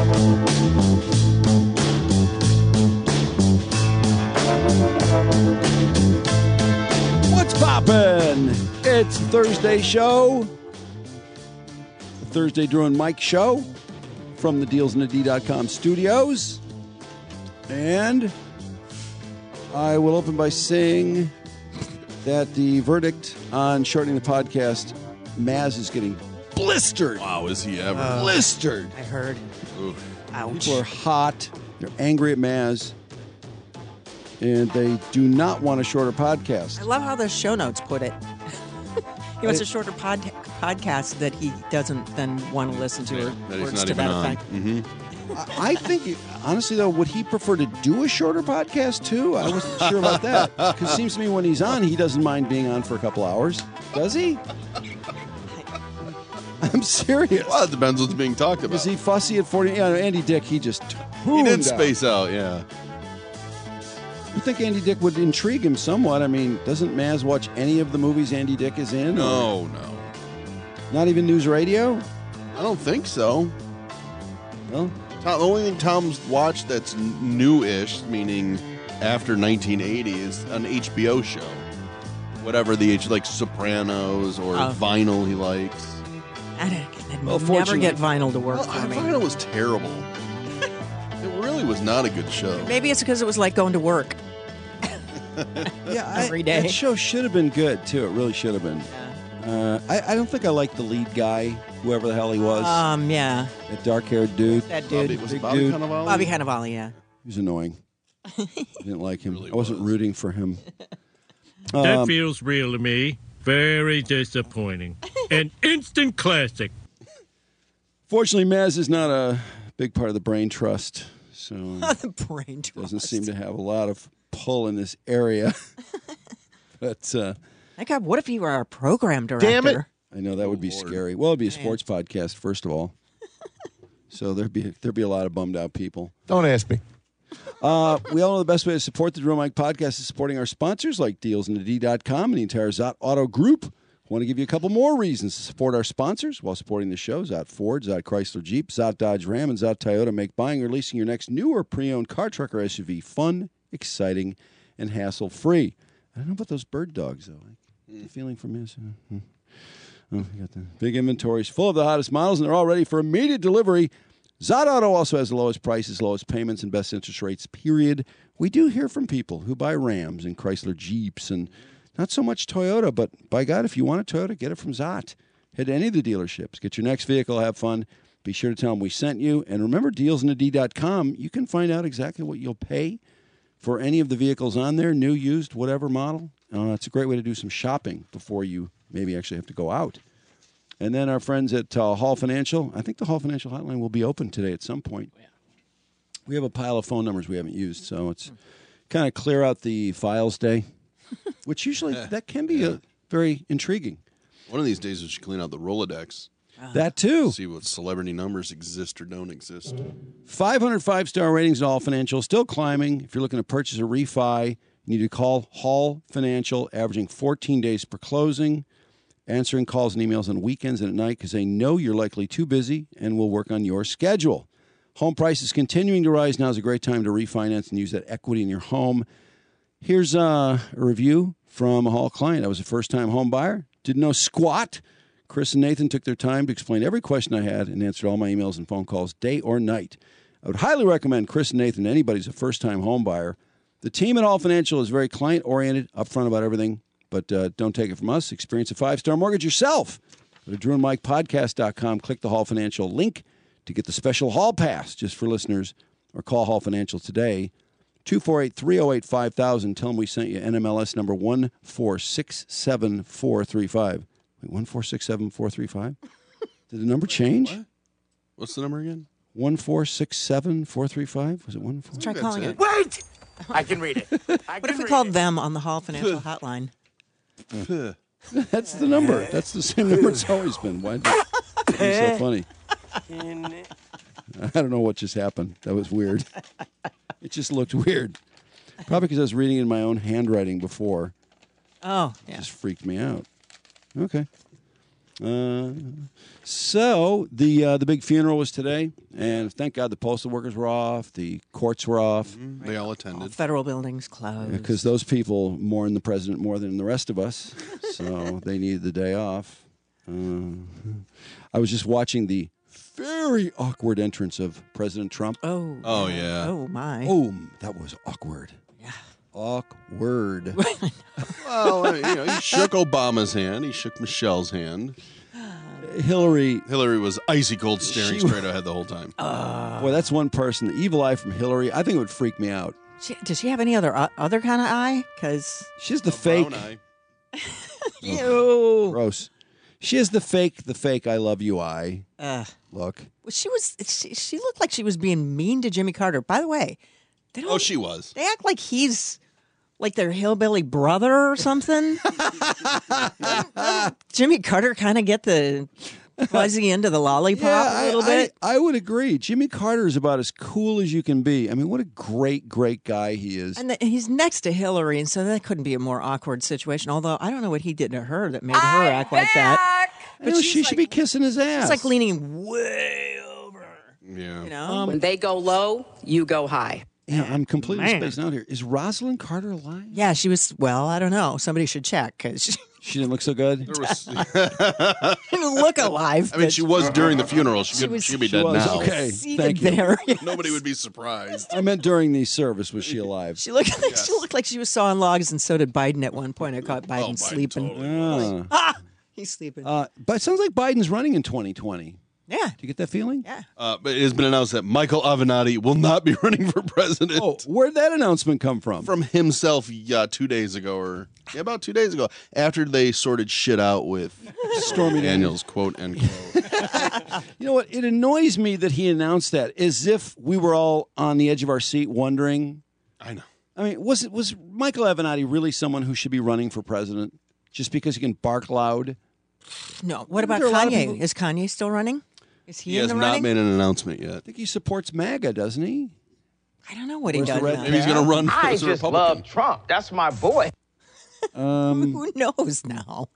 What's poppin'? It's Thursday show. The Thursday Drew and Mike show from the DealsInTheD.com studios. And I will open by saying that the verdict on shortening the podcast, Maz is getting blistered. Wow, is he ever? Blistered. I heard. Oof. Ouch. People are hot. They're angry at Maz. And they do not want a shorter podcast. I love how the show notes put it. He wants a shorter podcast that he doesn't then want to listen to, or That he's words not to even that on. effect. Mm-hmm. I think, honestly, though, would he prefer to do a shorter podcast, too? I wasn't sure about that. Because it seems to me when he's on, he doesn't mind being on for a couple hours. Does he? I'm serious. Well, it depends what's being talked about. Is he fussy at 40? Yeah, Andy Dick, he just He tuned did out. space out, yeah. I think Andy Dick would intrigue him somewhat. I mean, doesn't Maz watch any of the movies Andy Dick is in? No. Not even News Radio? I don't think so. Well, The only thing Tom's watched that's new-ish, meaning after 1980, is an HBO show. Whatever the age, like Sopranos or Vinyl he likes. I'd Well, never fortunately- get Vinyl to work Well, for me. Vinyl was terrible. It really was not a good show. Maybe it's because it was like going to work. yeah, Every day. That show should have been good, too. It really should have been. I don't think I liked the lead guy, whoever the hell he was. Yeah. That dark-haired dude. That dude. Was it Big Bobby dude. Cannavale? Bobby Cannavale, yeah. He was annoying. I didn't like him. Really I wasn't was. rooting for him. That feels real to me. Very disappointing. An instant classic. Fortunately, Maz is not a big part of the brain trust, so The brain trust. doesn't seem to have a lot of pull in this area. But My God, what if he were our program director? Damn it. I know that would be scary. Well, it'd be a sports podcast, first of all. So there'd be a lot of bummed out people. Don't ask me. We all know the best way to support the Drew and Mike podcast is supporting our sponsors like DealsInTheD.com and the entire Zott Auto Group. I want to give you a couple more reasons to support our sponsors while supporting the show. Zott Ford, Zott Chrysler Jeep, Zott Dodge Ram, and Zott Toyota make buying or leasing your next new or pre-owned car, truck, or SUV fun, exciting, and hassle-free. I don't know about those bird dogs, though. The feeling from this. Oh, you got the big inventories full of the hottest models, and they're all ready for immediate delivery. Zott Auto also has the lowest prices, lowest payments, and best interest rates, period. We do hear from people who buy Rams and Chrysler Jeeps and not so much Toyota, but by God, if you want a Toyota, get it from Zott. Head to any of the dealerships. Get your next vehicle, have fun. Be sure to tell them we sent you. And remember, DealsInTheD.com, you can find out exactly what you'll pay for any of the vehicles on there, new, used, whatever model. It's a great way to do some shopping before you maybe actually have to go out. And then our friends at Hall Financial. I think the Hall Financial hotline will be open today at some point. Yeah. We have a pile of phone numbers we haven't used, so it's kind of clear out the files day, which usually that can be very intriguing. One of these days we should clean out the Rolodex. That too. See what celebrity numbers exist or don't exist. 500 5-star ratings at Hall Financial, still climbing. If you're looking to purchase a refi, you need to call Hall Financial, averaging 14 days per closing. Answering calls and emails on weekends and at night because they know you're likely too busy and will work on your schedule. Home prices continuing to rise. Now is a great time to refinance and use that equity in your home. Here's a review from a Hall client. I was a first-time home buyer. Didn't know squat. Chris and Nathan took their time to explain every question I had and answered all my emails and phone calls day or night. I would highly recommend Chris and Nathan to anybody who's a first-time home buyer. The team at Hall Financial is very client-oriented, upfront about everything. But don't take it from us. Experience a 5-star mortgage yourself. Go to DrewandMikePodcast.com. Click the Hall Financial link to get the special Hall Pass just for listeners. Or call Hall Financial today. 248-308-5000. Tell them we sent you NMLS number 1467435. Wait, 1467435? Did the number change? What? What's the number again? 1467435? Was it 14? Let's try calling it. Wait! I can read it. What if we called them on the Hall Financial hotline? That's the number. That's the same number it's always been. Why is it so funny? I don't know what just happened. That was weird. It just looked weird. Probably because I was reading in my own handwriting before. Oh, It yeah. just freaked me out. Okay. So the big funeral was today, and thank God the postal workers were off, the courts were off, They all attended. All federal buildings closed. because those people mourn the president more than the rest of us, so they needed the day off. I was just watching the very awkward entrance of President Trump. Oh, yeah. Oh, my. Oh, that was awkward. Yeah. Awkward. Well, he shook Obama's hand. He shook Michelle's hand. Hillary, Hillary was icy cold, staring She- straight ahead the whole time. boy, that's one person. The evil eye from Hillary, I think it would freak me out. Does she have any other kind of eye? Because, She has the fake. Brown eye. ew. Gross. She has the fake I love you eye. Look. She looked like she was being mean to Jimmy Carter. By the way, they don't. Oh, she was. They act like he's like their hillbilly brother or something. Doesn't Jimmy Carter kind of get the fuzzy end of the lollipop a little bit? I would agree. Jimmy Carter is about as cool as you can be. I mean, what a great guy he is. And he's next to Hillary, and so that couldn't be a more awkward situation. Although I don't know what he did to her that made her act like that. I know, she should be kissing his ass. It's like leaning way over. Yeah. You know, When they go low, you go high. Yeah, I'm completely Man. spacing out here. Is Rosalind Carter alive? yeah, she was. Well, I don't know. Somebody should check because she She didn't look so good. There was, didn't look alive. I mean, but she was during the funeral. She'd be She dead was. now. Okay, seated thank you. there. Yes. Nobody would be surprised. I meant during the service. Was she alive? She looked like she was sawing logs, and so did Biden at one point. I caught Biden Biden sleeping. totally. He's sleeping. But it sounds like Biden's running in 2020. yeah, Do you get that feeling? yeah. But it has been announced that Michael Avenatti will not be running for president. Oh, where'd that announcement come from? From himself, 2 days ago, or about 2 days ago, after they sorted shit out with Stormy Daniels, quote unquote. You know what? It annoys me that he announced that as if we were all on the edge of our seat wondering. I know. I mean, was Michael Avenatti really someone who should be running for president just because he can bark loud? No. What about There are a lot of Kanye? people- Is Kanye still running? Is he, He in has the not running? made an announcement yet. I think he supports MAGA, doesn't he? I don't know what he Where's the does. red now. Maybe he's going to run I as a just Republican. love Trump. That's my boy. Who knows now?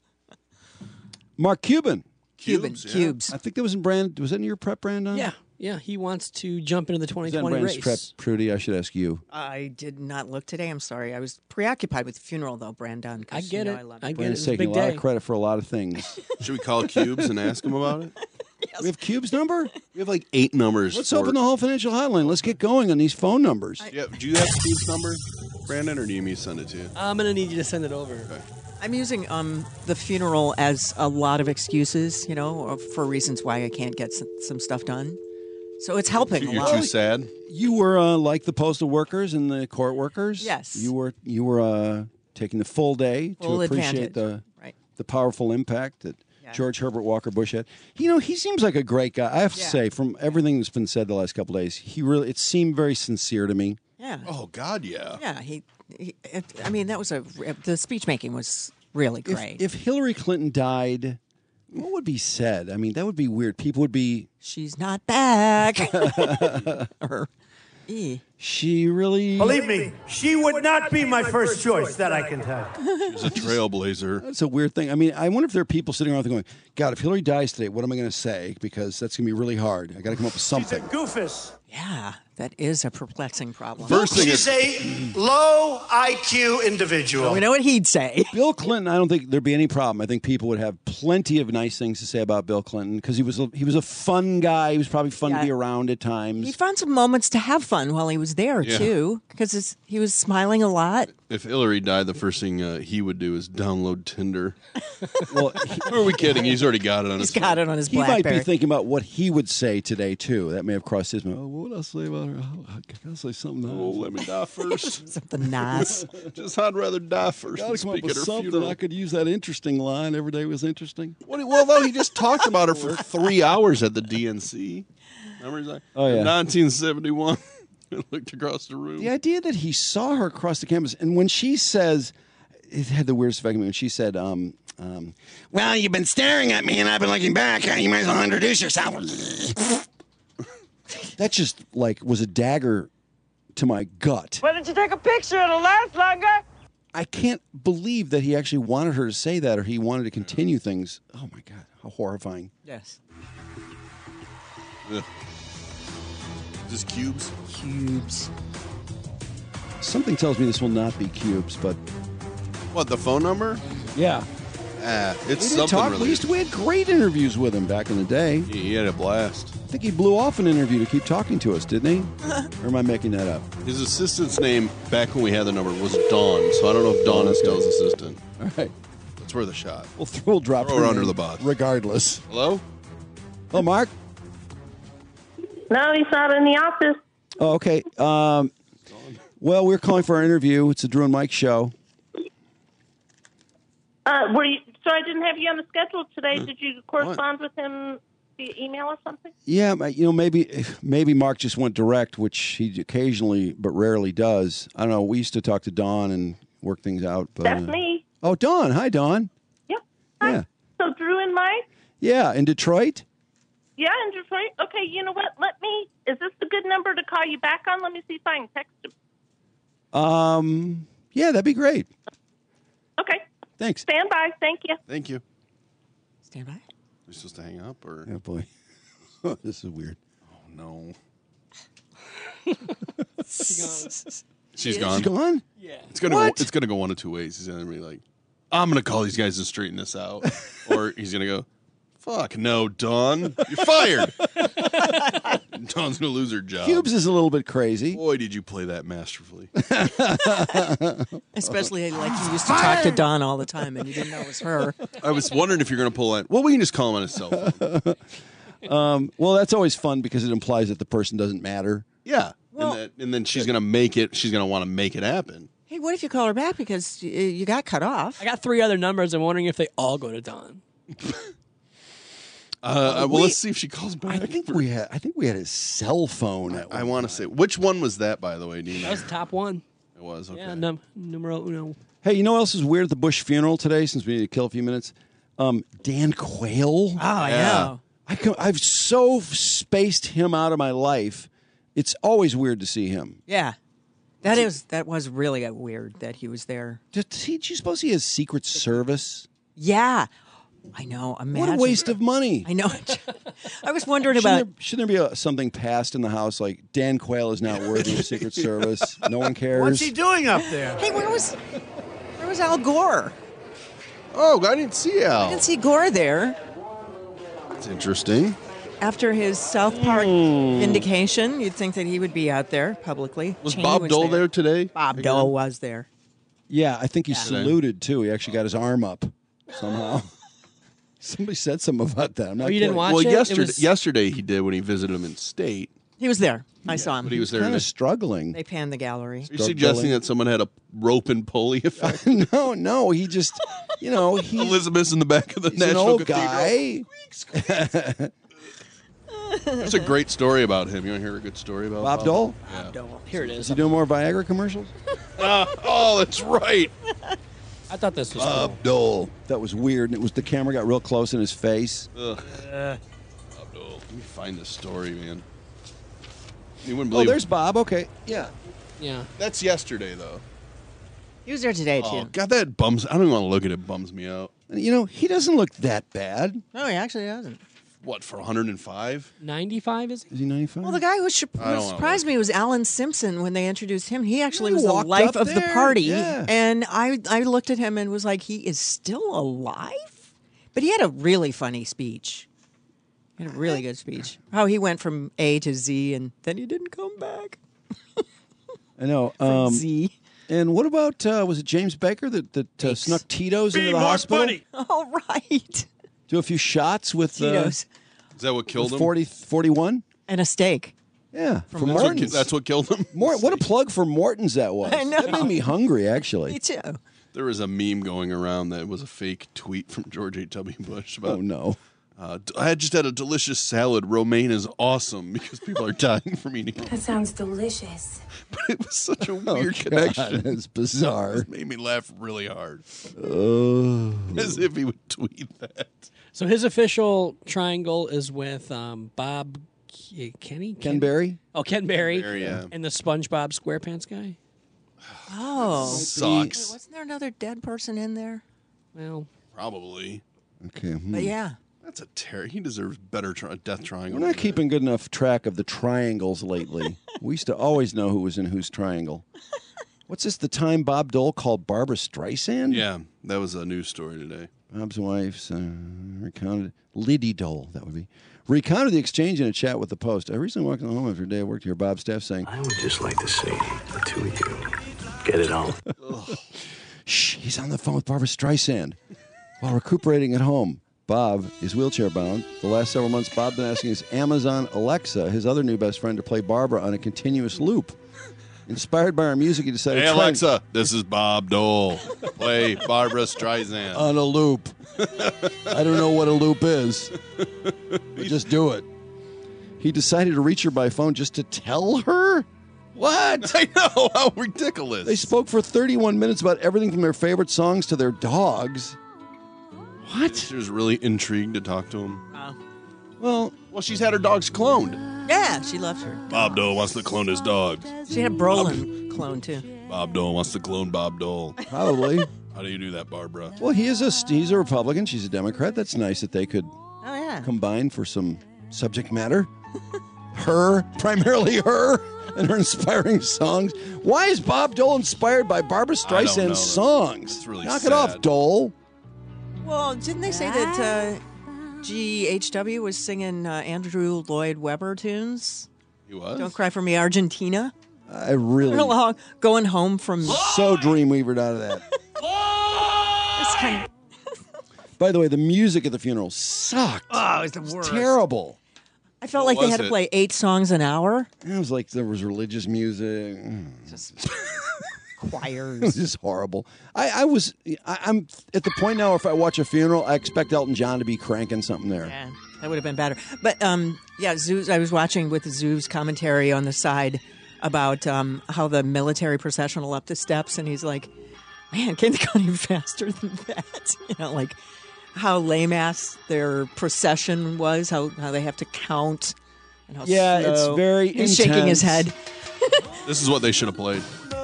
Mark Cuban. Cubes, yeah. Cubes. I think that was in Brand. Was that in your prep, Brandon? Yeah, he wants to jump into the Was that in 2020 Brandon's prep, race. Prudy? I should ask you. I did not look today. I'm sorry. I was preoccupied with the funeral, though, Brandon. 'cause I get you it. know I love I it. get it. Brandon's It's a taking big a lot day. of credit for a lot of things. Should we call Cubes and ask him about it? We have Cube's number? We have like 8 numbers. Let's for open the whole financial hotline. Let's get going on these phone numbers. Yeah, do you have Cube's number, Brandon, or do you need me to send it to you? I'm going to need you to send it over. I'm using the funeral as a lot of excuses, you know, for reasons why I can't get some stuff done. So it's helping a You're lot. too sad? You were like the postal workers and the court workers. Yes. You were taking the full day Full to appreciate advantage. Right. the powerful impact that Yeah. George Herbert Walker Bush had. You know, he seems like a great guy. I have to Yeah. say, from everything that's been said the last couple of days, it seemed very sincere to me. Yeah. Oh, God, yeah. Yeah. I mean, the speech making was really great. If Hillary Clinton died, what would be said? I mean, that would be weird. People would be. She's not back. Or, She really. Believe me, she would not be my first choice, that I can tell you. She's a trailblazer. That's a weird thing. I mean, I wonder if there are people sitting around going, God, if Hillary dies today, what am I going to say? Because that's going to be really hard. I got to come up with She's a something. goofus. yeah, that is a perplexing problem. First thing She's is, a low IQ individual. we know what he'd say. Bill Clinton, I don't think there'd be any problem. I think people would have plenty of nice things to say about Bill Clinton because he was a fun guy. He was probably fun to Yeah. be around at times. He found some moments to have fun while he was there, Yeah. too, because he was smiling a lot. if Hillary died, the first thing he would do is download Tinder. well, Who are we kidding? He's already got it on He's his got it on his he might BlackBerry. be thinking about what he would say today too. That may have crossed his mind. Oh, what would I say about her? Oh, I gotta say something. Oh, let me die first. Something nice. Just I'd rather die first Gotta than come up speak with at her something. funeral. I could use that interesting line. Every day was interesting. Well, though, he just talked about her for 3 hours at the DNC. Remember, he's like, Oh, yeah. in 1971. I looked across the room. The idea that he saw her across the campus, and when she says, it had the weirdest effect on me when she said, well, you've been staring at me and I've been looking back. You might as well introduce yourself. That just like was a dagger to my gut. Why didn't you take a picture? It'll last longer. I can't believe that he actually wanted her to say that or he wanted to continue things. Oh, my God. How horrifying. Yes. Ugh. Is this cubes? Cubes. Something tells me this will not be cubes, but What, the phone number? yeah. It's We did something talk. related. We had great interviews with him back in the day. He had a blast. I think he blew off an interview to keep talking to us, didn't he? Or am I making that up? His assistant's name, back when we had the number, was Dawn. So I don't know if Dawn is still his assistant. All right. It's worth a shot. We'll drop Throw her her under name the bus. regardless. Hello? Oh, Mark? No, he's not in the office. Oh, okay. Well, we're calling for our interview. It's a Drew and Mike show. Were you? So I didn't have you on the schedule today. Did you correspond with him via email or something? Yeah, maybe Mark just went direct, which he occasionally but rarely does. I don't know. We used to talk to Dawn and work things out. But, That's me. Oh, Dawn. Hi, Dawn. Yep. Hi. Yeah. So Drew and Mike? Yeah, in Detroit? Yeah, in Detroit. Okay, you know what? Is this a good number to call you back on? Let me see if I can text him. Yeah, that'd be great. Okay. Thanks. Stand by. Thank you. Thank you. Stand by. Are we supposed to hang up or? Oh, boy. This is weird. Oh, no. She's She's gone. She's gone? Yeah. It's gonna go one of two ways. He's gonna be like, I'm gonna call these guys and straighten this out, or he's gonna go, fuck no, Dawn, you're fired. Dawn's gonna lose her job. Cubes is a little bit crazy. Boy, did you play that masterfully. Especially like you used to talk to Dawn all the time and you didn't know it was her. I was wondering if you're gonna pull that. Well, we can just call him on his cell phone. Well, that's always fun because it implies that the person doesn't matter. Yeah, Well- and then she's gonna make it. She's gonna want to make it happen. Hey, what if you call her back because you got cut off? I got 3 other numbers. I'm wondering if they all go to Don. Well, let's see if she calls back. I think we had his cell phone. I want to say which one was that, by the way? Do you know? That was the top one. It was okay. Yeah, numero uno. Hey, you know what else is weird at the Bush funeral today? Since we need to kill a few minutes, Dan Quayle. Oh, I know. I've so spaced him out of my life. It's always weird to see him. Yeah. That was really weird that he was there. Do you suppose he has Secret Service? Yeah. I know. Imagine. What a waste of money. I know. I was wondering about. Shouldn't there be something passed in the House like Dan Quayle is not worthy of Secret Service? No one cares. What's he doing up there? Hey, where was Al Gore? Oh, I didn't see Al. I didn't see Gore there That's interesting. after his South Park vindication. You'd think that he would be out there publicly. Was Cheney Bob Dole there today? Bob Dole was there. Yeah, I think he saluted too. He actually got his arm up somehow. Somebody said something about that. I'm not you didn't quite- watch Well, it? yesterday he did when he visited him in state. He was there. I saw him. But he was there. kind today. of struggling. They panned the gallery. Are you suggesting that someone had a rope and pulley effect? No, he just, he's Elizabeth's in the back of the an National old Cathedral. guy. There's a great story about him. You want to hear a good story about Bob Dole? Yeah. Dole. Here it Is is. he doing more Viagra commercials? Oh, that's right. I thought this was cool. Bob Dole. That was weird. And it was the camera got real close in his face. Ugh. Bob Dole. Let me find this story, man. You wouldn't Oh, believe there's Bob. Okay. Yeah. Yeah. That's yesterday, though. He was there today, Oh, too. God, that bums. I don't even want to look at it. Bums me out. He doesn't look that bad. No, he actually doesn't. What, for 105? 95 is he? Is he 95? Well, the guy who wanna surprised me was Alan Simpson when they introduced him. He actually He was the walked life up of the there, party. yeah. And I looked at him and was like, he is still alive? But he had a really funny speech. He had a really good speech. How he went from A to Z and then he didn't come back. I know. From Z. And what about, was it James Baker that snuck Tito's into the hospital? funny. All right. Do a few shots with Tito's. Is that what killed him? 41? And a steak. Yeah, from That's what, Morton's. that's what killed him? What a plug for Morton's that was. I know. That made me hungry, actually. Me too. There was a meme going around that was a fake tweet from George H.W. Bush about, Oh, no. I had just had a delicious salad. Romaine is awesome because people are dying from eating it. That sounds delicious. But it was such a weird God, connection. it's bizarre. It made me laugh really hard. As if he would tweet that. So his official triangle is with Bob Kenny? Ken Berry? Oh, Ken Berry. Berry, yeah. And the SpongeBob SquarePants guy? Oh. Sucks. Wasn't there another dead person in there? Well, Probably. Okay. But yeah. That's a terror. He deserves better death triangle. We're not keeping good enough track of the triangles lately. We used to always know who was in whose triangle. What's this, the time Bob Dole called Barbara Streisand? Yeah, that was a news story today. Bob's wife's recounted, Liddy Dole, that would be, recounted the exchange in a chat with the Post. I recently walked home after a day of work to hear Bob's staff saying, I would just like to see the two of you get it on. Shh, he's on the phone with Barbara Streisand while recuperating at home. Bob is wheelchair bound. The last several months, Bob's been asking his Amazon Alexa, his other new best friend, to play Barbara on a continuous loop. Inspired by our music, he decided, Hey, Alexa, this is Bob Dole. Play Barbara Streisand. On a loop. I don't know what a loop is, but just do it. He decided to reach her by phone just to tell her? What? I know. How ridiculous. They spoke for 31 minutes about everything from their favorite songs to their dogs. What? She was really intrigued to talk to him. Well, she's had her dogs cloned. Yeah, she loved her. Bob Dole wants to clone his dogs. She had a Brolin clone, too. Bob Dole wants to clone Bob Dole. Probably. How do you do that, Barbara? Well, he's a Republican. She's a Democrat. That's nice that they could combine for some subject matter. Primarily her, and her inspiring songs. Why is Bob Dole inspired by Barbara Streisand's songs? It's really Knock sad. it off, Dole. Well, didn't they say that GHW was singing Andrew Lloyd Webber tunes? He was? Don't Cry for Me, Argentina? I really... Going home from... So Dreamweavered out of that. It's kind of... By the way, the music at the funeral sucked. Oh, it's the worst. It's terrible. I felt like they had to play 8 songs an hour. It was like there was religious music. Just choirs. It was just horrible. I'm at the point now, if I watch a funeral, I expect Elton John to be cranking something there. Yeah, that would have been better. But, Zeus, I was watching with Zeus commentary on the side about how the military processional up the steps, and he's like, man, can't they go any faster than that? You know, like how lame-ass their procession was, how they have to count. And how slow. It's very He's intense. shaking his head. This is what they should have played.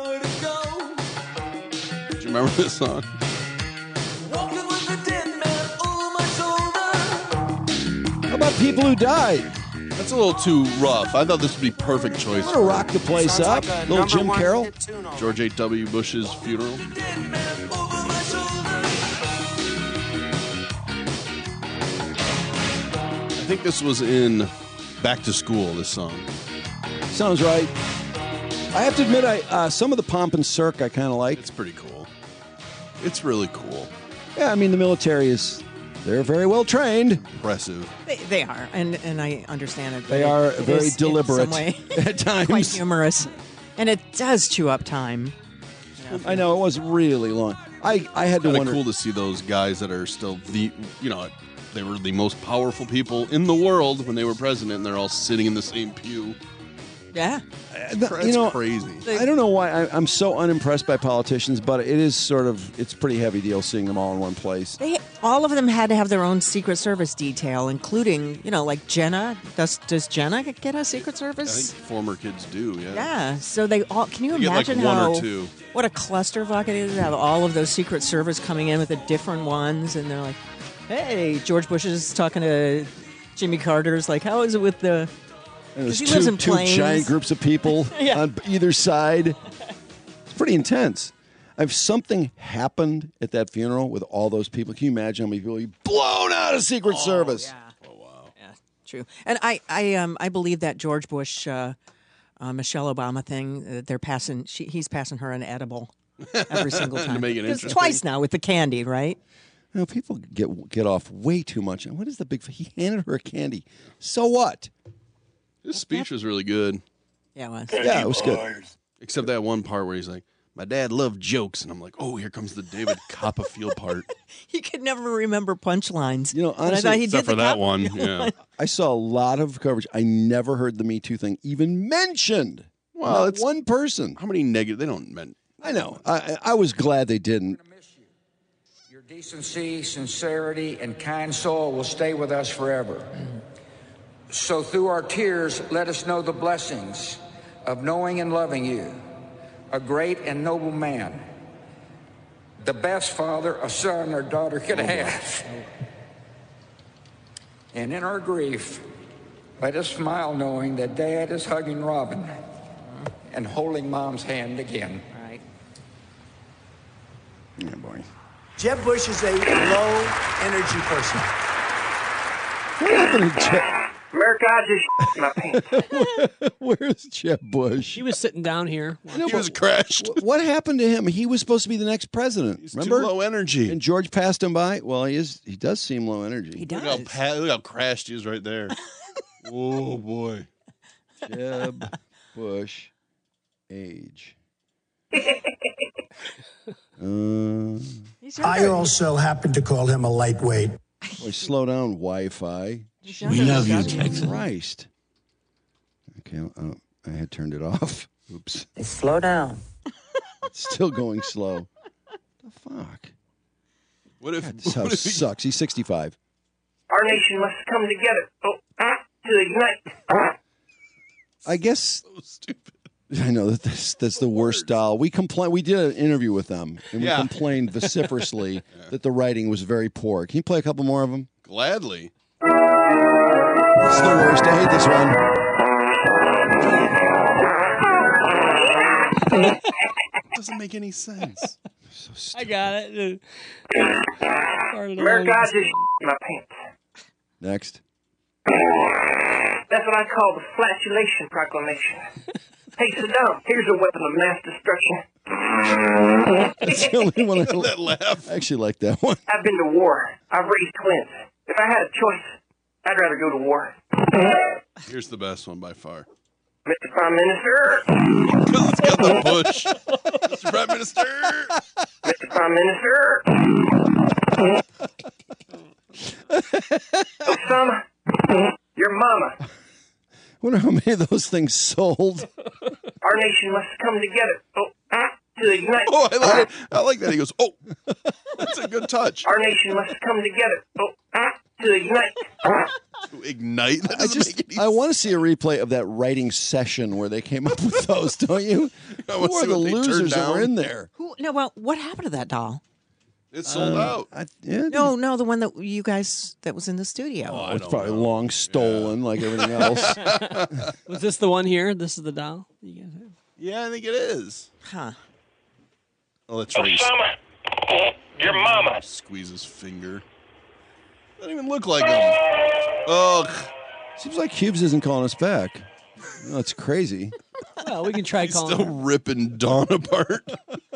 Do you remember this song? How about People Who Died? That's a little too rough. I thought this would be perfect choice. I'm gonna rock the place up. Little Jim Carroll. George H.W. Bush's funeral. I think this was in Back to School, this song. Sounds right. I have to admit, some of the pomp and circ I kind of like. It's pretty cool. It's really cool. Yeah, I mean, the military they're very well trained. Impressive. They are, and I understand it. They are very deliberate in some way, at times. Quite humorous. And it does chew up time. I know, it was really long. I had to wonder. It's cool to see those guys that are still they were the most powerful people in the world when they were president, and they're all sitting in the same pew. Yeah. That's crazy. I don't know why I'm so unimpressed by politicians, but it is it's a pretty heavy deal seeing them all in one place. All of them had to have their own Secret Service detail, including, like Jenna. Does Jenna get a Secret Service? I think former kids do, yeah. Yeah, so they all, can you They get, imagine like, one or two. What a clusterfuck it is to have all of those Secret Service coming in with the different ones, and they're like, hey, George Bush is talking to Jimmy Carter's like, how is it with the... And there's he lives in two planes. giant groups of people Yeah. on either side. It's pretty intense. If something happened at that funeral with all those people, can you imagine how many people would be blown out of Secret Service? Yeah. Oh, wow. Yeah, true. And I believe that George Bush, Michelle Obama thing, they're passing, he's passing her an edible every single time. To make it It's interesting. twice now with the candy, right? People get off way too much. And what is the big... He handed her a candy. So what? His speech was really good. Yeah, it was. Yeah, it was good. Except that one part where he's like, my dad loved jokes. And I'm like, oh, here comes the David Copperfield part. He could never remember punchlines. You know, And I honestly, thought he except did for the that one. Copperfield Yeah. one. I saw a lot of coverage. I never heard the Me Too thing even mentioned. Well, Not it's one person. How many negative? They don't meant. I know. I was glad they didn't. Your decency, sincerity, and kind soul will stay with us forever. So through our tears, let us know the blessings of knowing and loving you, a great and noble man, the best father a son or daughter could have. And in our grief, let us smile knowing that Dad is hugging Robin and holding Mom's hand again. Right. Yeah, boy. Jeb Bush is a low-energy person. What happened to Jeb? America, I just my pants. Where's Jeb Bush? He was sitting down here. He was crashed. What happened to him? He was supposed to be the next president. He's remember? too low energy. And George passed him by. Well, he does seem low energy. He does. Look how crashed he is right there. Oh, boy. Jeb Bush age. I also happen to call him a lightweight. Boy, slow down, Wi-Fi. We love you, Jesus Christ. Okay, I had turned it off. Oops. Slow down. It's still going slow. The fuck? What if God, this house sucks. He's 65. Our nation must come together to ignite. I guess. So stupid. I know that's the worst doll. We did an interview with them, and we complained vociferously that the writing was very poor. Can you play a couple more of them? Gladly. It's the worst. I hate this one. Doesn't make any sense. So I got it. America, I just my pants. Next. That's what I call the flatulation proclamation. Hey, Saddam, here's a weapon of mass destruction. That's the only one That laugh. I actually like that one. I've been to war. I've raised twins. If I had a choice, I'd rather go to war. Here's the best one by far. Mr. Prime Minister. Because it's got the Bush. Mr. Prime Minister. Mr. Prime Minister. Osama, your mama. I wonder how many of those things sold. Our nation must come together to ignite. Oh, I like that. He goes, oh, that's a good touch. Our nation must come together to ignite. To ignite? That doesn't make any I want to see a replay of that writing session where they came up with those, don't you? I want Who to are see the what they turned losers that down. were in there? Well, what happened to that doll? It's sold out. No, the one that you guys that was in the studio. Oh, it's probably long stolen like everything else. Was this the one here? This is the doll you guys have? Yeah, I think it is. Huh. Oh, that's right. Osama, your mama. Squeeze his finger. Doesn't even look like him. Ugh. Seems like Cubes isn't calling us back. No, it's crazy. Well, we can try He's calling. still ripping Dawn apart.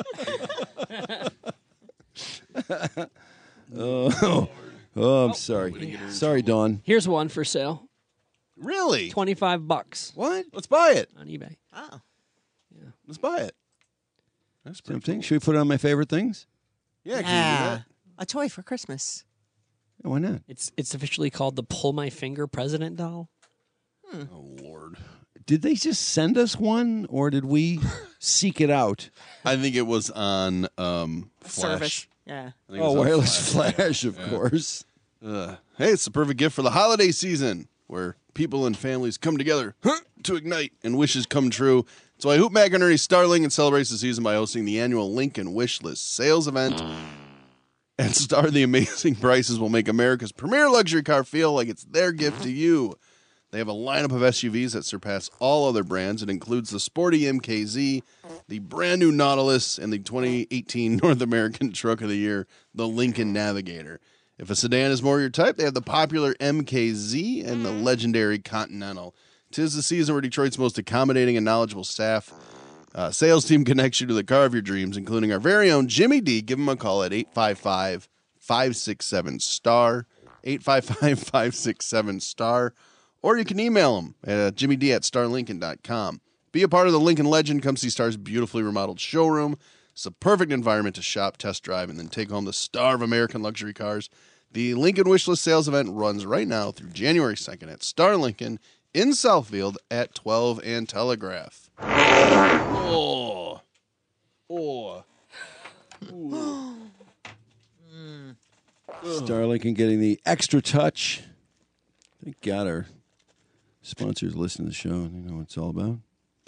I'm sorry. Sorry, Dawn. Here's one for sale. Really? $25 What? Let's buy it. on eBay. Oh. Let's buy it. That's pretty Something. Should we put it on my favorite things? Yeah, can you do that? A toy for Christmas. Yeah, why not? It's officially called the Pull My Finger President doll. Oh, Lord. Did they just send us one, or did we seek it out? I think it was on Flash. Service. Yeah. I think it was on Wireless Flash, of course. Hey, it's the perfect gift for the holiday season where people and families come together to ignite and wishes come true. That's why Hoop McInerney Star Lincoln celebrates the season by hosting the annual Lincoln Wish List sales event. And Star, the amazing prices will make America's premier luxury car feel like it's their gift to you. They have a lineup of SUVs that surpass all other brands. It includes the sporty MKZ, the brand new Nautilus, and the 2018 North American Truck of the Year, the Lincoln Navigator. If a sedan is more your type, they have the popular MKZ and the legendary Continental. 'Tis the season where Detroit's most accommodating and knowledgeable staff sales team connects you to the car of your dreams, including our very own Jimmy D. Give him a call at 855-567-STAR, 855-567-STAR, or you can email him at jimmyd@starlincoln.com. Be a part of the Lincoln Legend. Come see Star's beautifully remodeled showroom. It's a perfect environment to shop, test drive, and then take home the star of American luxury cars. The Lincoln Wishlist sales event runs right now through January 2nd at Star Lincoln in Southfield at 12 and Telegraph. Oh. Star Lincoln getting the extra touch. Thank God our sponsors listen to the show and they know what it's all about.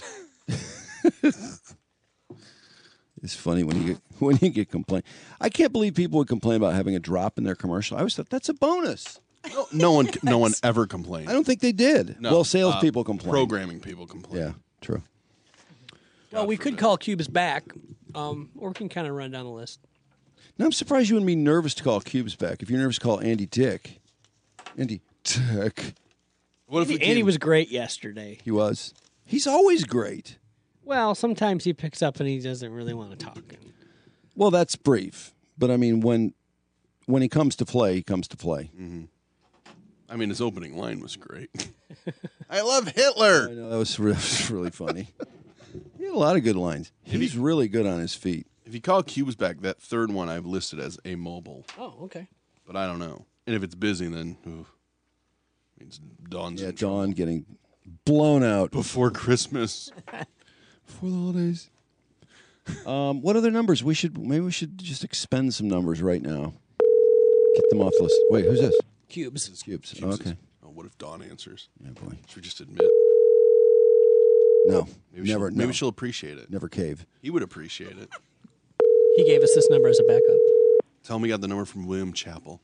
It's funny when you get complaint. I can't believe people would complain about having a drop in their commercial. I always thought that's a bonus. No one ever complained. I don't think they did. No, Well, salespeople complain. Programming people complain. Yeah, true. Well, we could call Cubes back, or we can kind of run down the list. Now, I'm surprised you wouldn't be nervous to call Cubes back. If you're nervous, call Andy Dick. Andy Dick. What if Andy was great yesterday. He was. He's always great. Well, sometimes he picks up and he doesn't really want to talk. Well, that's brief. But, I mean, when he comes to play, he comes to play. Mm-hmm. I mean, his opening line was great. I love Hitler. I know, that was really funny. He had a lot of good lines. He's really good on his feet. If you call Cubes back, that third one I've listed as a mobile. Oh, okay. But I don't know. And if it's busy, then means Dawn's in Dawn getting blown out. Before Christmas. Before the holidays. What other numbers? Maybe we should just expend some numbers right now. Get them off the list. Wait, who's this? Cubes. It's Cubes. Cubes Okay. What if Dawn answers? Yeah, boy. Should we just admit? No. Maybe she'll appreciate it. Never cave. He would appreciate it. He gave us this number as a backup. Tell him he got the number from William Chappell.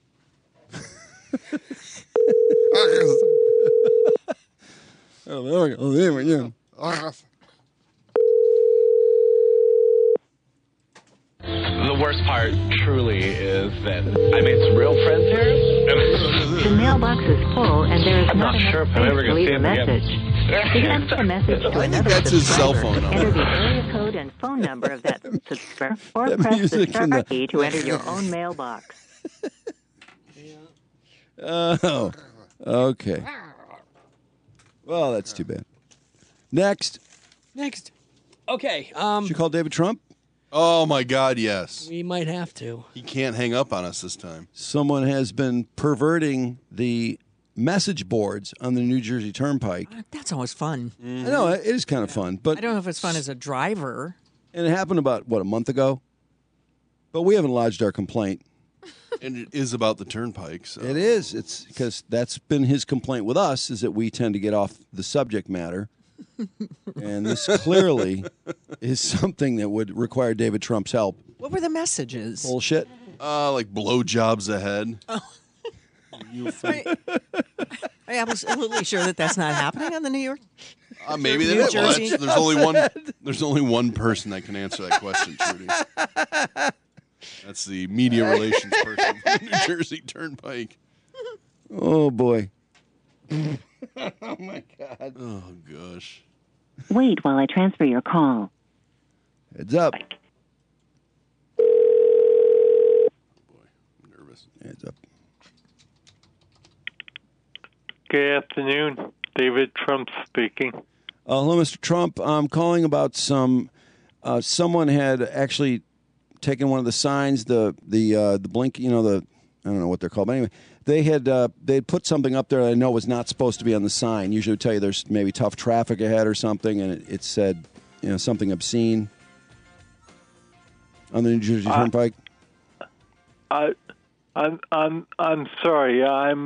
The worst part, truly, is that I made some real friends here. The mailbox is full, and there is I'm not not enough sure if I'm space ever to gonna leave see a him again. message. To transfer a message to another that's his cell subscriber, phone enter number. the area code and phone number of that subscriber, or That press the music in star the- key to enter your own mailbox. Oh, okay. Well, that's too bad. Next. Okay. Should you call David Trump? Oh, my God, yes. We might have to. He can't hang up on us this time. Someone has been perverting the message boards on the New Jersey Turnpike. That's always fun. I know, it is kind of fun. But I don't know if it's fun as a driver. And it happened about, a month ago? But we haven't lodged our complaint. And it is about the turnpike. So. It is. It's because that's been his complaint with us, is that we tend to get off the subject matter. And this clearly is something that would require David Trump's help. What were the messages? Bullshit. Like blowjobs ahead. Are you absolutely sure that that's not happening on the New York? Maybe New they don't. Well, Jersey? there's only one person that can answer that question, Trudy. That's the media relations person from New Jersey Turnpike. Oh, boy. Oh, my God. Oh, gosh. Wait while I transfer your call. Heads up. I'm nervous. Heads up. Good afternoon. David Trump speaking. Hello, Mr. Trump. I'm calling about someone had actually taken one of the signs, the blink, I don't know what they're called, but anyway, they'd put something up there that I know was not supposed to be on the sign. Usually would tell you there's maybe tough traffic ahead or something, and it said, something obscene on the New Jersey Turnpike. I'm sorry.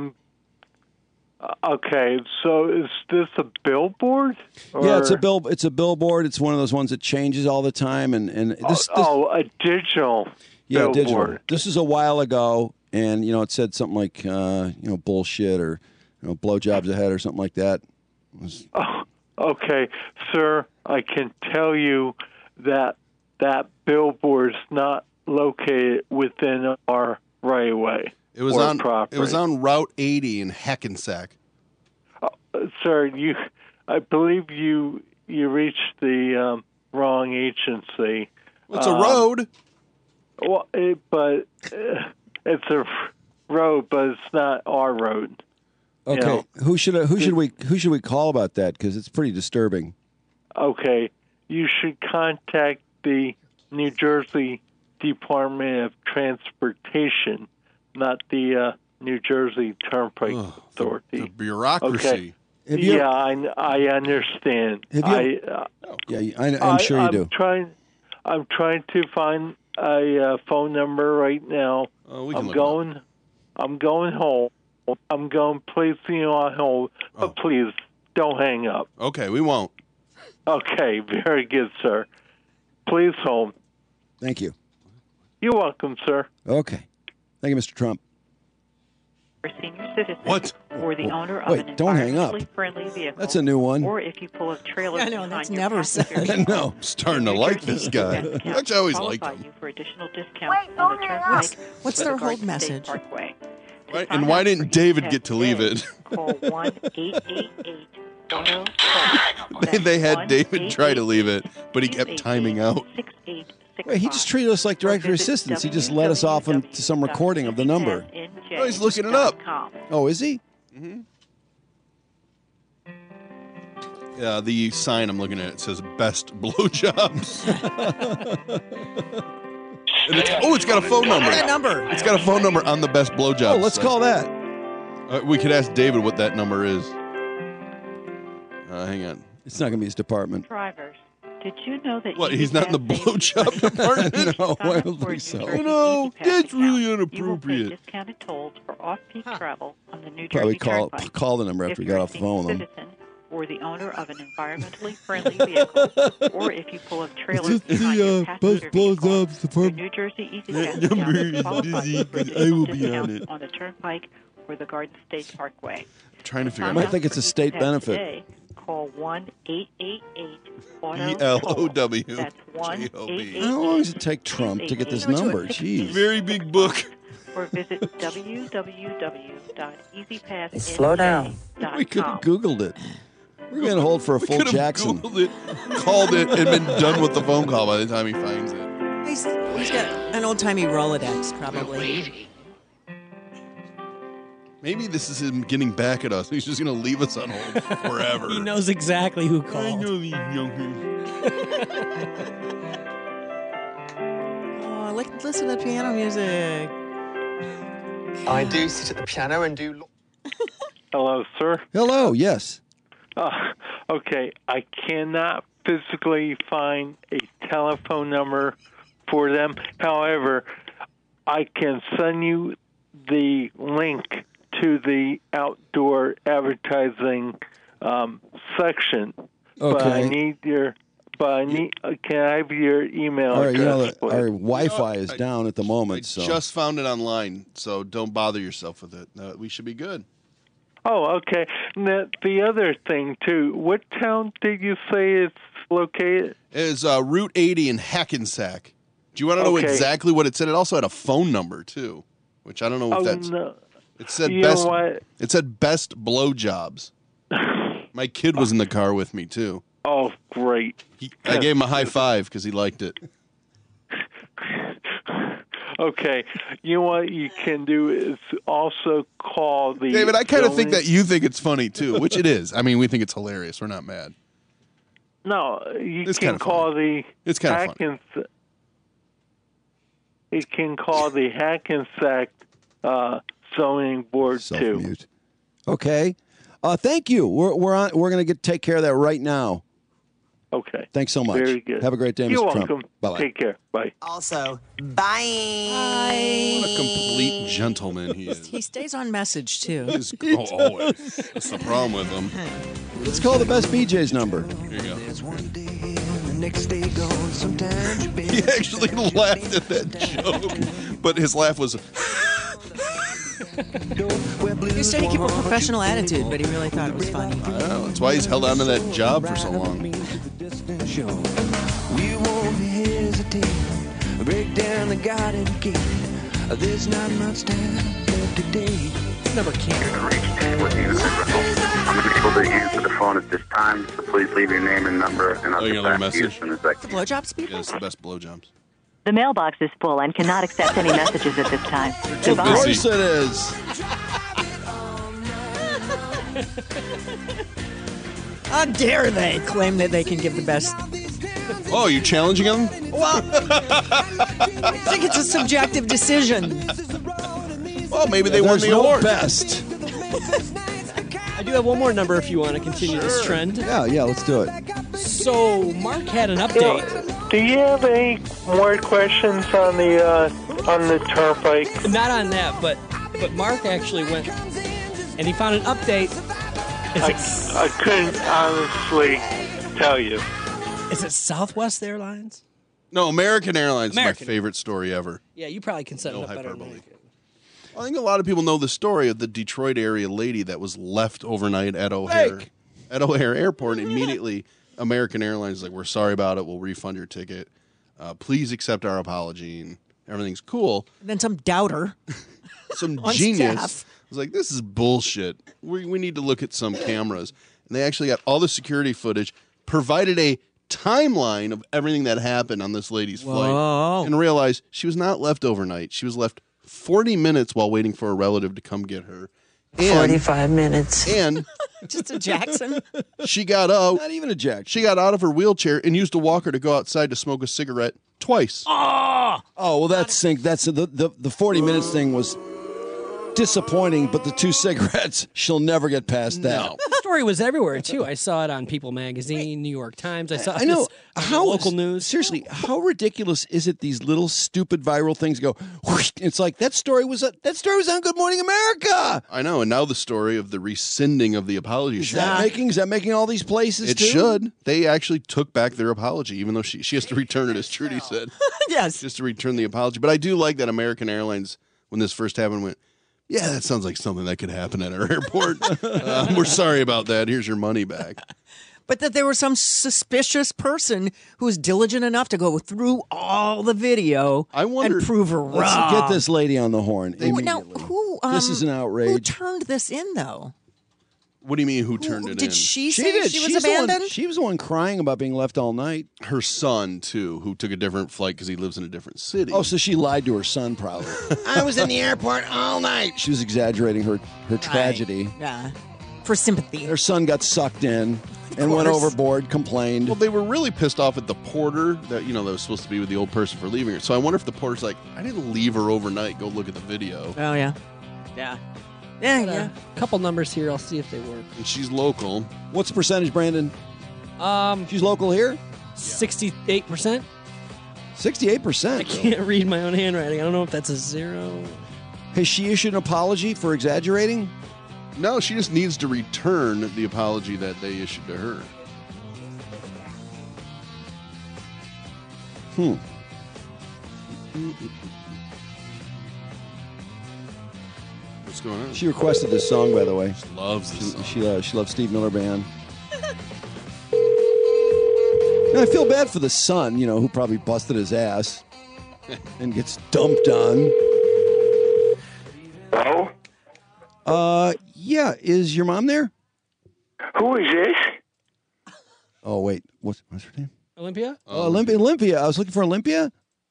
Okay. So is this a billboard? Yeah, it's a billboard. It's one of those ones that changes all the time, and this. A digital. Yeah, billboard. digital. This is a while ago, and it said something like bullshit or blowjobs ahead or something like that. Okay, sir. I can tell you that billboard's not located within our right of way. It was on property. It was on Route 80 in Hackensack. Sir, I believe you reached the wrong agency. Well, it's a road. Well, it's a road, but it's not our road. Okay, who should we call about that? Because it's pretty disturbing. Okay, you should contact the New Jersey Department of Transportation, not the New Jersey Turnpike Authority. The bureaucracy. Okay. I understand. I'm sure you do. I'm trying to find a phone number right now. I'm going home. I'm going to place you on hold, but please don't hang up. Okay, we won't. Okay, very good, sir. Please hold. Thank you. You're welcome, sir. Okay. Thank you, Mr. Trump. for senior citizen What? or the owner of Wait, an don't hang up. environmentally friendly vehicle. That's a new one. Or if you pull a trailer I know, behind that's your never passenger said. vehicle. No. Starting to New like Jersey this guy. Easy Pass Actually, I always qualify liked him. you for additional discounts on the Turnpike. What's or their the hold Garden State message? Parkway. To Right? sign And why up didn't for David Easy get to Pass leave today, it? Call 1-888 They had David try to leave it, but he kept timing out. Wait, he just treated us like directory assistants. He just let us off into some recording of the number. Oh, he's looking it up. Oh, is he? Yeah, the sign I'm looking at, it says best blowjobs. And it's got a phone number. That number. It's got a phone number on the best blowjobs. Oh, let's call that. We could ask David what that number is. Hang on. It's not going to be his department. Drivers, did you know that What, Easy he's not in the Pass blowjob department? No, Sign I up don't for a think so. New Jersey No, Easy Pass that's really account. You will pay inappropriate. discounted tolls for off-peak travel on the New Probably Jersey Turnpike. call the number after If we got you're a off the phone with senior him. citizen or the owner of an environmentally friendly vehicle, or if you pull a trailer behind your passenger vehicle, your New Jersey Easy Pass account will qualify you for additional discounts on the Turnpike or the Garden State Parkway. I'm trying to figure I out. might think it's a state benefit. Today, call 1-888-AUTO. E-L-O-W. That's J-O-B. How long does it take Trump to get this number? Jeez. Very big book. Or visit www.easypassnj.com. Slow down. We could have Googled it. We're going to hold for a full Could have Jackson. Googled it, called it, and been done with the phone call by the time he finds it. He's got an old-timey Rolodex, probably. Maybe this is him getting back at us. He's just going to leave us on hold forever. He knows exactly who I called. know these youngers. Oh, listen to the piano music. I do sit at the piano and do. Hello, sir. Hello, yes. Okay, I cannot physically find a telephone number for them. However, I can send you the link to the outdoor advertising section. But I Okay. need your. Can I have your email All right, address? our Wi-Fi is down at the moment, so Just found it online, so don't bother yourself with it. We should be good. Oh, okay. Now, the other thing, too, what town did you say it's located? It's Route 80 in Hackensack. Do you want to know Okay. exactly what it said? It also had a phone number, too, which I don't know if that's... No. It said You best. know what? It said best blowjobs. My kid was in the car with me, too. Oh, great. I gave him a high five because he liked it. Okay. You know what you can do is also call the... David, I kind of think building- that you think it's funny, too, which it is. I mean, we think it's hilarious. We're not mad. No, you It's can kinda call the... It's kind of funny. You can call the Hackensack zoning board, too. self-mute. Okay. Thank you. We're on. We're going to take care of that right now. Okay. Thanks so much. Very good. Have a great day, You're Mr. welcome. Trump. Bye-bye. Take care. Bye. Also, bye. What a complete gentleman he is. He stays on message, too. He's always. That's the problem with him. Let's call the best BJ's number. Here you go. The next day gone, sometimes you've been. He actually laughed at that joke, but his laugh was... He said he kept a professional attitude, but he really thought it was funny. I know. That's why he's held on to that job for so long. We won't hesitate. Break down the garden gate. There's not much time left today. Number can't. Unable to answer the phone at this time, so please leave your name and number, and I'll Oh, you get got a back to you as message? soon as I can. Blowjobs, people? Yeah, it's the best blowjobs. The mailbox is full and cannot accept any messages at this time. Of Goodbye. course it is. How dare they claim that they can give the best? Oh, you challenging him? Well, I think it's a subjective decision. Well, maybe they won There's the no award. best. I do have one more number if you want to continue this trend. Yeah, let's do it. So Mark had an update. Do you have any more questions on the turnpike? Not on that, but Mark actually went and he found an update. I couldn't honestly tell you. Is it Southwest Airlines? No, American Airlines is American. my favorite story ever. Yeah, you probably can set No it up better than hyperbole. I can. I think a lot of people know the story of the Detroit area lady that was left overnight at O'Hare. Fake. At O'Hare Airport, immediately American Airlines is like, we're sorry about it. We'll refund your ticket. Please accept our apology, and everything's cool. And then some doubter, some on genius staff. was like, this is bullshit. We need to look at some cameras. And they actually got all the security footage, provided a timeline of everything that happened on this lady's flight, and realized she was not left overnight. She was left 40 minutes while waiting for a relative to come get her. And, 45 minutes. And just a Jackson. She got out. Not even a Jackson. She got out of her wheelchair and used a walker to go outside to smoke a cigarette twice. Oh, well, that's the 40 minutes thing was disappointing, but the 2 cigarettes, she'll never get past that. No. The story was everywhere too. I saw it on People Magazine, New York Times. I know. How local news. Seriously, how ridiculous is it? These little stupid viral things go. Whoosh, it's like that story was on Good Morning America. I know, and now the story of the rescinding of the apology. Is that making all these places? It too? should. They actually took back their apology, even though she has to return it, as Trudy said. Yes, just to return the apology. But I do like that American Airlines, when this first happened, went, yeah, that sounds like something that could happen at our airport. We're sorry about that. Here's your money back. But that there was some suspicious person who was diligent enough to go through all the video and prove her wrong. Let's get this lady on the horn immediately. Now, this is an outrage. Who turned this in, though? What do you mean, who turned it in? Did she say she was abandoned? She was the one crying about being left all night. Her son, too, who took a different flight because he lives in a different city. Oh, so she lied to her son, probably. I was in the airport all night. She was exaggerating her tragedy. Yeah, for sympathy. Her son got sucked in and went overboard, complained. Well, they were really pissed off at the porter that was supposed to be with the old person for leaving her. So I wonder if the porter's like, I didn't leave her overnight. Go look at the video. Oh, yeah. Yeah. Yeah. A couple numbers here. I'll see if they work. And she's local. What's the percentage, Brandon? She's local here? 68%. 68%? I can't read my own handwriting. I don't know if that's a 0. Has she issued an apology for exaggerating? No, she just needs to return the apology that they issued to her. What's going on? She requested this song, by the way. She loves this song. She loves Steve Miller Band. Now, I feel bad for the son, who probably busted his ass and gets dumped on. Hello? Yeah. Is your mom there? Who is this? Oh, wait. What's her name? Olympia? Oh, Olympia. I was looking for Olympia.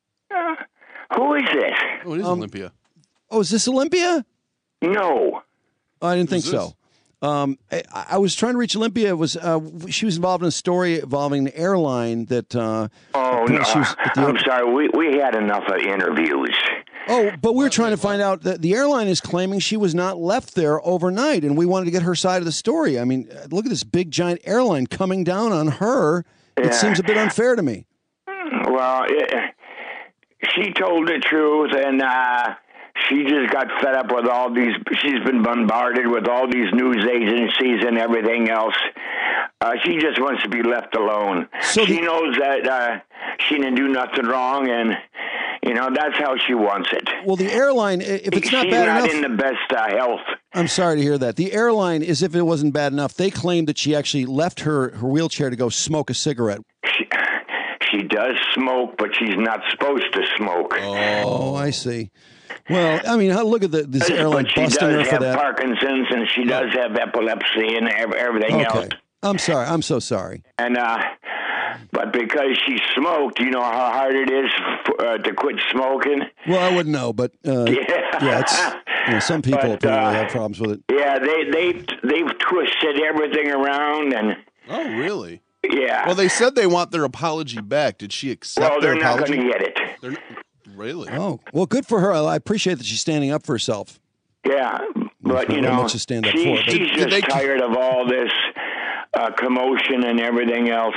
Who is this? Oh, it is Olympia. Oh, is this Olympia? No. Oh, I didn't think so. I was trying to reach Olympia. It was she was involved in a story involving an airline that. Oh no! I'm sorry. We had enough of interviews. Oh, but we were trying to find out that the airline is claiming she was not left there overnight, and we wanted to get her side of the story. I mean, look at this big giant airline coming down on her. Yeah. It seems a bit unfair to me. Well, she told the truth, and she just got fed up with all these. She's been bombarded with all these news agencies and everything else. She just wants to be left alone. So she knows that she didn't do nothing wrong, and that's how she wants it. Well, the airline, if it's not bad enough, she's not in the best health. I'm sorry to hear that. The airline, as if it wasn't bad enough, they claimed that she actually left her wheelchair to go smoke a cigarette. She does smoke, but she's not supposed to smoke. Oh, I see. Well, I mean, look at this airline busting her for that. She does have Parkinson's, and she does have epilepsy and everything else. I'm sorry. I'm so sorry. And but because she smoked, you know how hard it is to quit smoking. Well, I wouldn't know, but it's some people apparently have problems with it. Yeah, they've twisted everything around, and oh, really? Yeah. Well, they said they want their apology back. Did she accept their apology? Well, they're not going to get it. Really? Oh, well, good for her. I appreciate that she's standing up for herself. Yeah, but much to stand up for. She's just tired of all this commotion and everything else.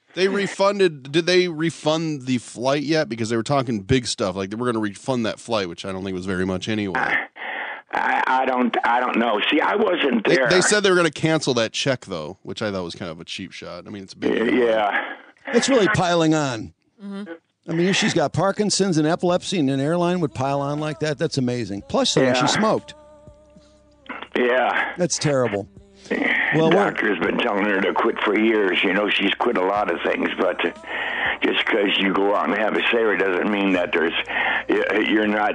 Did they refund the flight yet? Because they were talking big stuff, like they were going to refund that flight, which I don't think was very much anyway. I don't know. See, I wasn't there. They said they were going to cancel that check, though, which I thought was kind of a cheap shot. I mean, it's a big. Yeah. It's really piling on. Mm-hmm. I mean, if she's got Parkinson's and epilepsy and an airline would pile on like that, that's amazing. Plus, something she smoked. Yeah. That's terrible. Well, doctor's been telling her to quit for years. You know, she's quit a lot of things, but just because you go out and have a cigarette doesn't mean that you're not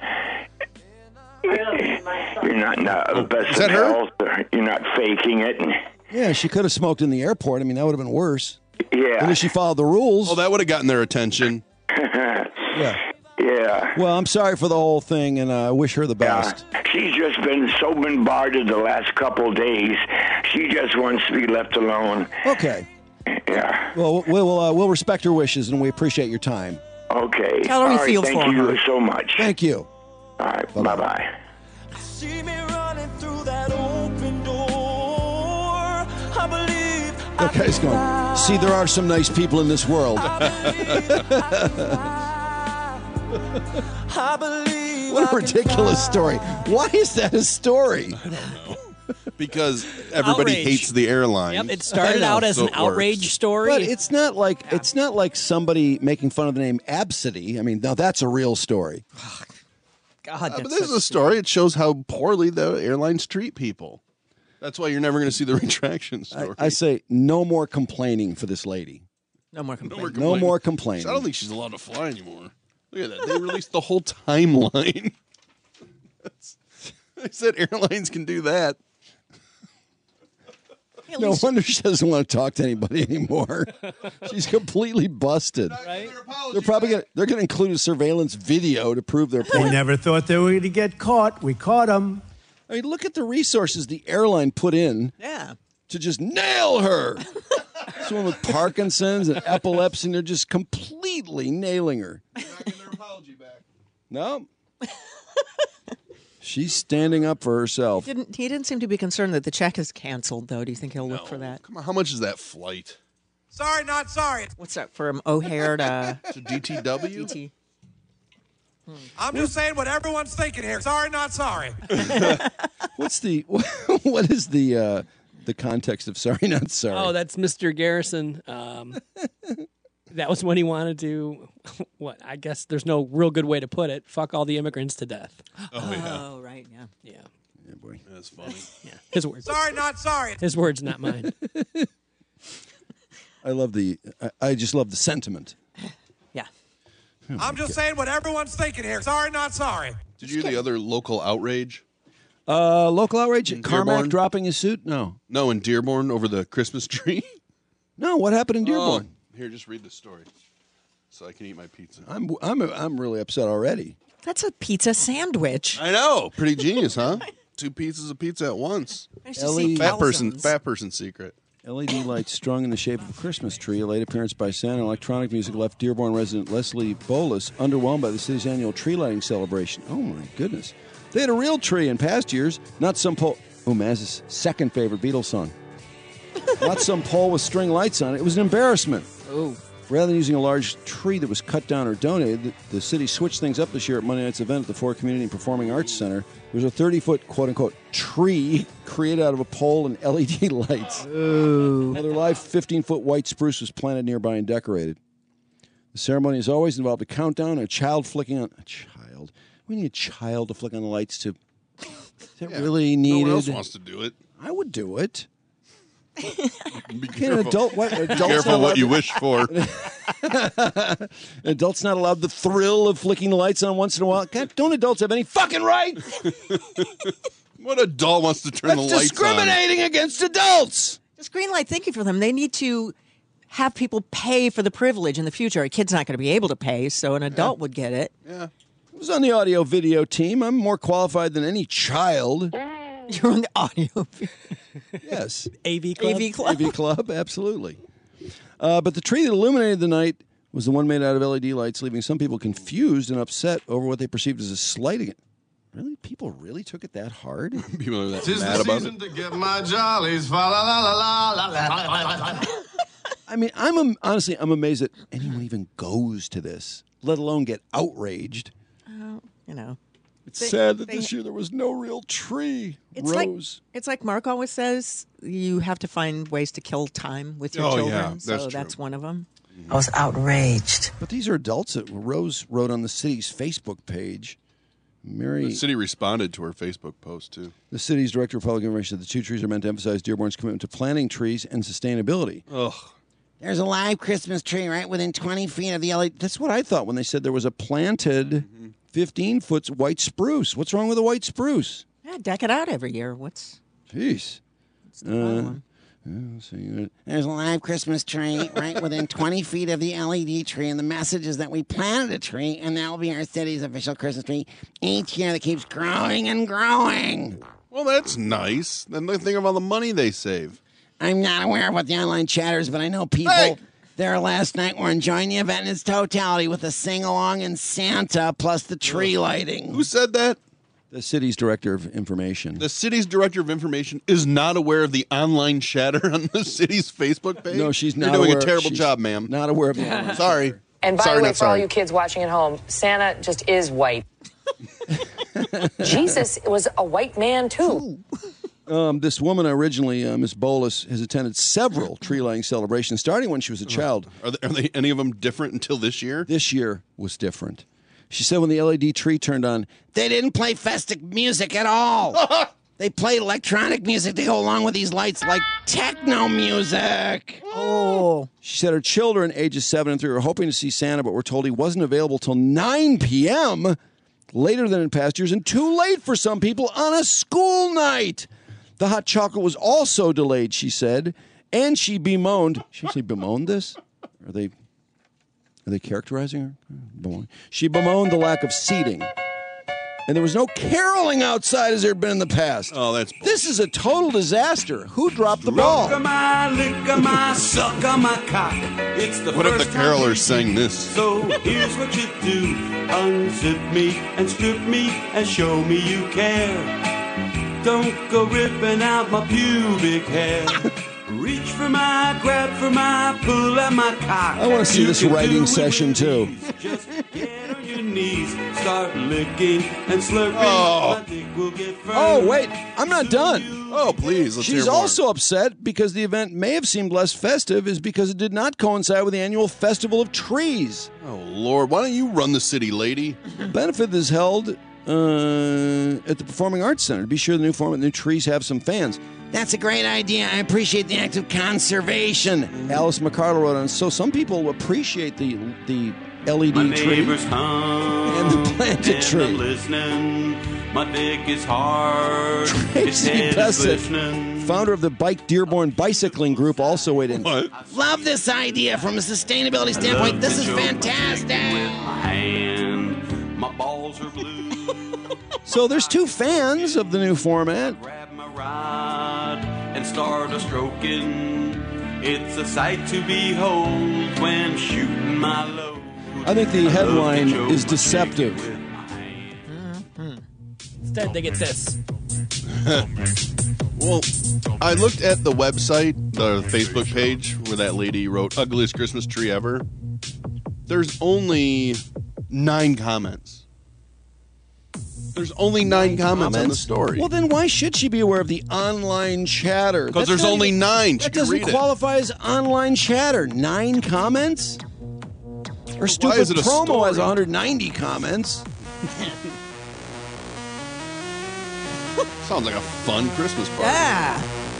the best of health. You're not faking it. Yeah, she could have smoked in the airport. I mean, that would have been worse. Yeah. And if she followed the rules. Well, that would have gotten their attention. Yeah. Yeah. Well, I'm sorry for the whole thing, and I wish her the best. Yeah. She's just been so bombarded the last couple of days. She just wants to be left alone. Okay. Yeah. Well, we'll respect her wishes, and we appreciate your time. Okay. Tell her we feel for her. Thank you so much. Thank you. All right. Bye-bye. See me running through that open door. I believe. That guy's going, see, there are some nice people in this world. I believe. What a ridiculous story. Why is that a story? I don't know. Because everybody Outrage. hates the airline. Yep, it started out as an outrage story. But it's not like somebody making fun of the name Absidy. I mean, now that's a real story. God, but this is a story. It shows how poorly the airlines treat people. That's why you're never going to see the retraction story. I say no more complaining for this lady. No more complaining. No more complaining. I don't think she's allowed to fly anymore. Look at that. They released the whole timeline. They said airlines can do that. No wonder she doesn't want to talk to anybody anymore. She's completely busted. Right? They're probably gonna include a surveillance video to prove their point. We never thought they were going to get caught. We caught them. I mean, look at the resources the airline put in to just nail her. Someone with Parkinson's and epilepsy, and they're just completely nailing her. They're not getting their apology back. No. She's standing up for herself. He didn't seem to be concerned that the check is canceled, though. Do you think he'll look for that? Come on, how much is that flight? Sorry, not sorry. What's that from O'Hare to DTW? DT? I'm just saying what everyone's thinking here. Sorry, not sorry. What is the context of sorry, not sorry? Oh, that's Mr. Garrison. That was when he wanted to, I guess there's no real good way to put it, fuck all the immigrants to death. Oh, right, yeah. Yeah. Yeah, boy. That's funny. Yeah, his words. Sorry, not sorry. His words, not mine. I just love the sentiment. Yeah. I'm just saying what everyone's thinking here. Sorry, not sorry. Did you hear the other local outrage? Local outrage? Carmack Dearborn? dropping his suit? No. No, in Dearborn over the Christmas tree. No, what happened in Dearborn? Here, just read the story so I can eat my pizza. I'm really upset already. That's a pizza sandwich. I know. Pretty genius, huh? 2 pieces of pizza at once. Fat person secret. LED lights strung in the shape of a Christmas tree, a late appearance by Santa, electronic music left Dearborn resident Leslie Bolus underwhelmed by the city's annual tree lighting celebration. Oh, my goodness. They had a real tree in past years, not some pole. Oh, Maz's second favorite Beatles song. Not some pole with string lights on it. It was an embarrassment. Oh. Rather than using a large tree that was cut down or donated, the city switched things up this year at Monday night's event at the Ford Community and Performing Arts Center. There was a 30-foot, quote-unquote, tree created out of a pole and LED lights. Ooh. Another live 15-foot white spruce was planted nearby and decorated. The ceremony has always involved a countdown and a child flicking on... A child? We need a child to flick on the lights to... Is that really needed? No one else wants to do it. I would do it. Be Can't an adult, careful what you wish for. An adult's not allowed the thrill of flicking the lights on once in a while. God, don't adults have any fucking right? What adult wants to turn the lights on? Discriminating against adults. Just green light thinking for them. They need to have people pay for the privilege in the future. A kid's not going to be able to pay, so an adult would get it. Yeah. I was on the audio video team. I'm more qualified than any child. You're on the audio. Yes. AV Club. AV Club. AV Club, absolutely. But the tree that illuminated the night was the one made out of LED lights, leaving some people confused and upset over what they perceived as a slight against. Really? People really took it that hard? People are that Tis mad the about season it? to get my jollies. Fa la la la la la la. I mean, honestly, I'm amazed that anyone even goes to this, let alone get outraged. You know. It's sad that this year there was no real tree. Rose. It's like Mark always says, you have to find ways to kill time with your Oh, children. yeah, so that's that's true. one of them. I was outraged. But these are adults that Rose wrote on the city's Facebook page. The city responded to her Facebook post, too. The city's director of public information said the 2 trees are meant to emphasize Dearborn's commitment to planting trees and sustainability. Ugh. There's a live Christmas tree right within 20 feet of the LED. That's what I thought when they said there was a planted 15-foot white spruce. What's wrong with a white spruce? Yeah, deck it out every year. Jeez. There's a live Christmas tree right within 20 feet of the LED tree, and the message is that we planted a tree, and that will be our city's official Christmas tree each year that keeps growing and growing. Well, that's nice. Then think of all the money they save. I'm not aware of what the online chatter is, but I know people there last night were enjoying the event in its totality with a sing-along and Santa plus the tree lighting. Who said that? The city's director of information. The city's director of information is not aware of the online chatter on the city's Facebook page? No, she's not You're doing aware. a terrible She's job, ma'am. Not aware of the online Sorry. chatter. And by Sorry, the way, not for all sorry. you kids watching at home, Santa just is white. Jesus was a white man, too. This woman originally, Miss Bolus, has attended several tree lighting celebrations, starting when she was a child. Are they any of them different until this year? This year was different. She said when the LED tree turned on, they didn't play festive music at all. They played electronic music to go along with these lights, like techno music. Oh. She said her children, ages 7 and 3, were hoping to see Santa, but were told he wasn't available till 9 p.m., later than in past years, and too late for some people on a school night. The hot chocolate was also delayed, she said, and she bemoaned. She actually bemoaned this? Are they characterizing her? Bemoaned. She bemoaned the lack of seating. And there was no caroling outside as there had been in the past. Oh, that's bullshit. This is a total disaster. Who dropped the ball? Rock my, lick my, suck my cock. It's the What if the first time carolers we sang this? So here's what you do. Unzip me and strip me and show me you care. Don't go ripping out my pubic hair. Reach for my, grab for my, pull at my cock. I want to see this writing session, too. Just get on your knees, start licking and slurping. Oh. My dick will get firm. Oh, wait. I'm not done. Oh, please. Let's She's hear more. also upset because the event may have seemed less festive is because it did not coincide with the annual Festival of Trees. Oh, Lord. Why don't you run the city, lady? The benefit is held at the Performing Arts Center. To be sure the new format, the new trees have some fans. That's a great idea. I appreciate the act of conservation. Alice McCardle wrote on. So some people appreciate the LED My tree neighbors hum and the planted and tree. I'm listening. My dick is hard. His Tracy head is Bassett, glistening. founder of the Bike Dearborn Bicycling Group, also weighed in. What? Love this idea from a sustainability standpoint. This is fantastic. My hand, my balls are blue. So there's 2 fans of the new format. Grab my rod and start a stroking. It's a sight to behold when shooting my load. I think the headline is deceptive. Instead, they get this. Well, I looked at the website, the Facebook page, where that lady wrote, ugliest Christmas tree ever. There's only 9 comments. There's only 9 comments on the story. Well, then why should she be aware of the online chatter? Because there's only 9. She That can doesn't read it. qualify as online chatter. 9 comments? Her stupid is it a promo story? has 190 comments. Sounds like a fun Christmas party. Yeah.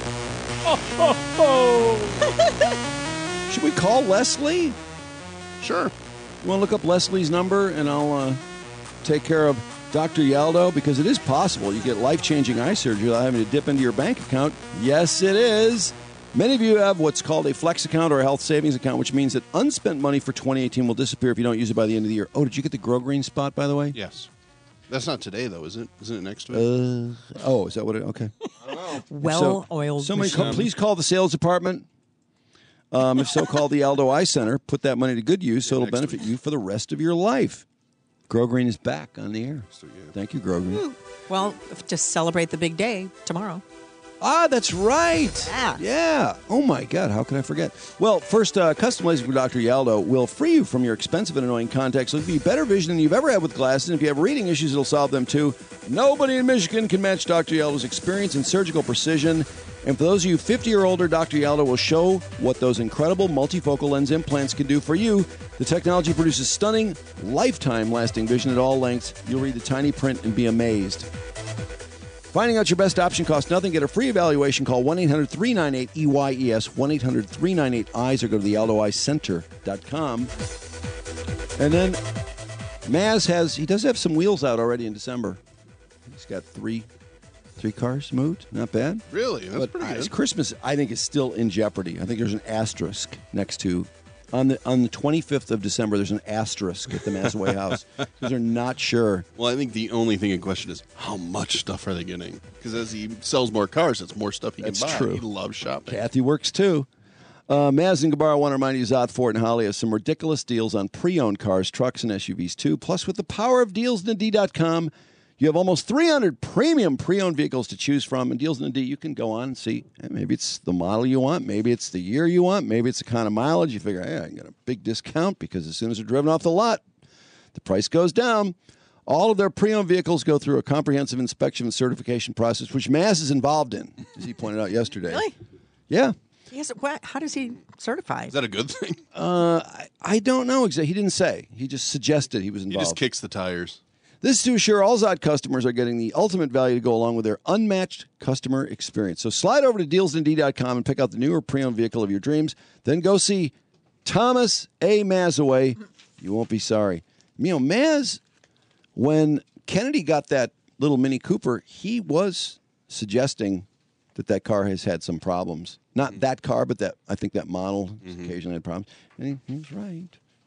Should we call Leslie? Sure. You want to look up Leslie's number, and I'll take care of Dr. Yaldo, because it is possible you get life-changing eye surgery without having to dip into your bank account. Yes, it is. Many of you have what's called a flex account or a health savings account, which means that unspent money for 2018 will disappear if you don't use it by the end of the year. Oh, did you get the Grow Green spot, by the way? Yes. That's not today, though, is it? Isn't it next week? Is that what it? Okay. I don't know. Well-oiled machine. Please call the sales department. If so, call the Aldo Eye Center. Put that money to good use so it'll benefit you for the rest of your life. Grow Green is back on the air. Thank you, Grow Green. Well, to celebrate the big day tomorrow. Ah, that's right. Yeah. Oh, my God. How could I forget? Well, first, custom LASIK from Dr. Yaldo will free you from your expensive and annoying contacts. It'll give you better vision than you've ever had with glasses. And if you have reading issues, it'll solve them, too. Nobody in Michigan can match Dr. Yaldo's experience and surgical precision. And for those of you 50 or older, Dr. Yalda will show what those incredible multifocal lens implants can do for you. The technology produces stunning, lifetime-lasting vision at all lengths. You'll read the tiny print and be amazed. Finding out your best option costs nothing. Get a free evaluation. Call 1-800-398-EYES, 1-800-398-EYES, or go to the AldoEyeCenter.com. And then Maz does have some wheels out already in December. He's got three cars moved. Not bad. Really? That's pretty good. His Christmas, I think, is still in jeopardy. I think there's an asterisk next to... On the 25th of December, there's an asterisk at the Mazaway house because they're not sure. Well, I think the only thing in question is how much stuff are they getting? Because as he sells more cars, it's more stuff he can buy. That's true. He loves shopping. Kathy works too. Maz and Gabar want to remind you, Zott, Ford, and Holly has some ridiculous deals on pre-owned cars, trucks, and SUVs too. Plus, with the power of DealsInTheD.com, you have almost 300 premium pre-owned vehicles to choose from. And Deals in the D, you can go on and see. Maybe it's the model you want. Maybe it's the year you want. Maybe it's the kind of mileage. You figure, hey, I can get a big discount because as soon as they're driven off the lot, the price goes down. All of their pre-owned vehicles go through a comprehensive inspection and certification process, which Maz is involved in, as he pointed out yesterday. Really? Yeah. Yes. How does he certify? Is that a good thing? I don't know exactly. He didn't say. He just suggested he was involved. He just kicks the tires. This is to assure all Zott customers are getting the ultimate value to go along with their unmatched customer experience. So slide over to DealsInTheD.com and pick out the newer pre-owned vehicle of your dreams. Then go see Thomas A. Mazaway. You won't be sorry. You know, Maz, when Kennedy got that little Mini Cooper, he was suggesting that car has had some problems. Not that car, but I think that model occasionally had problems. And he was right.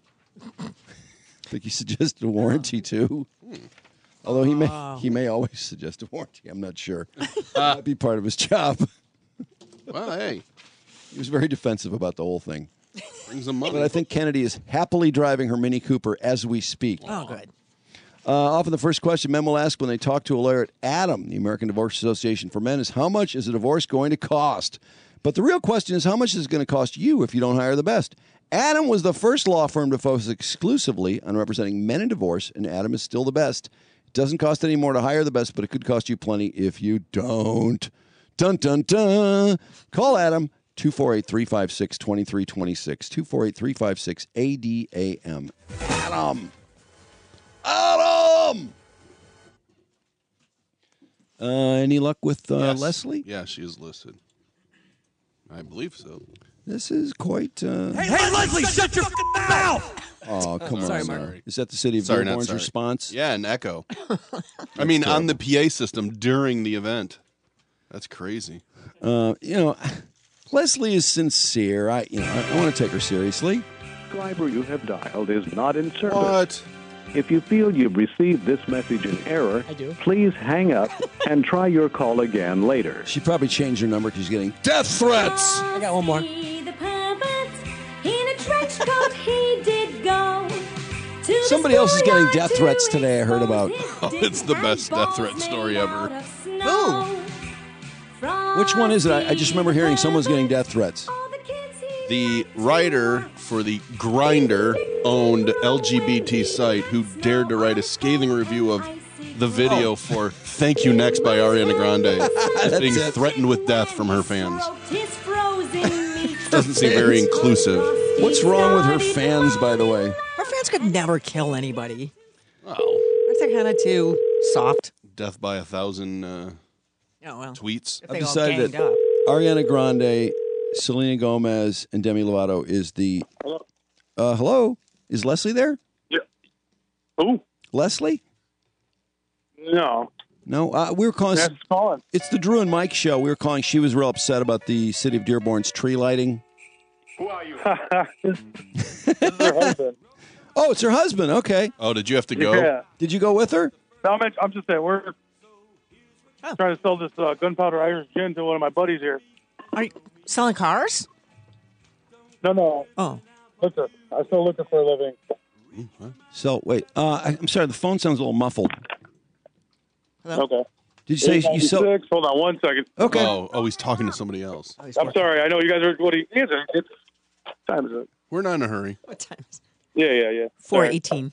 I think he suggested a warranty too. Although he may always suggest a warranty. I'm not sure. That'd be part of his job. Well, hey. He was very defensive about the whole thing. Brings some money. But I think Kennedy is happily driving her Mini Cooper as we speak. Oh, good. Often the first question men will ask when they talk to a lawyer at ADAM, the American Divorce Association for Men, is how much is a divorce going to cost? But the real question is how much is it going to cost you if you don't hire the best? ADAM was the first law firm to focus exclusively on representing men in divorce, and ADAM is still the best. It doesn't cost any more to hire the best, but it could cost you plenty if you don't. Dun, dun, dun. Call ADAM, 248-356-2326, 248-356-ADAM. ADAM! Any luck with Yes. Leslie? Yeah, she is listed. I believe so. This is quite... Hey, Leslie, shut your mouth! Oh, come Sorry, on. Mark. Is that the city of Dearborn's response? Yeah, an echo. I mean, on the PA system during the event. That's crazy. Leslie is sincere. I want to take her seriously. Subscriber you have dialed is not in service. What? If you feel you've received this message in error, please hang up and try your call again later. She probably changed her number because she's getting death threats. I got one more. Somebody else is getting death threats today, I heard about. Oh, it's the best death threat story ever. Who? Which one is it? I just remember hearing someone's getting death threats. The writer for the Grindr-owned LGBT site who dared to write a scathing review of the video for Thank You Next by Ariana Grande is being threatened with death from her fans. Doesn't seem very inclusive. What's wrong with her fans, by the way? Her fans could never kill anybody. Oh. That's kind of too soft. Death by 1,000 tweets. If they I've all decided ganged up. that Ariana Grande, Selena Gomez, and Demi Lovato is the... Hello? Hello? Is Leslie there? Yeah. Who? Leslie? No. No, we were calling... That's calling. It's the Drew and Mike show. We were calling. She was real upset about the city of Dearborn's tree lighting. Who are you? This is her husband. Oh, it's her husband. Okay. Oh, did you have to go? Yeah. Did you go with her? No, I'm just at work. Trying to sell this gunpowder Irish gin to one of my buddies here. Are you selling cars? No. Oh. Liquor. I sell liquor for a living. So, wait. I'm sorry. The phone sounds a little muffled. Hello? Okay. Did you say you sell... Hold on 1 second. Okay. Oh, he's talking to somebody else. I'm sorry. I know you guys are... What answer? What time is it? We're not in a hurry. What time is it? Yeah. 4:18.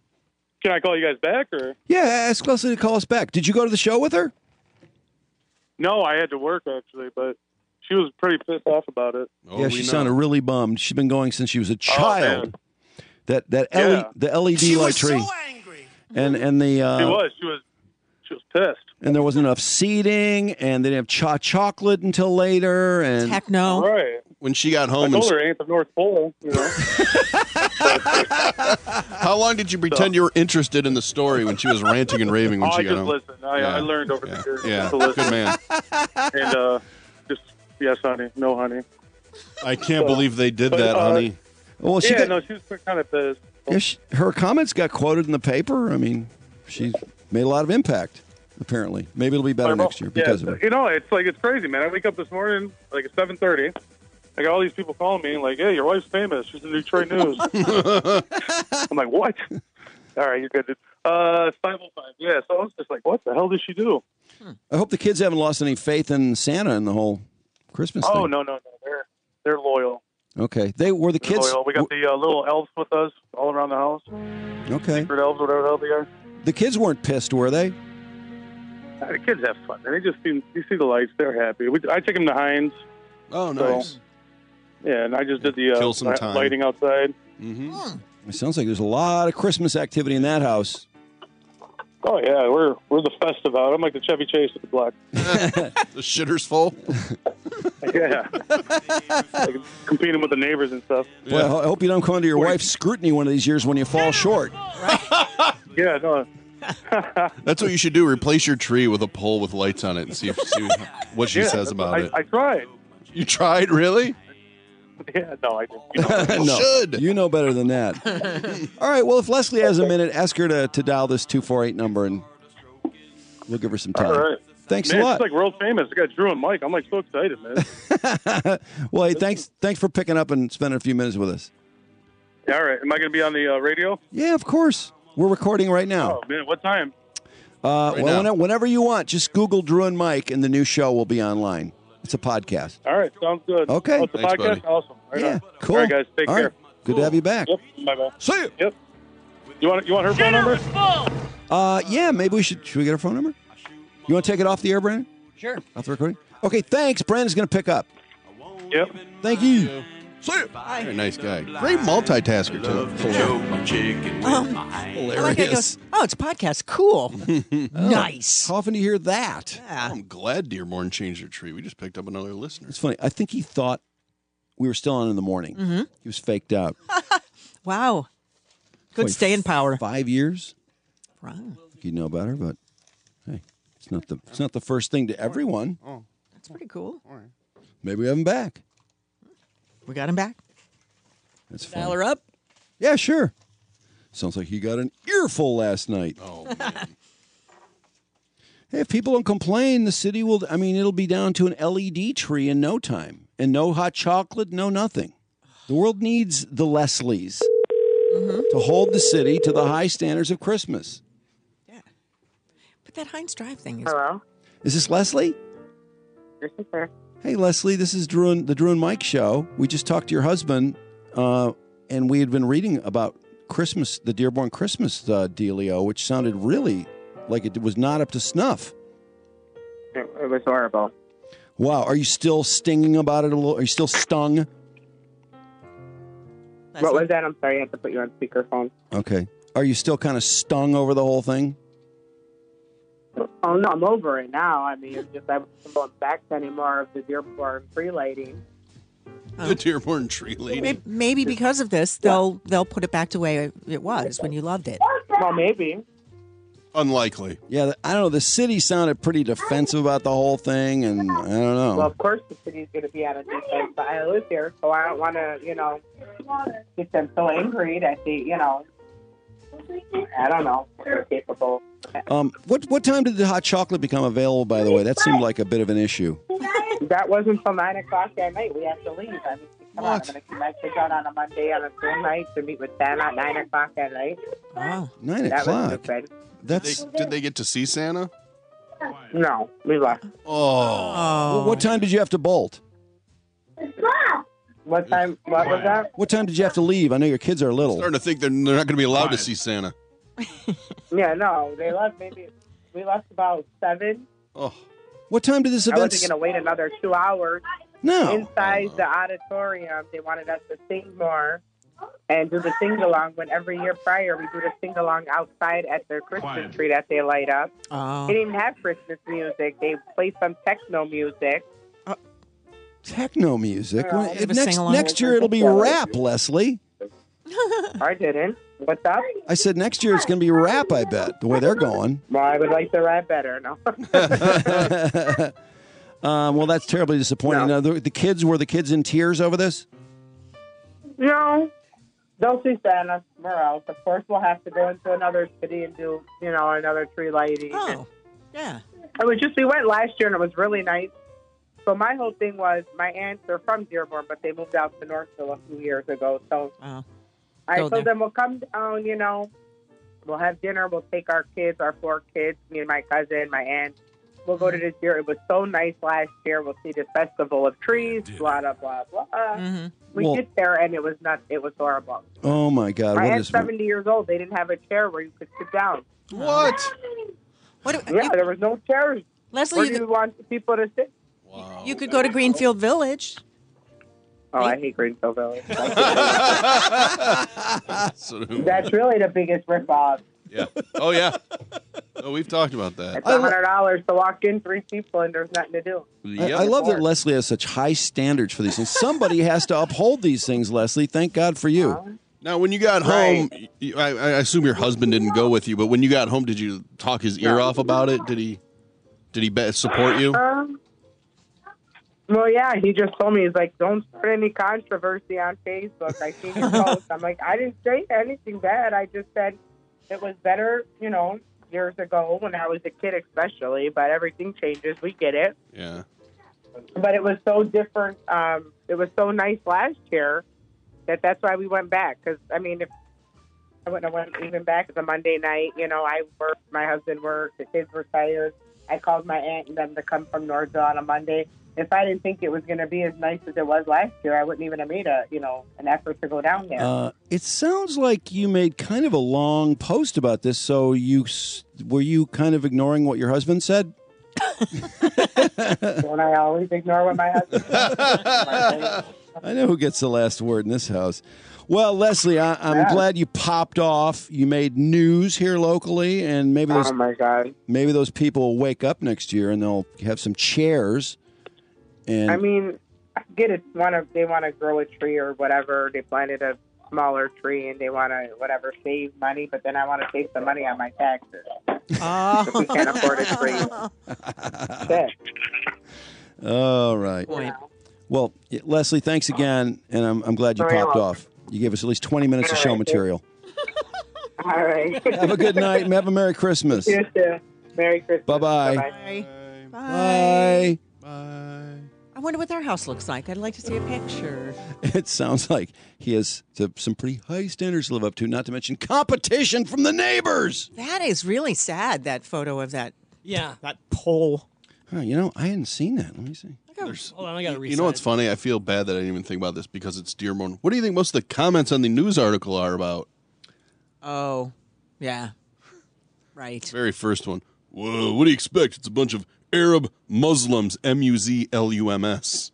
Can I call you guys back, or? Yeah, ask Leslie to call us back. Did you go to the show with her? No, I had to work actually, but she was pretty pissed off about it. Yeah, she sounded really bummed. She's been going since she was a child. The LED light tree. And the she was pissed. And there wasn't enough seating, and they didn't have chocolate until later. And heck no. Right. When she got home, I told her it ain't the North Pole. You know. How long did you pretend you were interested in the story when she was ranting and raving when she got home? I just listened. I learned over the years. Yeah, to listen. good man. And just yes, honey, no, honey. I can't believe they did that, honey. Well, she was kind of pissed. Yeah, her comments got quoted in the paper. I mean, she's made a lot of impact. Apparently, maybe it'll be better next year because of it. You know, it's crazy, man. I wake up this morning like at 7:30. I got all these people calling me like, "Hey, your wife's famous. She's in Detroit News." I'm like, "What?" All right, you're good. It's 5:05. Yeah, so I was just like, "What the hell did she do?" I hope the kids haven't lost any faith in Santa and the whole Christmas thing. Oh no, they're loyal. Okay, were the kids loyal. We got the little elves with us all around the house. Okay, secret elves, whatever the hell they are. The kids weren't pissed, were they? The kids have fun. They just you see the lights. They're happy. I take them to Heinz. Oh, nice. So, yeah, and I just did the Kill some time. lighting outside. Mm-hmm. It sounds like there's a lot of Christmas activity in that house. Oh yeah, we're the festive out. I'm like the Chevy Chase of the block. The shitter's full. Yeah, like competing with the neighbors and stuff. Well, I hope you don't come under your wife's scrutiny one of these years when you fall short. Yeah, no. That's what you should do. Replace your tree with a pole with lights on it and see what she says about it. I tried. You tried, really? Yeah, no, I didn't. No, should. You know better than that. All right, well, if Leslie has a minute, ask her to dial this 248 number, and we'll give her some time. All right. Thanks man, a lot. It's like world famous. I got Drew and Mike. I'm like so excited, man. Well, hey, thanks for picking up and spending a few minutes with us. Yeah, all right. Am I going to be on the radio? Yeah, of course. We're recording right now. Oh, man. What time? Whenever you want. Just Google Drew and Mike, and the new show will be online. It's a podcast. All right. Sounds good. Okay. Oh, it's a Thanks, podcast? buddy. Awesome. Right Yeah, on. cool. All right, guys. Take All care. right. Good to have you back. Yep. Bye-bye. See you. Yep. You want her phone number? Yeah, maybe we should we get her phone number? You want to take it off the air, Brandon? Sure. Off the recording? Okay, thanks. Brandon's going to pick up. Yep. Thank you. See you. Very nice guy. Great multitasker, too. Hilarious. Oh, it's a podcast. Cool. Nice. How often do you hear that? I'm glad Dearborn changed their tree. We just picked up another listener. It's funny. I think he thought we were still on in the morning. Mm-hmm. He was faked out. Wow. Good staying power. 5 years. Wow. You'd know better, but hey, it's not the first thing to everyone. Oh, that's pretty cool. All right. Maybe we have him back. We got him back. That's fun. Dial her up. Yeah, sure. Sounds like he got an earful last night. Oh, man. Hey, if people don't complain, the city will, it'll be down to an LED tree in no time. And no hot chocolate, no nothing. The world needs the Leslies to hold the city to the high standards of Christmas. Yeah. But that Heinz Drive thing is... Hello? Is this Leslie? This is her. Hey, Leslie, this is the Drew and Mike show. We just talked to your husband, and we had been reading about Christmas, the Dearborn Christmas dealio, which sounded really like it was not up to snuff. It was horrible. Wow. Are you still stinging about it a little? Are you still stung? What was that? I'm sorry, I had to put you on speakerphone. Okay. Are you still kind of stung over the whole thing? Oh, no, I'm over it now. I wasn't going back to any more of the Dearborn tree lighting. The Dearborn tree lighting. Maybe because of this, they'll put it back to the way it was when you loved it. Well, maybe. Unlikely. Yeah, I don't know. The city sounded pretty defensive about the whole thing, and I don't know. Well, of course the city's going to be on a defense, but I live here, so I don't want to, get them so angry that they, I don't know, they're capable. What time did the hot chocolate become available, by the way? That seemed like a bit of an issue. That wasn't until 9 o'clock at night. We have to leave. Come on, I'm going to keep my kids out on a Monday on a Zoom night to meet with Santa at 9 o'clock at night. Wow. 9 That was o'clock? stupid. Did they get to see Santa? No, we left. Oh. Well, what time did you have to bolt? What time? What was that? What time did you have to leave? I know your kids are little. Starting to think they're not going to be allowed to see Santa. Yeah, no, they left. We left about 7. Oh. What time did this I event? wasn't going to wait another 2 hours. No. Inside the auditorium, they wanted us to sing more and do the sing-along when every year prior we do the sing-along outside at their Christmas tree that they light up. Oh. They didn't have Christmas music. They played some techno music. Techno music. Yeah. Well, It was next sing-along. next year it'll be rap, Leslie. I didn't. What's up? I said next year it's going to be rap. I bet the way they're going. Well, I would like the rap better. No. Well, that's terribly disappointing. Now, the kids were the kids in tears over this. No. They'll see Santa somewhere else. Of course, we'll have to go into another city and do, another tree lighting. Oh, yeah. It was just, we went last year and it was really nice. So my whole thing was, my aunts are from Dearborn, but they moved out to Northville a few years ago. So I told them, we'll come down, we'll have dinner. We'll take our kids, our 4 kids, me and my cousin, my aunt. We'll go to this year. It was so nice last year. We'll see the Festival of Trees, blah, blah, blah, blah. We get there and it was horrible. Oh my God! My What aunt's is? 70 years old. They didn't have a chair where you could sit down. What? There was no chairs. Leslie, where do you want the people to sit? You could go to Greenfield Village. Oh, I hate Greenfield Village. That's really the biggest ripoff. Yeah. Oh, yeah. Oh, we've talked about that. It's $100 to walk in, 3 people, and there's nothing to do. I love that Leslie has such high standards for these things. Somebody has to uphold these things, Leslie. Thank God for you. Now, when you got home, I assume your husband didn't go with you, but when you got home, did you talk his ear off about it? Did he support you? Well, yeah, he just told me, he's like, don't start any controversy on Facebook. I seen your post. I'm like, I didn't say anything bad. I just said it was better, years ago when I was a kid especially, but everything changes. We get it. Yeah. But it was so different. It was so nice last year that's why we went back. Because, I mean, if I wouldn't have went even back, it's a Monday night. I worked, my husband worked, the kids were tired. I called my aunt and them to come from Northville on a Monday. If I didn't think it was going to be as nice as it was last year, I wouldn't even have made an effort to go down there. It sounds like you made kind of a long post about this. So were you kind of ignoring what your husband said? Don't I always ignore what my husband says? I know who gets the last word in this house. Well, Leslie, I'm glad you popped off. You made news here locally, and maybe those, oh my God, maybe those people will wake up next year and they'll have some chairs. And I mean, I get it. They want to grow a tree or whatever. They planted a smaller tree and they want to save money, but then I want to save some money on my taxes. If we can't afford a tree. Shit. All right. Well, Leslie, thanks again, and I'm glad you popped off. You gave us at least 20 minutes of show material. All right. Have a good night and have a Merry Christmas. You too. Merry Christmas. Bye-bye. Bye-bye. Bye. I wonder what their house looks like. I'd like to see a picture. It sounds like he has some pretty high standards to live up to, not to mention competition from the neighbors. That is really sad, that photo of that. Yeah, that pole. I hadn't seen that. Let me see. Hold on, I got to reset. You know what's funny? I feel bad that I didn't even think about this because it's Dearborn. What do you think most of the comments on the news article are about? Oh, yeah. Right. Very first one. Whoa, what do you expect? It's a bunch of Arab Muslims, Muzlums.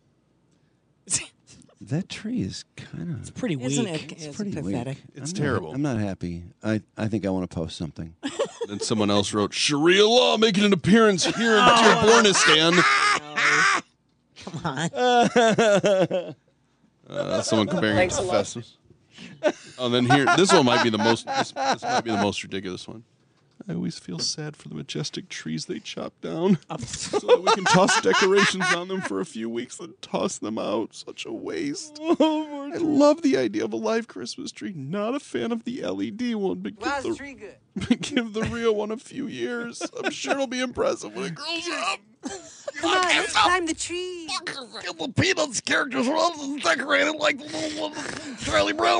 That tree is kind of... It's pretty weak. Isn't it? It's pretty pathetic. weak. It's terrible. I'm not happy. I think I want to post something. Then someone else wrote, Sharia law making an appearance here in Dearbornistan. Come on. Someone comparing it to Festus. Oh, then here, this one might be the most. This might be the most ridiculous one. I always feel sad for the majestic trees they chop down, so that we can toss decorations on them for a few weeks, then toss them out. Such a waste. I love the idea of a live Christmas tree. Not a fan of the LED one, but give the real one a few years. I'm sure it'll be impressive when it grows up. Come on, let's climb the tree. Give the Peanuts characters rather than decorated like the little one Charlie Brown.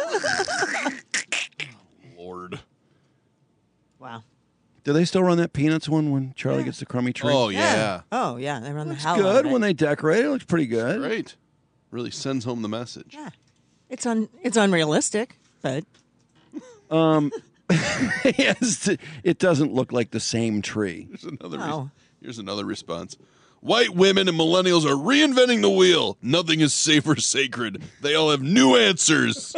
Lord. Wow. Do they still run that Peanuts one when Charlie gets the crummy tree? Oh, yeah. Oh, yeah. They run the Looks hell good out of it. when they decorate. It looks pretty good. Great. Really sends home the message. Yeah. It's unrealistic, but... Yes, it doesn't look like the same tree. There's another No. reason. Here's another response. White women and millennials are reinventing the wheel. Nothing is safe or sacred. They all have new answers.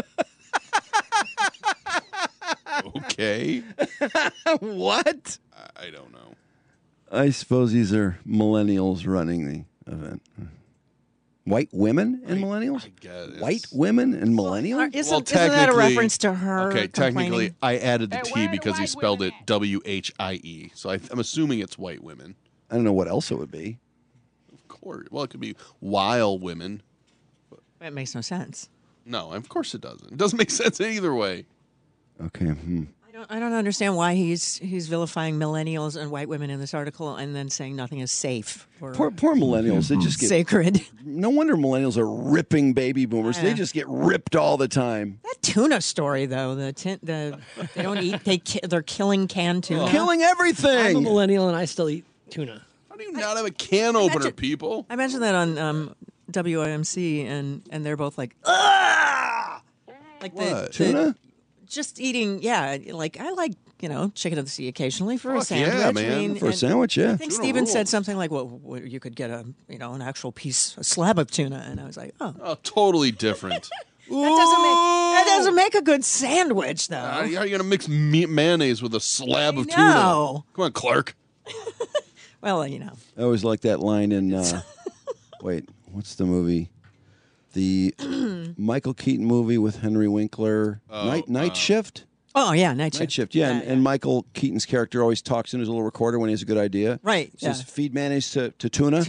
Okay. What? I don't know. I suppose these are millennials running the event. White women and millennials? I guess. White women and millennials? Isn't that a reference to her? Okay, technically, complaining? I added the T because he spelled it WHIE. So I'm assuming it's white women. I don't know what else it would be. Of course. Well, it could be while women. That makes no sense. No, of course it doesn't. It doesn't make sense either way. Okay. I don't understand why he's vilifying millennials and white women in this article and then saying nothing is safe. Or Poor millennials. They just get sacred. No wonder millennials are ripping baby boomers. Yeah. They just get ripped all the time. That tuna story, though, they don't eat. They're killing canned tuna. Killing everything. I'm a millennial and I still eat tuna. How do you not have a can opener, people? I mentioned that on WIMC, and they're both like, ah, like What? Tuna? Just eating, yeah. Like I like chicken of the sea occasionally for a Fuck sandwich. yeah, man. I mean, For a and sandwich, yeah. I think Tuna Steven rules. said something like, "Well, you could get an actual piece, a slab of tuna," and I was like, "Oh, Oh, totally different. that doesn't make a good sandwich, though." How are you going to mix mayonnaise with a slab of know. tuna? Come on, Clark. Well, I always like that line in, wait, what's the movie? The Michael Keaton movie with Henry Winkler, Night Shift? Oh, yeah, Night Shift, yeah. And Michael Keaton's character always talks in his little recorder when he has a good idea. Right, He says, feed mayonnaise to tuna.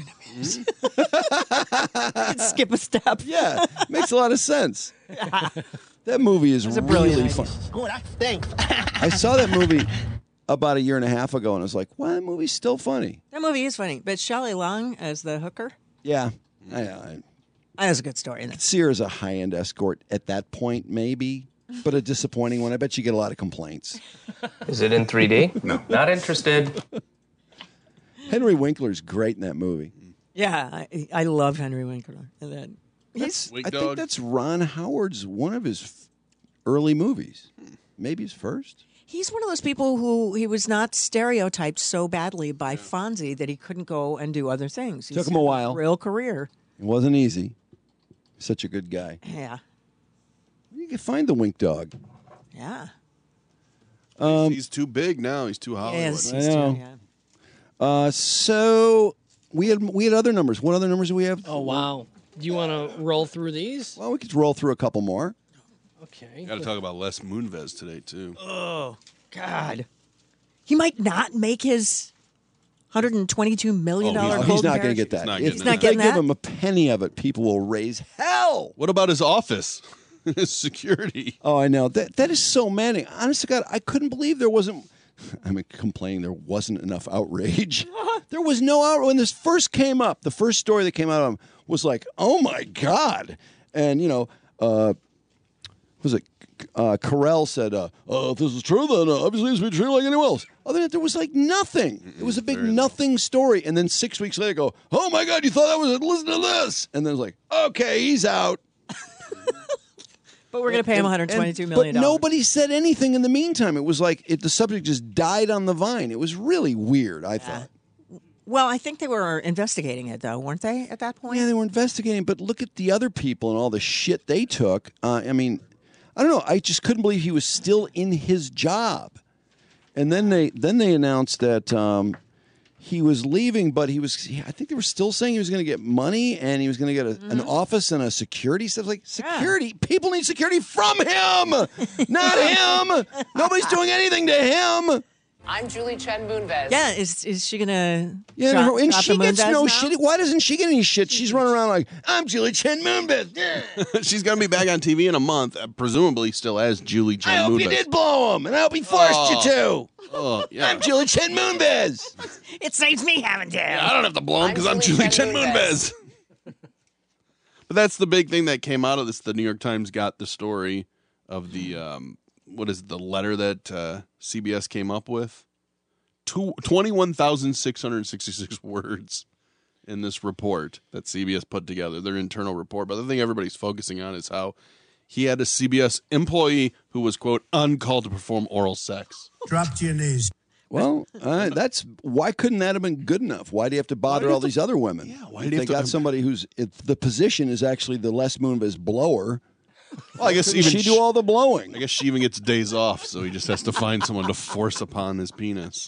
Skip a step. Yeah, makes a lot of sense. That movie is really fun. Oh, that stinks. I saw that movie about 1.5 years ago, and I was like, wow, that movie's still funny. That movie is funny, but Shelley Long as the hooker, Yeah. that was a good story. I could see her as a high-end escort at that point, maybe, but a disappointing one. I bet you get a lot of complaints. Is it in 3D? No. Not interested. Henry Winkler's great in that movie. Yeah, I love Henry Winkler. And then I think that's Ron Howard's one of his early movies. Maybe his first. he's one of those people who he was not stereotyped so badly by Fonzie that he couldn't go and do other things. Took him a while. Real career. It wasn't easy. Such a good guy. Yeah. You can find the Wink Dog. Yeah. He's too big now. He's too Hollywood. Yes, I know. So we had other numbers. What other numbers do we have? Oh, wow. Do you want to roll through these? Well, we could roll through a couple more. Okay. Got to talk about Les Moonves today, too. Oh, God. He might not make his $122 million golden he's not going to parachute. get that. He's If not they getting give that? him a penny of it, people will raise hell. What about his office? His security. Oh, I know. That is so many. Honest to God, I couldn't believe there wasn't. Complaining there wasn't enough outrage. There was no outrage. When this first came up, the first story that came out of him was like, oh, my God. And, was it Carell said, if this is true, then obviously it's been treated like anyone else. Other than that, there was like nothing. It was a big nothing story. And then 6 weeks later, go, oh, my God, you thought that was it? Listen to this. And then it's like, okay, he's out. But we're going to pay him $122 million. But nobody said anything in the meantime. It was like the subject just died on the vine. It was really weird, I thought. Well, I think they were investigating it, though, weren't they, at that point? Yeah, they were investigating. But look at the other people and all the shit they took. I don't know. I just couldn't believe he was still in his job. And then they announced that he was leaving, but I think they were still saying he was going to get money and he was going to get an office and a security stuff. Like, security? People need security from him, not him. Nobody's doing anything to him. I'm Julie Chen Moonves. Yeah, is she gonna? Yeah, drop she the gets Moonves no now? shit. Why doesn't she get any shit? She's running around like, I'm Julie Chen Moonves. Yeah. She's going to be back on TV in a month, presumably still as Julie Chen I hope you Moonves. did blow him, and I hope he forced you to. Oh, yeah. I'm Julie Chen Moonves. It saves me having to. I don't have to blow him because I'm Julie Chen Moonves. But that's the big thing that came out of this. The New York Times got the story of the, the letter that CBS came up with? 21,666 words in this report that CBS put together, their internal report. But the thing everybody's focusing on is how he had a CBS employee who was, quote, uncalled to perform oral sex. Drop to your knees. Well, why couldn't that have been good enough? Why do you have to bother all these other women? Yeah, why if do you they have to- got somebody who's the position is actually the Les Moonves blower? Well, I guess Couldn't even she do all the blowing. I guess she even gets days off, so he just has to find someone to force upon his penis.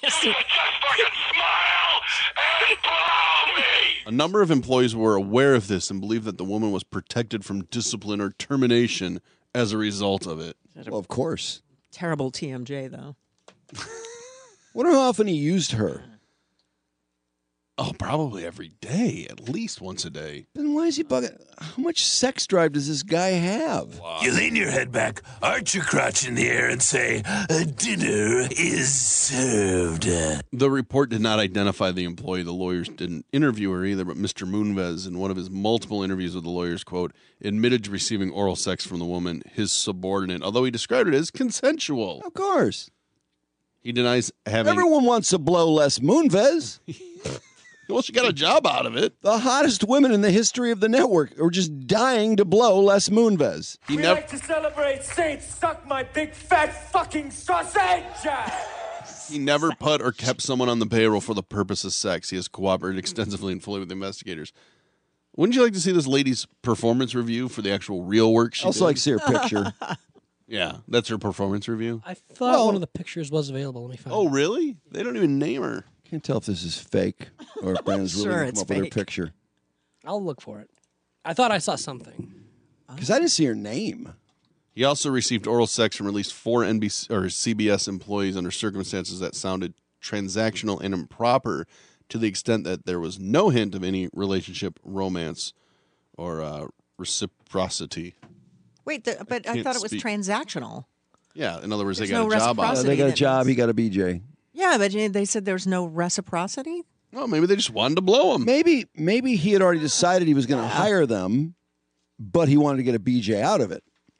A number of employees were aware of this and believed that the woman was protected from discipline or termination as a result of it. Well, of course. Terrible TMJ, though. Wonder how often he used her. Oh, probably every day, at least once a day. Then why is he bugging? How much sex drive does this guy have? You lean your head back, arch your crotch in the air, and say, dinner is served. The report did not identify the employee. The lawyers didn't interview her either, but Mr. Moonves, in one of his multiple interviews with the lawyers, quote, admitted to receiving oral sex from the woman, his subordinate, although he described it as consensual. Of course. He denies having... Everyone wants to blow Les Moonves. Well, she got a job out of it. The hottest women in the history of the network are just dying to blow Les Moonves. We like to celebrate Saints. Suck my big fat fucking sausage. He never put or kept someone on the payroll for the purpose of sex. He has cooperated extensively and fully with investigators. Wouldn't you like to see this lady's performance review for the actual real work she Also did? like to see her picture. Yeah, that's her performance review. I thought one of the pictures was available. Let me find Oh, really? They don't even name her. Can't tell if this is fake or if Brandon's really Sure, going to it's come up with her fake. picture. I'll look for it. I thought I saw something. Because I didn't see her name. He also received oral sex from at least 4 NBC or CBS employees under circumstances that sounded transactional and improper, to the extent that there was no hint of any relationship, romance, or reciprocity. Wait, but I can't thought it was speak. transactional. Yeah, in other words, There's they got no a job out of reciprocity. it. They got a that job. means- He got a BJ. Yeah, but they said there's no reciprocity. Well, maybe they just wanted to blow him. Maybe he had already decided he was going to hire them, but he wanted to get a BJ out of it.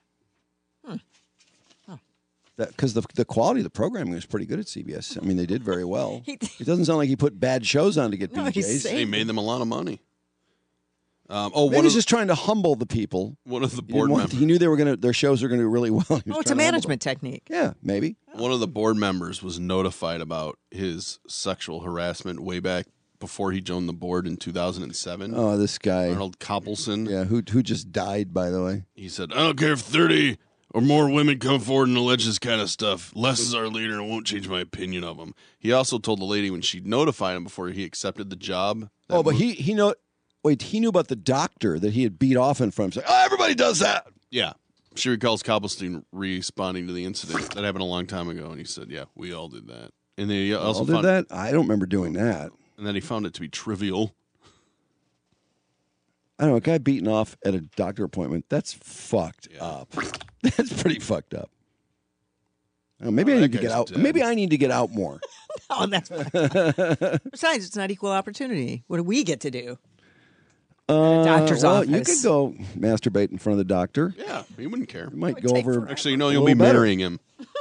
Because the quality of the programming was pretty good at CBS. I mean, they did very well. It doesn't sound like he put bad shows on to get BJs. He made them a lot of money. Maybe he's just trying to humble the people. One of the He board didn't want- members. He knew their shows were going to do really well. He was Oh, it's a trying to humble management technique. them. Yeah, maybe. One of the board members was notified about his sexual harassment way back before he joined the board in 2007. Oh, this guy. Arnold Koppelson. Yeah, who just died, by the way. He said, I don't care if 30 or more women come forward and allege this kind of stuff. Les is our leader and it won't change my opinion of him. He also told the lady when she notified him before he accepted the job. Oh, but he knew about the doctor that he had beat off in front of him. He's like, oh, everybody does that. Yeah. She recalls Koppelstein responding to the incident. That happened a long time ago. And he said, yeah, we all did that. And then he also All did found that? I don't remember doing that. And then he found it to be trivial. I don't know, a guy beaten off at a doctor appointment, that's fucked up. That's pretty fucked up. Oh, maybe I need to get out. Maybe I need to get out more. Oh, that's besides, it's not equal opportunity. What do we get to do? Doctor's office. You could go masturbate in front of the doctor. Yeah, he wouldn't care. You might go over. Actually, you know, you'll be marrying him.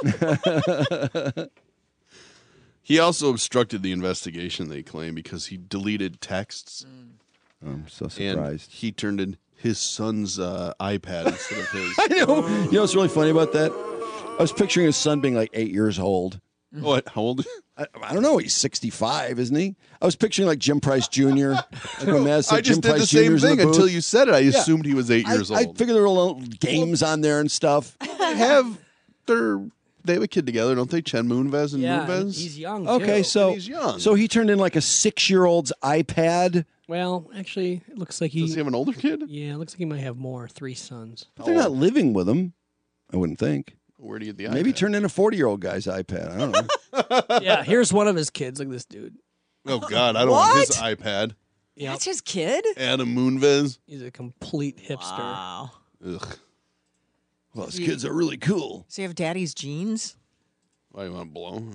He also obstructed the investigation, they claim, because he deleted texts. I'm so And surprised. he turned in his son's iPad instead of his. I know. You know what's really funny about that? I was picturing his son being like 8 years old. What? How old? I don't know. He's 65, isn't he? I was picturing like Jim Price Jr. Like when Maz said I just Jim did Price the same Jr.'s in thing the booth. until you said it. I Yeah. assumed he was 8 years I old. figured there were little games on there and stuff. They have a kid together, don't they? Chen Moonves and Moonves? he's young. Okay, too. so he's young. So he turned in like a 6-year-old's iPad. Well, actually, it looks like Does he have an older kid? Yeah, it looks like he might have more. 3 sons. But they're not living with him. I wouldn't think. Where do you get the Maybe iPad? turn in a 40-year-old guy's iPad. I don't know. Yeah, here's one of his kids. Look at this dude. Oh, God, I don't want his iPad. Yep. That's his kid? Adam Moonves. He's a complete hipster. Wow. Ugh. Well, his kids are really cool. Does he have daddy's jeans? Why you want to blow?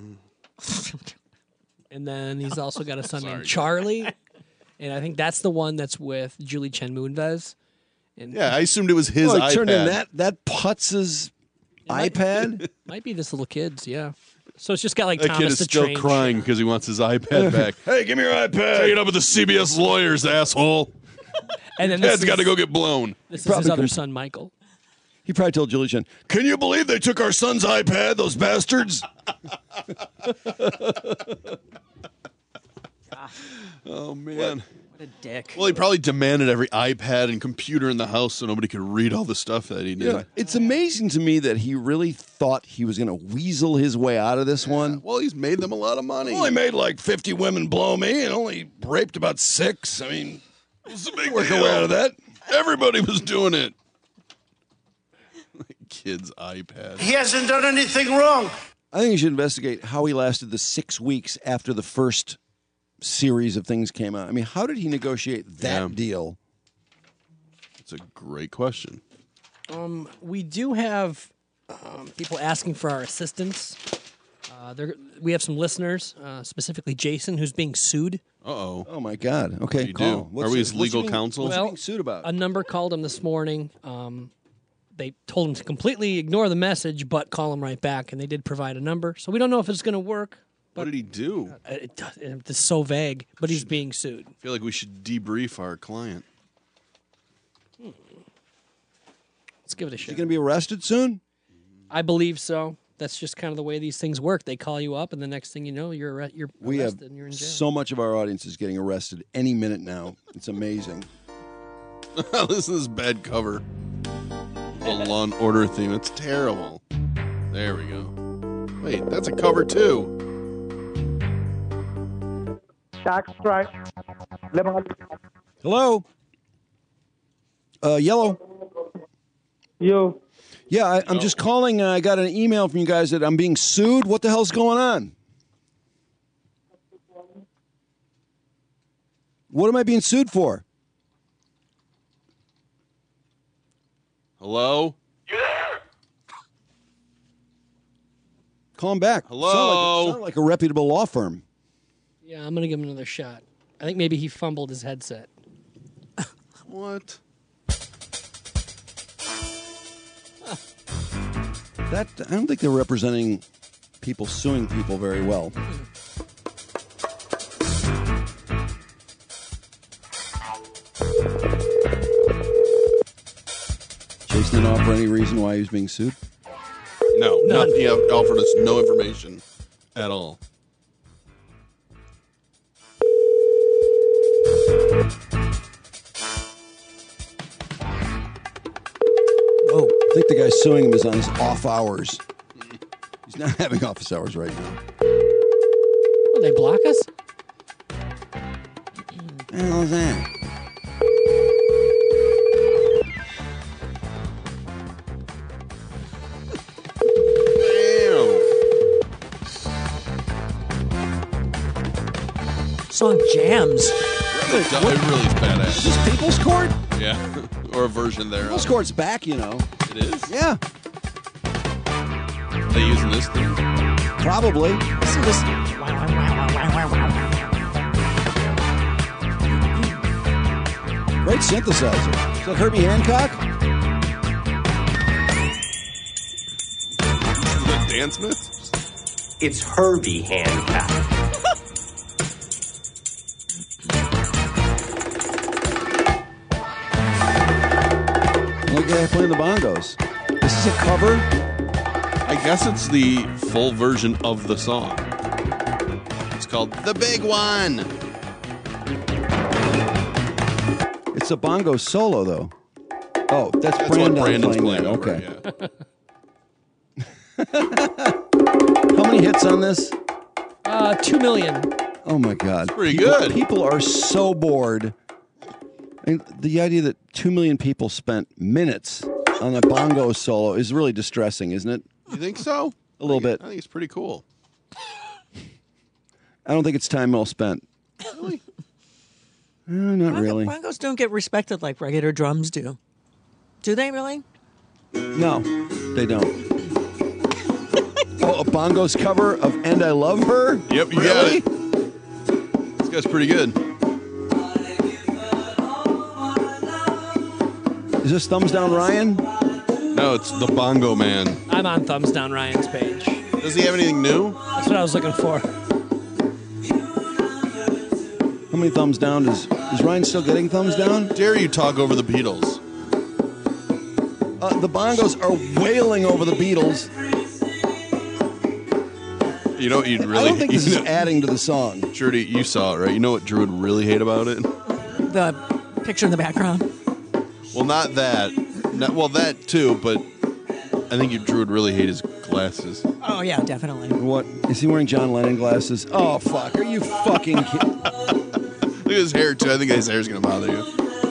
And then he's also got a son Sorry. named Charlie. And I think that's the one that's with Julie Chen Moonves. And Yeah, I assumed it was his Oh, he iPad. turned in that Putz's iPad? might be this little kid's, yeah. So it's just got like That Thomas kid is the still Train. crying because he wants his iPad back. Hey, give me your iPad. Take it up with the CBS lawyers, asshole. And then Dad's this got to is- go get blown. This is Probably his other couldn't- son, Michael. He probably told Julie Chen, "Can you believe they took our son's iPad, those bastards?" Oh, man. What a dick. Well, he probably demanded every iPad and computer in the house so nobody could read all the stuff that he did. Yeah, it's amazing to me that he really thought he was going to weasel his way out of this one. Well, he's made them a lot of money. Only made like 50 women blow me and only raped about 6. I mean, What's the big work deal? our way out of that. Everybody was doing it. Kid's iPad. He hasn't done anything wrong. I think you should investigate how he lasted the 6 weeks after the first series of things came out. I mean, how did he negotiate that deal? It's a great question. We do have people asking for our assistance. We have some listeners, specifically Jason, who's being sued. Uh-oh. Oh, my God. Okay, What do you do? Are we his legal counsel? What's he being sued about? A number called him this morning. They told him to completely ignore the message, but call him right back, and they did provide a number. So we don't know if it's going to work. What did he do? It's so vague, but he's being sued. I feel like we should debrief our client. Let's give it a shot. Is he going to be arrested soon? I believe so. That's just kind of the way these things work. They call you up, and the next thing you know, you're We have arrested and you're in jail. so much of our audience is getting arrested any minute now. It's amazing. Listen to this bad cover. The Law and Order theme. It's terrible. There we go. Wait, that's a cover too. Dark stripe. Lemon. Hello? Yellow? You. Yeah, I'm just calling. I got an email from you guys that I'm being sued. What the hell's going on? What am I being sued for? Hello? Call him back. Hello? Sound like a reputable law firm. Yeah, I'm going to give him another shot. I think maybe he fumbled his headset. What? I don't think they're representing people suing people very well. Jason didn't offer any reason why he was being sued? No, nothing. He offered us no information at all. Oh, I think the guy suing him is on his off hours. He's not having office hours right now. Will they block us? What the hell is that? Song jams. It really is badass. Is this People's Court? Yeah, or a version there. People's Court's back, you know. It is? Yeah. Are they using this thing? Probably. Listen to this. Great synthesizer. Is that Herbie Hancock? Is that Dan Smith? It's Herbie Hancock. Look at that playing the bongos. This is a cover? I guess it's the full version of the song. It's called The Big One. It's a bongo solo, though. Oh, that's what Brandon Brandon's playing playing that. over, Okay. How many hits on this? 2 million. Oh, my God. pretty good. People are so bored. And the idea that 2 million people spent minutes on a bongo solo is really distressing, isn't it? You think so? A little bit. I think it's pretty cool. I don't think it's time well spent. Really? Not really. Bongos don't get respected like regular drums do. Do they really? No, they don't. Oh, a bongos cover of "And I Love Her"? Yep, you really? got it. This guy's pretty good. Is this Thumbs Down Ryan? No, it's the Bongo Man. I'm on Thumbs Down Ryan's page. Does he have anything new? That's what I was looking for. How many thumbs down is Ryan still getting thumbs down? Dare you talk over the Beatles? The bongos are wailing over the Beatles. You know what you'd really... I don't think this is adding to the song. Trudy, you saw it, right? You know what Drew would really hate about it? The picture in the background. Well, not that. Well, that too, but I think Drew would really hate his glasses. Oh, yeah, definitely. What? Is he wearing John Lennon glasses? Oh, fuck. Are you fucking kidding? Look at his hair, too. I think his hair's going to bother you.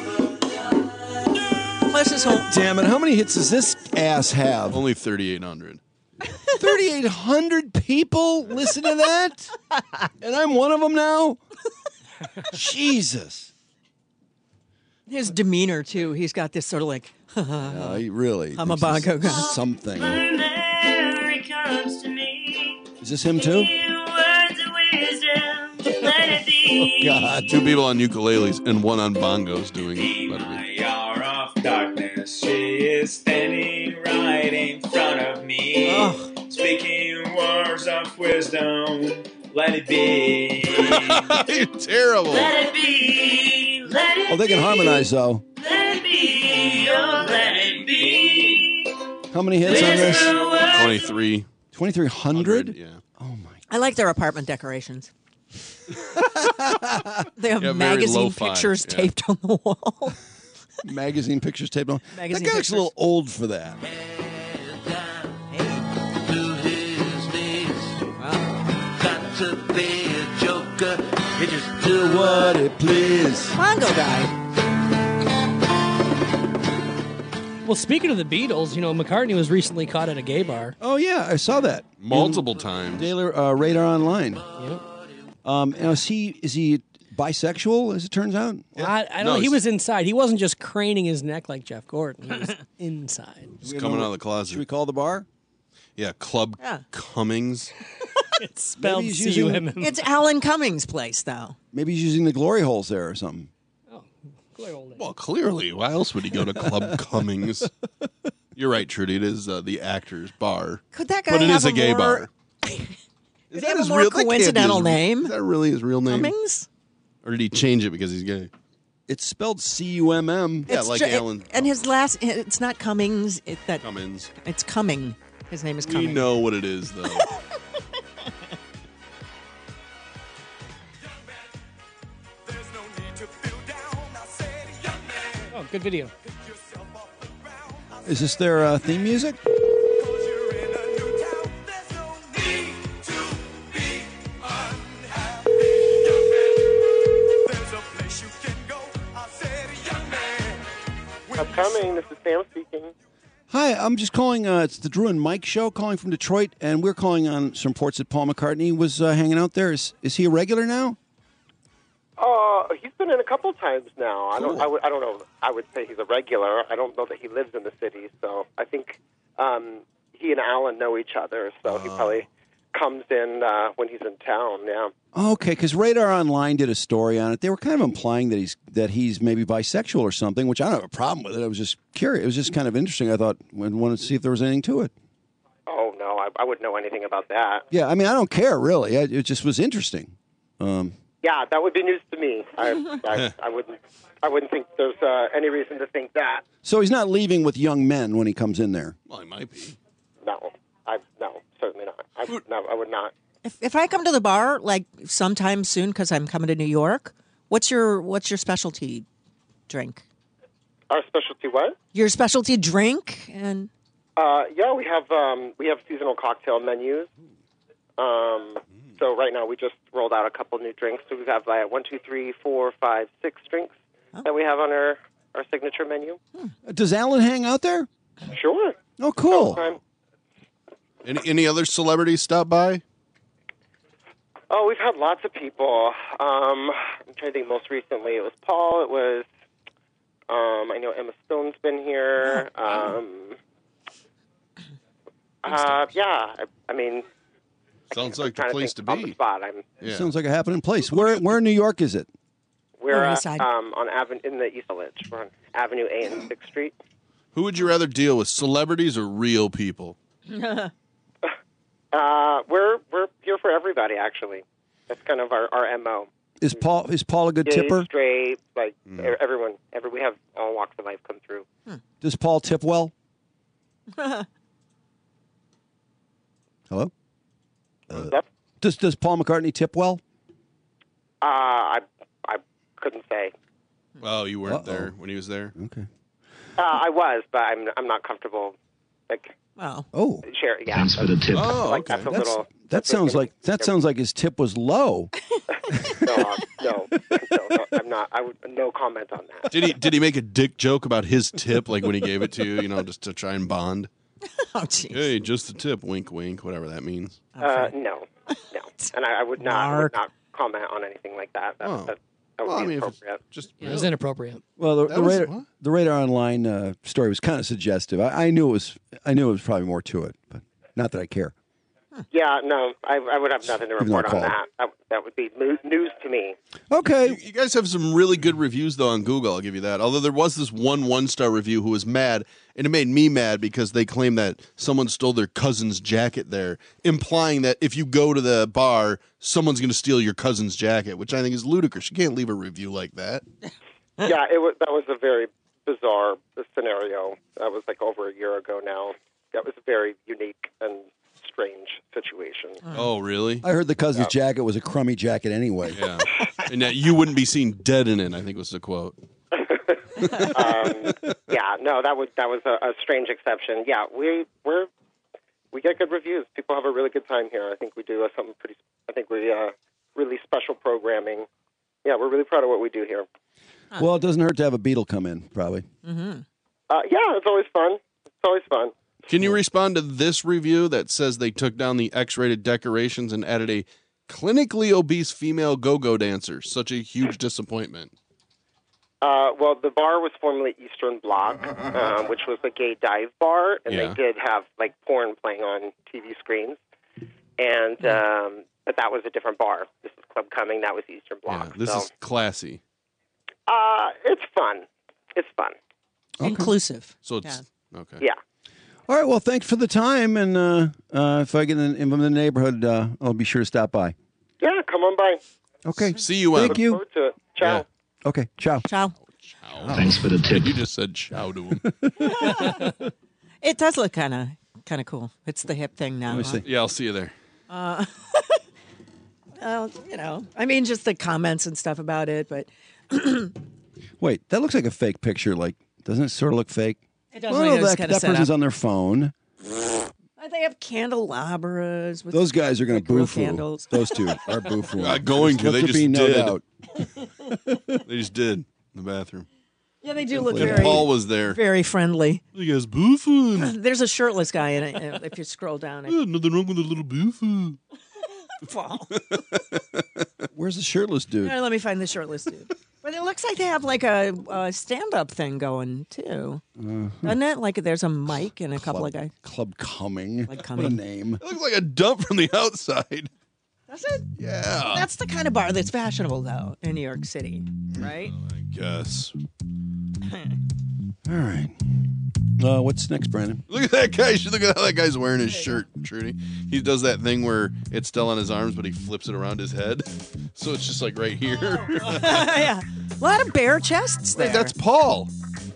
Plus his whole... Damn it. How many hits does this ass have? Only 3,800. 3,800 people listen to that? And I'm one of them now? Jesus. His demeanor, too. He's got this sort of like... He really... I'm a bongo guy. Something. Is this him, too? Oh, God. 2 people on ukuleles and 1 on bongos doing it. My hour of darkness, she is standing right in front of me, speaking words of wisdom. Let it be. You're terrible. Let it be. Let it Oh, they can harmonize, though. Let it be. Oh, let it be. How many hits on this? 23. 2,300? Yeah. I like their apartment decorations. They have Yeah, very magazine lo-fi, pictures yeah. taped on the wall. Magazine pictures taped on. Magazine That guy looks a little old for that. Got to be a joker. You just Do what it please. Bongo guy. Well, speaking of the Beatles, you know, McCartney was recently caught at a gay bar. Oh, yeah, I saw that. Multiple times. Daily Radar Online. Yep. Now, is he bisexual, as it turns out? I don't know. He was inside. He wasn't just craning his neck like Jeff Gordon. He was inside. He's coming out of the closet. Should we call the bar? Yeah, Club Cummings. It's spelled Maybe he's using- C-U-M-M. It's Alan Cummings' place, though. Maybe he's using the glory holes there or something. Well, clearly. Why else would he go to Club Cummings? You're right, Trudy. It is the actor's bar. Could that guy But it have is a gay more- bar. Did he have a more coincidental name? Is that really his real name? Cummings? Or did he change it because he's gay? It's spelled C-U-M-M. Yeah, like Alan. And his last, it's not Cummings. Cummins. It's Cumming. His name is We Cumming. know what it is, though. Oh, good video. Is this their theme music? I'm coming. This is Sam speaking. Hi, I'm just calling. It's the Drew and Mike show, calling from Detroit, and we're calling on some reports that Paul McCartney was hanging out there. Is he a regular now? He's been in a couple times now. Cool. I don't know. I would say he's a regular. I don't know that he lives in the city, so I think he and Alan know each other. So he probably comes in when he's in town. Yeah. Okay, because Radar Online did a story on it. They were kind of implying that he's maybe bisexual or something, which I don't have a problem with it. I was just curious. It was just kind of interesting. I thought I wanted to see if there was anything to it. Oh no, I wouldn't know anything about that. Yeah, I mean, I don't care really. It just was interesting. Yeah, that would be news to me. I wouldn't think there's any reason to think that. So he's not leaving with young men when he comes in there. Well, he might be. No, certainly not. I would not. If I come to the bar like sometime soon because I'm coming to New York, what's your specialty drink? Our specialty what? Your specialty drink and yeah, we have seasonal cocktail menus. So right now we just rolled out a couple new drinks. So we have 1, 2, 3, 4, 5, 6 drinks that we have on our signature menu. Does Alan hang out there? Sure. Oh, cool. Any other celebrities stop by? Oh, we've had lots of people. I'm trying to think. Most recently, it was Paul. It was. I know Emma Stone's been here. Yeah. I mean. Sounds like the place to On the be. spot. Sounds like a happening place. Where in New York is it? We're on in the East Village. We're on Avenue A and 6th Street. Who would you rather deal with, celebrities or real people? We're here for everybody. Actually, that's kind of our MO. Is Paul a good Gay, tipper? Straight, like everyone. We have all walks of life come through. Does Paul tip well? Hello? Does Paul McCartney tip well? I couldn't say. Oh, you weren't there when he was there? Okay. I was, but I'm not comfortable. Like, share. Yeah. Thanks for the tip. Oh, like, that's a little. That sounds like his tip was low. No, I'm not. I would no comment on that. Did he make a dick joke about his tip, like when he gave it to you, just to try and bond? Oh, jeez. Hey, just a tip, wink, wink, whatever that means. No, and I would not comment on anything like that. That would be inappropriate. It was inappropriate. Well, the Radar Online story was kind of suggestive. I knew it was probably more to it, but not that I care. Yeah, no, I would have nothing to report on that. That would be news to me. Okay. You guys have some really good reviews, though, on Google. I'll give you that. Although there was this one-star review who was mad, and it made me mad because they claimed that someone stole their cousin's jacket there, implying that if you go to the bar, someone's going to steal your cousin's jacket, which I think is ludicrous. You can't leave a review like that. Yeah, that was a very bizarre scenario. That was like over a year ago now. That was a very unique and strange situation. Oh, really? I heard the cousin's jacket was a crummy jacket anyway. Yeah. And that you wouldn't be seen dead in it, I think was the quote. Yeah, no, that was a strange exception. Yeah, we get good reviews. People have a really good time here. I think we do something pretty. I think we really special programming. Yeah, we're really proud of what we do here. Well, it doesn't hurt to have a Beatle come in, probably. Mm-hmm. Yeah, it's always fun. It's always fun. Can you respond to this review that says they took down the X-rated decorations and added a clinically obese female go-go dancer? Such a huge disappointment. Well, the bar was formerly Eastern Bloc, which was a gay dive bar, and they did have like porn playing on TV screens. And but that was a different bar. This is Club Cumming. That was Eastern Bloc. Yeah, this is classy. It's fun. It's fun. Okay. Inclusive. So it's okay. Yeah. All right. Well, thanks for the time, and if I get in the neighborhood, I'll be sure to stop by. Yeah, come on by. Okay. See you. Thank you. Look forward to it. Ciao. Yeah. Okay. Ciao. Ciao. Thanks for the tip. You just said ciao to him. It does look kind of cool. It's the hip thing now. Let me see. Yeah, I'll see you there. Well, I mean, just the comments and stuff about it, but Wait, that looks like a fake picture. Like, doesn't it sort of look fake? It does. Well, Like that person's on their phone. They have candelabras. With Those guys are going to real boo-foo. candles. Those two are boo-foo. Not going to. Let They there just be no did. doubt. They just did in the bathroom. Yeah, they do look And very. Paul was there. Very friendly. You guys boofing. There's a shirtless guy in it. If you scroll down, it. Nothing wrong with a little boofoo. Paul. Where's the shirtless dude? Let me find the shirtless dude. But it looks like they have like a stand-up thing going too, doesn't it? Like there's a mic and a couple of guys. Club Cumming. Like What a name. It looks like a dump from the outside. Does it? Yeah. That's the kind of bar that's fashionable though in New York City, right? I guess. All right. What's next, Brandon? Look at that guy. Look at how that guy's wearing his shirt, Trudy. He does that thing where it's still on his arms, but he flips it around his head. So it's just like right here. Yeah. A lot of bare chests there. Hey, that's Paul.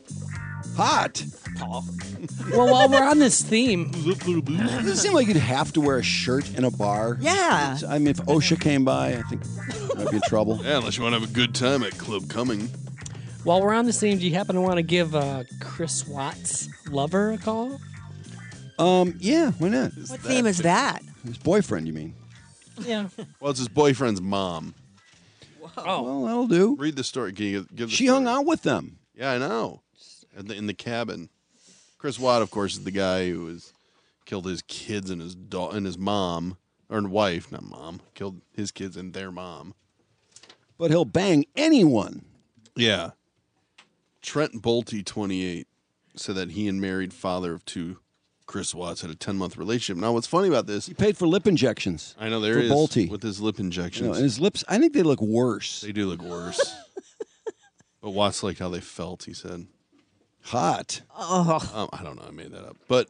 Hot. Paul. Well, while we're on this theme, Doesn't it seem like you'd have to wear a shirt in a bar? Yeah. I mean, if OSHA came by, I think I'd be in trouble. Yeah, unless you want to have a good time at Club Cumming. while we're on this theme, do you happen to want to give Chris Watts' lover a call? Yeah, why not? What theme is that? His boyfriend, you mean? Yeah. Well, it's his boyfriend's mom. Oh. Well, that'll do. Read the story. Can you give the She story? hung out with them. Yeah, I know. In the cabin. Chris Watt, of course, is the guy who has killed his kids and his mom, or wife, not mom. Killed his kids and their mom. But he'll bang anyone. Yeah. Trent Bolte, 28, said that he and married father of two, Chris Watts, had a 10-month relationship. Now, what's funny about this? He paid for lip injections. I know there for is Bolte. with his lip injections. And his lips, I think they look worse. They do look worse. But Watts liked how they felt, he said. Hot. Oh. I don't know. I made that up. But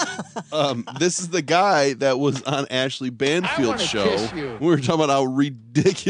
this is the guy that was on Ashley Banfield's show. We were talking about how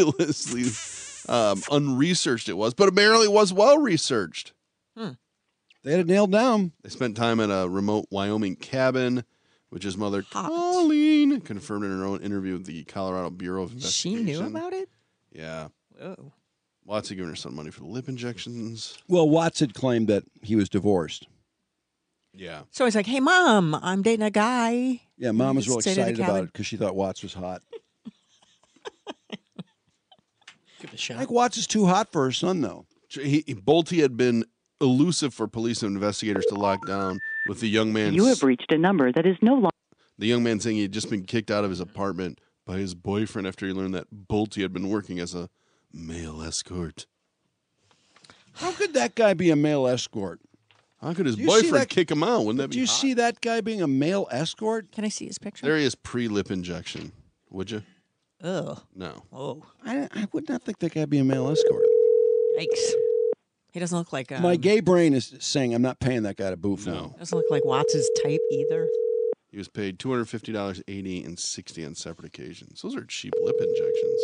ridiculously unresearched it was, but apparently it was well researched. They had it nailed down. They spent time at a remote Wyoming cabin, which his mother, Colleen, confirmed in her own interview with the Colorado Bureau of Investigation. She knew about it? Yeah. Oh. Watts had given her son money for the lip injections. Well, Watts had claimed that he was divorced. Yeah. So he's like, hey, Mom, I'm dating a guy. Yeah, Mom was real Stay to the excited about cabin. it because she thought Watts was hot. Give it a shot. I think Watts is too hot for her son, though. Bolte had been elusive for police and investigators to lock down, with the young man. You have reached a number that is no longer. The young man saying he had just been kicked out of his apartment by his boyfriend after he learned that Bolte had been working as a male escort. How could that guy be a male escort? How could his Do you see boyfriend that- kick him out? Wouldn't that be Do you hot? see that guy being a male escort? Can I see his picture? There he is pre-lip injection. Would you? Ugh. No. Oh. I would not think that guy be a male escort. Yikes. He doesn't look like... My gay brain is saying I'm not paying that guy to boof now. Doesn't look like Watts' type either. He was paid $250, $80, and $60 on separate occasions. Those are cheap lip injections.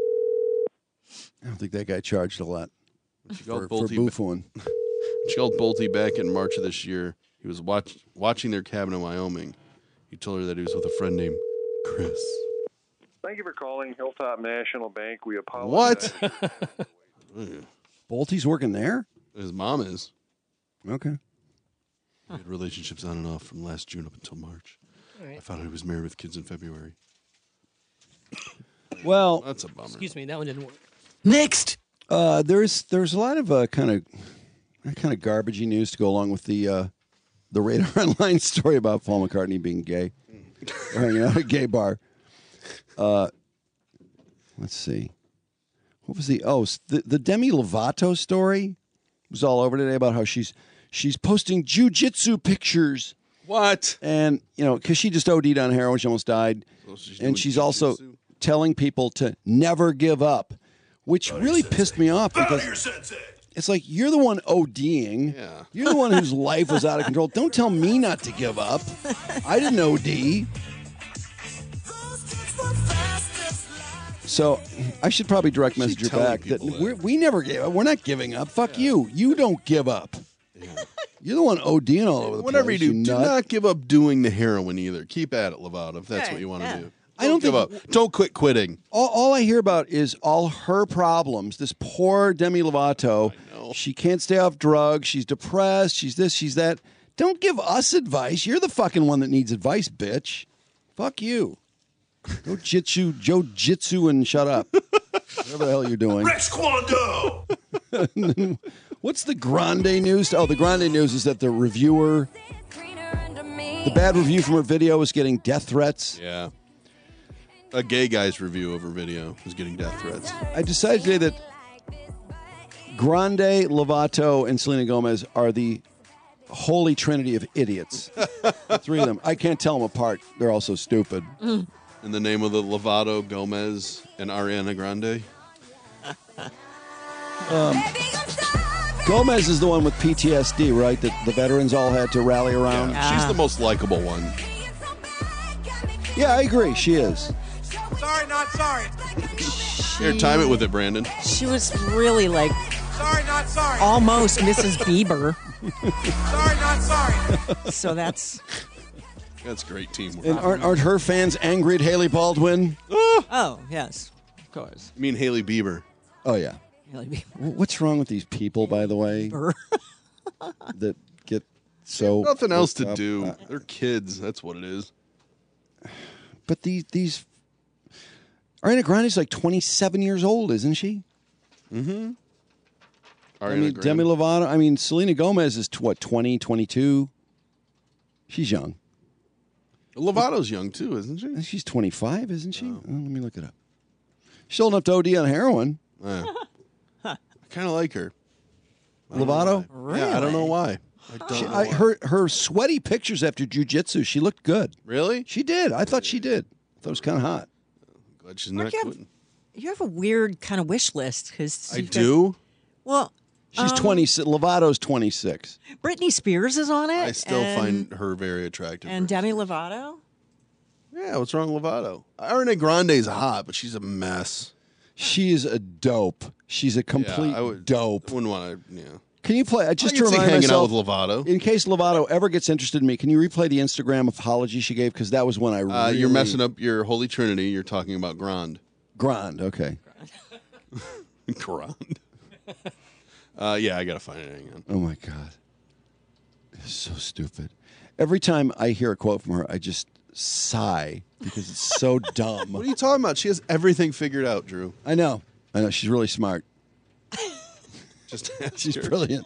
I don't think that guy charged a lot She for called boofing. She called Bolte back in March of this year. He was watching their cabin in Wyoming. He told her that he was with a friend named Chris. Thank you for calling Hilltop National Bank. We apologize. What? Bolte's working there? His mom is. Okay. We had relationships on and off from last June up until March. All right. I found out he was married with kids in February. Well, that's a bummer. Excuse me, that one didn't work. Next, there's a lot of kind of garbagey news to go along with the Radar Online story about Paul McCartney being gay, or hanging out at a gay bar. Let's see, what was the Demi Lovato story was all over today about how she's posting jujitsu pictures. What? And because she just OD'd on heroin, she almost died, and she's also telling people to never give up, which really pissed me off because it's like you're the one ODing. Yeah. You're the one whose life was out of control. Don't tell me not to give up. I didn't OD. So I should probably direct message her telling back that people we never gave up. We're not giving up. Fuck you. You don't give up. You're the one ODing all over the Whatever place. you do, do nut. not give up doing the heroin either. Keep at it, Lovato, if that's what you want to do. I don't give up. Don't quit quitting. All I hear about is all her problems. This poor Demi Lovato. She can't stay off drugs. She's depressed. She's this, she's that. Don't give us advice. You're the fucking one that needs advice, bitch. Fuck you. Go jitsu and shut up. Whatever the hell you're doing. Rex Kwando! What's the Grande news? Oh, the Grande news is that the reviewer, the bad review from her video was getting death threats. Yeah. A gay guy's review of her video was getting death threats. I decided today that Grande, Lovato, and Selena Gomez are the holy trinity of idiots. The three of them. I can't tell them apart. They're all so stupid. In the name of the Lovato, Gomez, and Ariana Grande. Gomez is the one with PTSD, right? That the veterans all had to rally around. Yeah, she's the most likable one. Yeah, I agree. She is. Sorry, not sorry. Here, time it with it, Brandon. She was really like Sorry, not sorry. almost Mrs. Bieber. Sorry, not sorry. So that's That's great teamwork. And aren't her fans angry at Haley Baldwin? oh yes, of course. You mean Haley Bieber? Oh, yeah. Haley Bieber. What's wrong with these people, by the way, that get so... Nothing else to worked up? do. They're kids. That's what it is. But these... Ariana Grande's like 27 years old, isn't she? Mm-hmm. I mean, Demi Lovato. I mean, Selena Gomez is, 20, 22? She's young. Lovato's young, too, isn't she? She's 25, isn't she? Oh, let me look it up. She's old enough to OD on heroin. I kind of like her. Lovato? Yeah, I don't know why. Her sweaty pictures after jiu-jitsu, she looked good. Really? She did. I thought she did. I thought it was kind of hot. Glad she's not quitting. You have a weird kind of wish list because I do? Well, She's 26. Lovato's 26. Britney Spears is on it. I still find her very attractive. And Demi Lovato. Yeah, what's wrong with Lovato? Ariana Grande's hot, but she's a mess. She is a dope. She's a complete dope. I wouldn't want to, Can you play? Just I to can see remind hanging myself, out with Lovato. in case Lovato ever gets interested in me, can you replay the Instagram apology she gave? Because that was when I really... You're messing up your Holy Trinity. You're talking about Grand. Okay. Grand. Yeah, I got to find it. Hang on. Oh, my God. It's so stupid. Every time I hear a quote from her, I just sigh because it's so dumb. What are you talking about? She has everything figured out, Drew. I know. She's really smart. She's brilliant.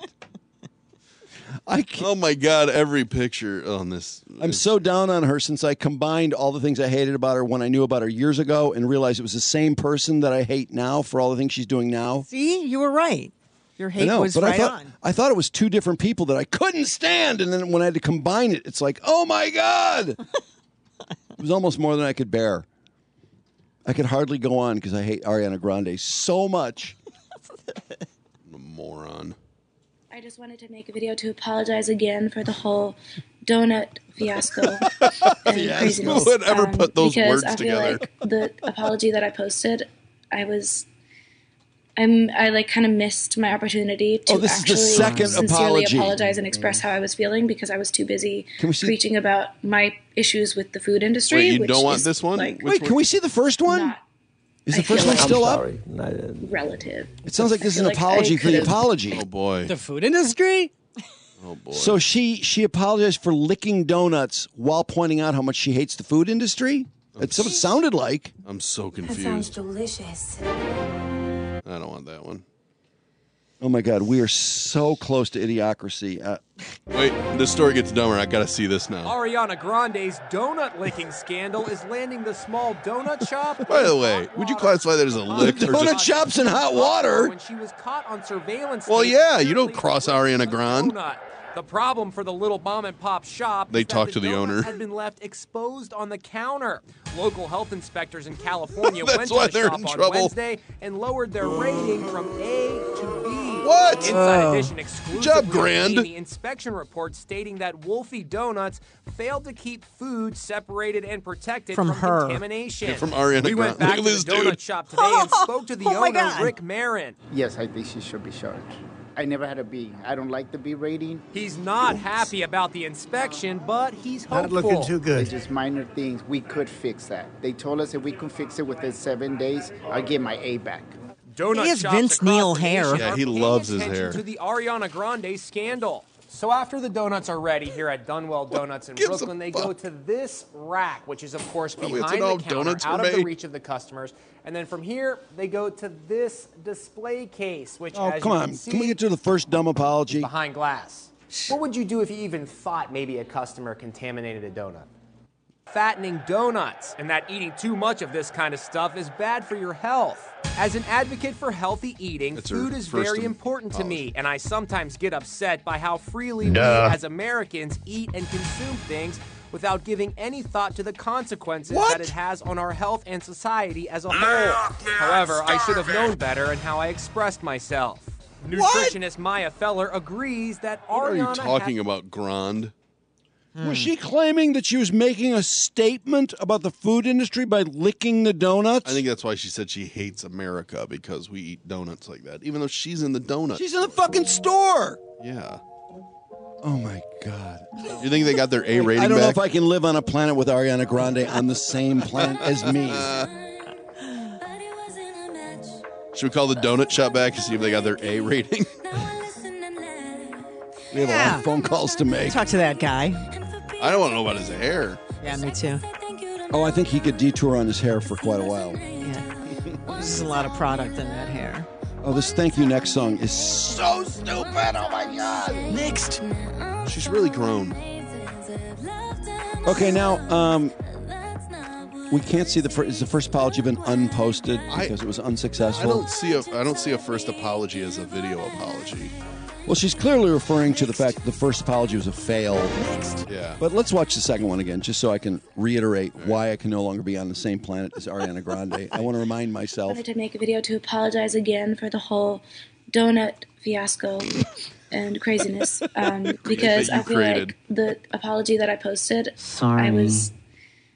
Oh my God! Every picture on this. I'm so down on her since I combined all the things I hated about her when I knew about her years ago and realized it was the same person that I hate now for all the things she's doing now. See, you were right. Your hate was but right on. I thought it was two different people that I couldn't stand, and then when I had to combine it, it's like, oh my God! It was almost more than I could bear. I could hardly go on because I hate Ariana Grande so much. I'm a moron. I just wanted to make a video to apologize again for the whole donut fiasco and craziness. Who would ever put those because words I feel together? like the apology that I posted, I like kind of missed my opportunity to this is the actually second sincerely apology. apologize and express how I was feeling because I was too busy Can we see- preaching about my issues with the food industry. Wait, you which don't want is, this one? Like, Wait, can we see the first one? Is the first one still up? relative? It sounds like this is an I feel like apology I for the could've- apology. Oh boy. The food industry? Oh boy. So she apologized for licking donuts while pointing out how much she hates the food industry? That's what it sounded like. I'm so That sounds confused. delicious. I don't want that one. Oh my God, we are so close to idiocracy. Wait, this story gets dumber. I got to see this now. Ariana Grande's donut licking scandal is landing the small donut shop. By the way, would you classify that as a lick or Donut just? shops in hot water. When she was caught on surveillance. Well, tape yeah, you don't cross Ariana Grande. donut. The problem for the little mom and pop shop They is that talk to the donuts owner. had been left exposed on the counter. Local health inspectors in California That's went why to the they're shop in on trouble. Wednesday and lowered their rating from A to B. What? Inside Oh. Edition Good exclusively job, Grand. obtained the inspection report stating that Wolfie Donuts failed to keep food separated and protected From her. contamination. Yeah, from Ariana we went Grande. back Look at to this the donut dude. shop today and spoke to the Oh my owner, God. Rick Marin. Yes, I think she should be charged. I never had a B. I don't like the B rating. He's not happy about the inspection, but he's hopeful. It's just minor things. We could fix that. They told us if we could fix it within 7 days, I'll get my A back. Donut He has shops Vince across Neil the hair. nation Yeah, are he paying loves his attention hair. To the Ariana Grande scandal. So after the donuts are ready here at Dunwell Donuts in gives a Brooklyn, they go to this rack, which is of course Oh, we have to behind know the how counter, donuts out were of the made? reach of the customers. And then from here, they go to this display case, which Oh, as come you on. can see, Can we get to the first dumb apology? behind glass. What would you do if you even thought maybe a customer contaminated a donut? Fattening donuts, and that eating too much of this kind of stuff is bad for your health. As an advocate for healthy eating, That's her food is first very important to me, and I sometimes get upset by how freely we Duh. as Americans eat and consume things without giving any thought to the consequences What? that it has on our health and society as a whole. However, I should have known better in how I expressed myself. Nutritionist Maya Feller agrees that What are you Ariana talking about, Grand? Was she claiming that she was making a statement about the food industry by licking the donuts? I think that's why she said she hates America, because we eat donuts like that, even though she's in the donut. She's in the fucking store. Yeah. Oh my God. You think they got their A rating I don't know back? if I can live on a planet with Ariana Grande on the same planet as me. Should we call the donut shop back to see if they got their A rating? We have a lot of phone calls to make. Talk to that guy. I don't want to know about his hair. Yeah, me too. Oh, I think he could detour on his hair for quite a while. Yeah. There's a lot of product in that hair. Oh, this Thank You Next song is so stupid. Oh my God. Next. She's really grown. Okay, now, we can't see is the first apology been unposted because it was unsuccessful? I don't see a first apology as a video apology. Well, she's clearly referring to the fact that the first apology was a fail. Yeah. But let's watch the second one again, just so I can reiterate why I can no longer be on the same planet as Ariana Grande. I want to remind I myself. wanted to make a video to apologize again for the whole donut fiasco and craziness because that you I feel created. like the apology that I posted, Sorry.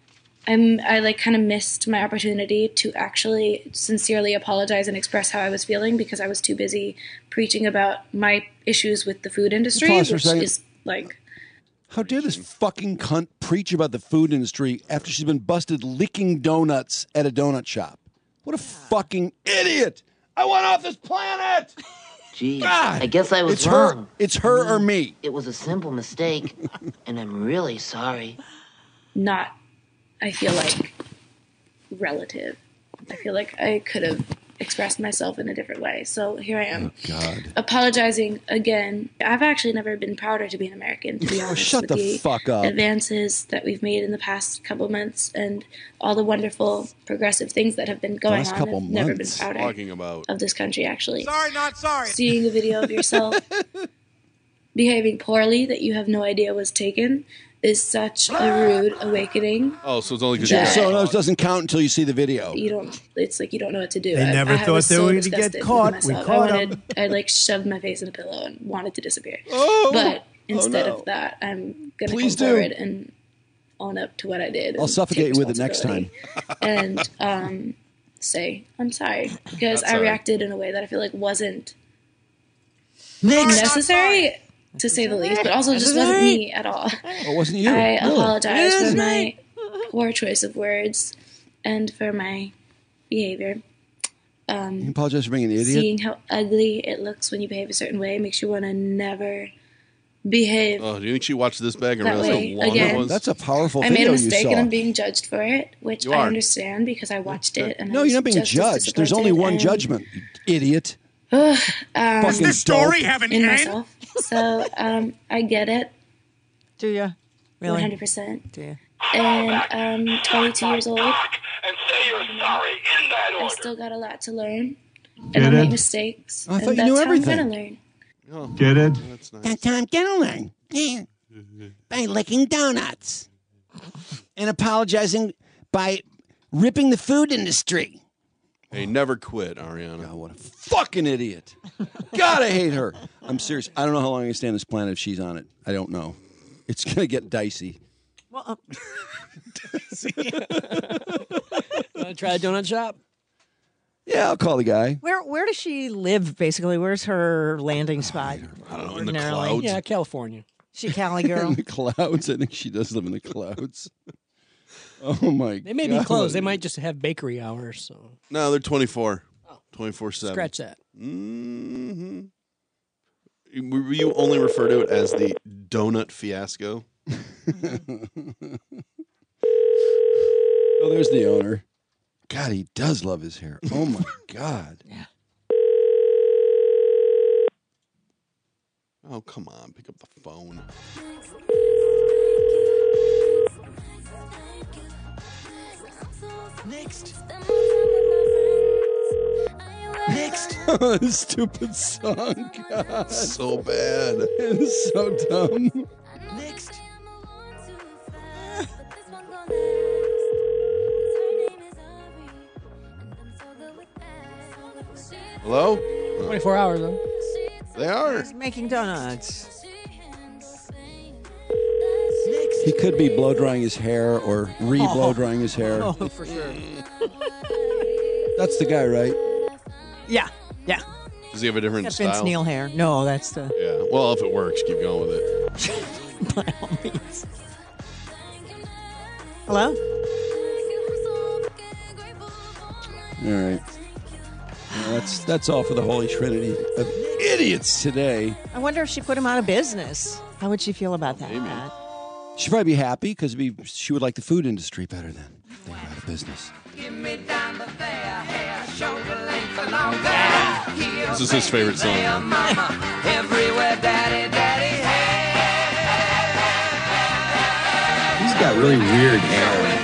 I like kind of missed my opportunity to actually sincerely apologize and express how I was feeling because I was too busy preaching about my issues with the food industry, Pause for a which second. is like, How dare this fucking cunt preach about the food industry after she's been busted licking donuts at a donut shop? What a fucking idiot! I want off this planet! Gee, God, I guess I was it's wrong. It's her or me. It was a simple mistake, and I'm really sorry. not, I feel like, relative. I feel like I could have expressed myself in a different way. So here I am, God. apologizing again. I've actually never been prouder to be an American, to be honest. Shut with the fuck up. advances that we've made in the past couple of months and all the wonderful progressive things that have been going Last on. couple I've never been months. prouder Talking about. of this country, actually. Sorry, not sorry. Seeing a video of yourself behaving poorly that you have no idea was taken is such a rude awakening. Oh, so it's only because Yeah. So it doesn't count until you see the video. You don't. It's like you don't know what to do. They never thought was they so were gonna get disgusted with caught. We myself. caught 'em. I wanted. I like shoved my face in a pillow and wanted to disappear. Oh, but instead no. of that, I'm gonna Please come do. forward and own up to what I did. I'll and suffocate take you with it next time. responsibility. And say I'm sorry because Not I sorry. reacted in a way that I feel like wasn't Next. necessary, to say the least, but also just wasn't me at all. Oh, it wasn't you. I Really? apologize It is for my poor choice of words and for my behavior. You apologize for being an idiot? Seeing how ugly it looks when you behave a certain way makes you want to never behave. Oh, do you think she watched this back and That realized way, how long again. it was? That's a powerful I made video a mistake you saw. and I'm being judged for it, which You I are. understand because I watched it. And No, I was you're not being just as judged. There's only disappointed one and, judgment, you idiot. Does this story have an in myself? So I get it. Do you? Really? 100%. Do you? And I'm 22 years old. And say you're sorry in that order. I still got a lot to learn. And Get I'll it? make mistakes. I thought and you knew that's everything. how I'm going to learn. Get it? That's how I'm gonna learn. Yeah. By licking donuts. And apologizing by ripping the food industry. Hey, never quit, Ariana. God, what a fucking idiot. God, I hate her. I'm serious. I don't know how long I can stay on this planet if she's on it. I don't know. It's going to get dicey. Well, Want to try a donut shop? Yeah, I'll call the guy. where does she live, basically? Where's her landing spot? I don't know, in the ordinarily? clouds. Yeah, California. She Cali girl? In the clouds. I think she does live in the clouds. Oh, my God. They may be closed. They might just have bakery hours. So No, they're 24. 24/7. scratch that. Mm-hmm. You only refer to it as the donut fiasco? Oh, there's the owner. God, he does love his hair. Oh, my God. Yeah. Oh, come on. Pick up the phone. Next. Next. Stupid song. God. So bad. It's so dumb. Next. Hello? 24 hours, though. They are. He's making donuts. He could be blow drying his hair or re-blow drying his hair. Oh, for sure. That's the guy, right? Yeah, yeah. Does he have a different Got style? Vince Neil hair. No, that's the. Yeah. Well, if it works, keep going with it. By all means. Hello? All right. Well, that's all for the Holy Trinity of idiots today. I wonder if she put him out of business. How would she feel about that? Matt? She'd probably be happy because she would like the food industry better then. If they were out of business. This is his favorite song. He's got really weird hair.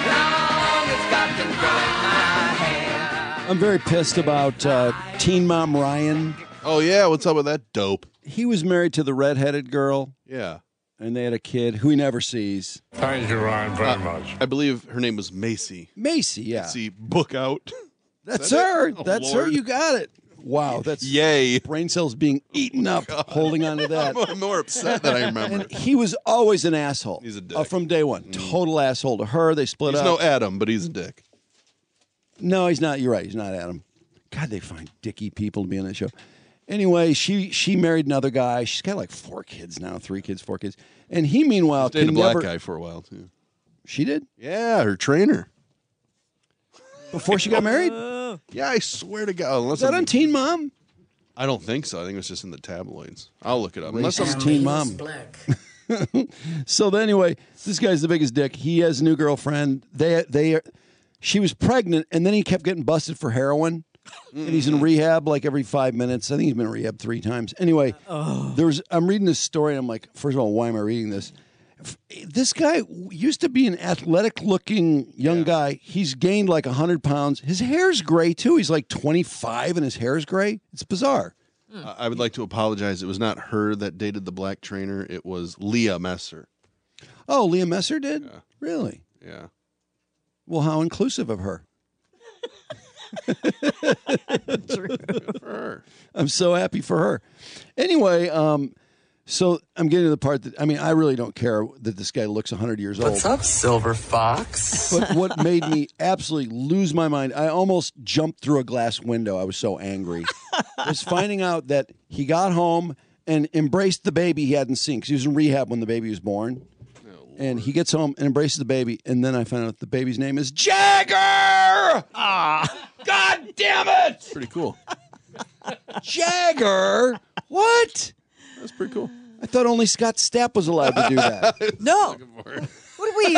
I'm very pissed about Teen Mom Ryan. Oh, yeah. What's up with that dope? He was married to the redheaded girl. Yeah. And they had a kid who he never sees. Thank you, Ryan, very much. I believe her name was Macy. Macy, yeah. Macy, book out. That's that her. it? Oh, That's Lord. her. You got it. Wow, that's yay. Brain cells being eaten up, holding on to that. I'm more upset than I remember. And he was always an asshole. He's a dick. From day one. Total asshole to her. They split He's up. no Adam, but he's a dick. No, he's not. You're right. He's not Adam. God, they find dicky people to be on that show. Anyway, she married another guy. She's got like 4 kids now. 3 kids, 4 kids. And he, meanwhile, Dated can a black never... guy for a while, too. She did? Yeah, her trainer. Before she got married? Yeah, I swear to God. Was that on Teen Mom? I don't think so. I think it was just in the tabloids. I'll look it up. Unless I'm Teen Mom. So anyway, this guy's the biggest dick. He has a new girlfriend. She was pregnant, and then he kept getting busted for heroin. And he's in rehab like every 5 minutes. I think he's been in rehab 3 times. Anyway, I'm reading this story, and I'm like, first of all, why am I reading this? This guy used to be an athletic-looking young guy. He's gained like 100 pounds. His hair's gray, too. He's like 25, and his hair's gray. It's bizarre. I would like to apologize. It was not her that dated the black trainer. It was Leah Messer. Oh, Leah Messer did? Yeah. Really? Yeah. Well, how inclusive of her. True. For her. I'm so happy for her. Anyway, so I'm getting to the part that, I really don't care that this guy looks 100 years old. What's up, Silver Fox? But what made me absolutely lose my mind, I almost jumped through a glass window. I was so angry. Was finding out that he got home and embraced the baby he hadn't seen because he was in rehab when the baby was born. And he gets home and embraces the baby, and then I find out the baby's name is Jagger! Ah, God damn it! Pretty cool. Jagger? What? That's pretty cool. I thought only Scott Stapp was allowed to do that. No. What do we?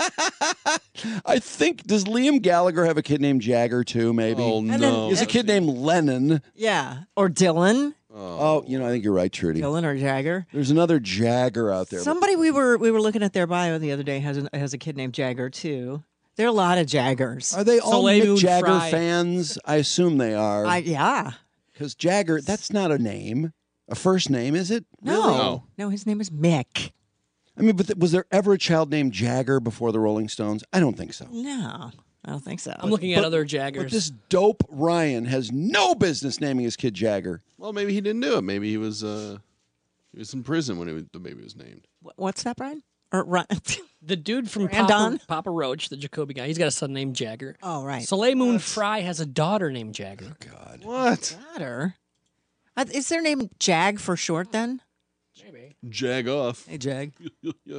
I think, does Liam Gallagher have a kid named Jagger too? Maybe. Oh no. He has a kid named Lennon. Yeah, or Dylan. Oh, I think you're right, Trudy. Dylan or Jagger. There's another Jagger out there. Somebody we were looking at their bio the other day has a kid named Jagger too. There are a lot of Jaggers. Are they all Soleil Mick Moon Jagger Frye. fans? I assume they are. Yeah. Because Jagger, that's not a name. A first name, is it? No. No, his name is Mick. But was there ever a child named Jagger before the Rolling Stones? I don't think so. No, I don't think so. I'm looking at other Jaggers. But this dope Ryan has no business naming his kid Jagger. Well, maybe he didn't do it. Maybe he was in prison when the baby was named. What's that, Brian? Or Ryan? The dude from Brandon? Papa Roach, the Jacoby guy, he's got a son named Jagger. Oh, right. Soleil Moon Frye has a daughter named Jagger. Oh, God. What? Daughter? Is their name Jag for short then? Maybe. Jag off. Hey, Jag. Yeah.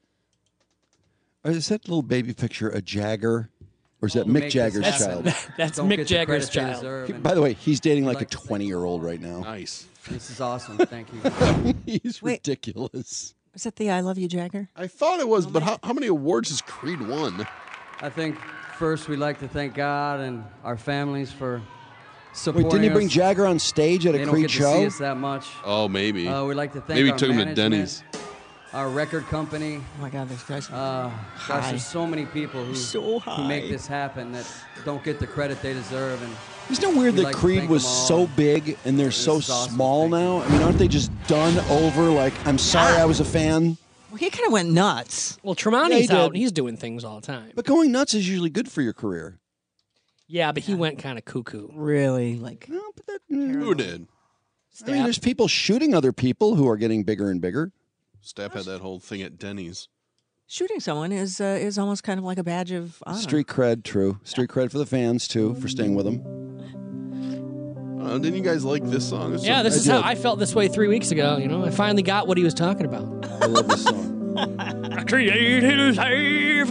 Or is that little baby picture a Jagger? Or is that Mick Jagger's child? That's Don't Mick get the Jagger's credit they child. deserve, and By the way, he's dating like a 20-year-old right now. Nice. this is awesome. Thank you. He's ridiculous. Is that the I Love You Jagger? I thought it was, but how many awards has Creed won? I think first we'd like to thank God and our families for supporting Wait, didn't he bring us. Jagger on stage at They a don't Creed get to show? see us that much. Oh, maybe. We'd like to thank Maybe our took him to management, Denny's. our record company. Oh my God, this guy's gosh, there's so many people who make this happen that don't get the credit they deserve. And Isn't it weird we'd that like to Creed thank was them all. so big and they're so is awesome. small now? Aren't they just done over? Like, I'm sorry I was a fan. Well, he kind of went nuts. Well, Yeah, Tremonti's he out did. and he's doing things all the time. But going nuts is usually good for your career. Yeah, but he went kind of cuckoo. Really? Like, Who did? There's people shooting other people who are getting bigger and bigger. Stapp had that whole thing at Denny's. shooting someone is almost kind of like a badge of honor. Street cred, true. Street cred for the fans, too, for staying with them. Didn't you guys like this song? It's Yeah, so- this is how I felt this way 3 weeks ago. I finally got what he was talking about. I love this song. I created life.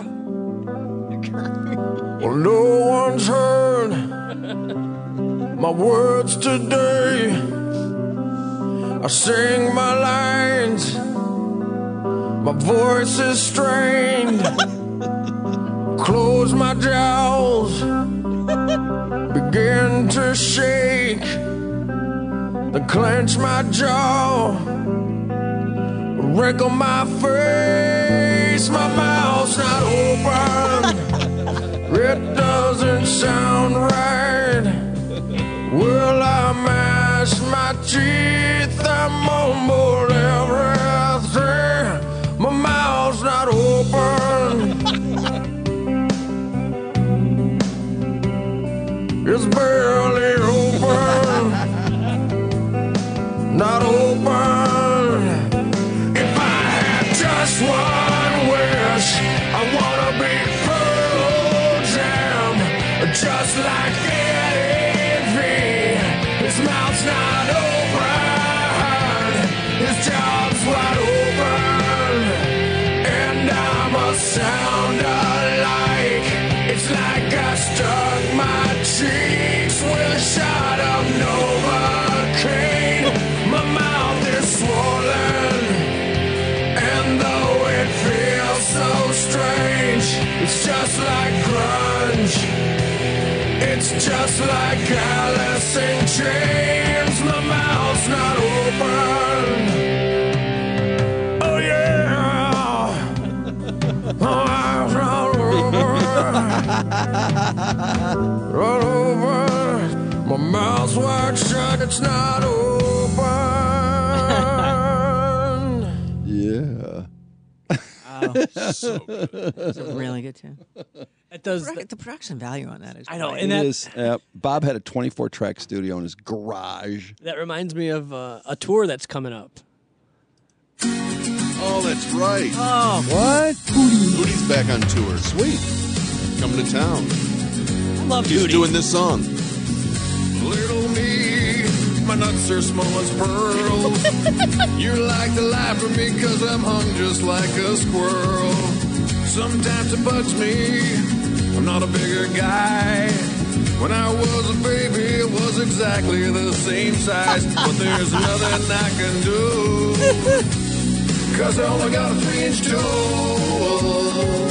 Well, no one's heard my words today. I sing my lines, my voice is strained. Close my jaws, begin to shake. Then clench my jaw, wrinkle my face. My mouth's not open. It doesn't sound right. Well, I mash my teeth, I mumble everything. My mouth's not open. It's barely open. sound alike. It's like I stuck my cheeks with a shot of Novocaine. My mouth is swollen, and though it feels so strange, it's just like grunge. It's just like Alice in Chains. My mouth's not open. Oh yeah. Roll over. My mouth's wide shut. It's not open. Yeah. So good. It's a really good tune. It does. The production value on that is. I know, great. and It that is. Bob had a 24-track studio in his garage. that reminds me of a tour that's coming up. Oh, that's right. Oh, what? Hootie's back on tour. Sweet. Coming to town. I love He's Hootie. doing this song. Little me, my nuts are small as pearls. You like to laugh at me cause I'm hung just like a squirrel. Sometimes it bugs me, I'm not a bigger guy. When I was a baby, it was exactly the same size. But there's nothing I can do, cause I only got a 3-inch toe.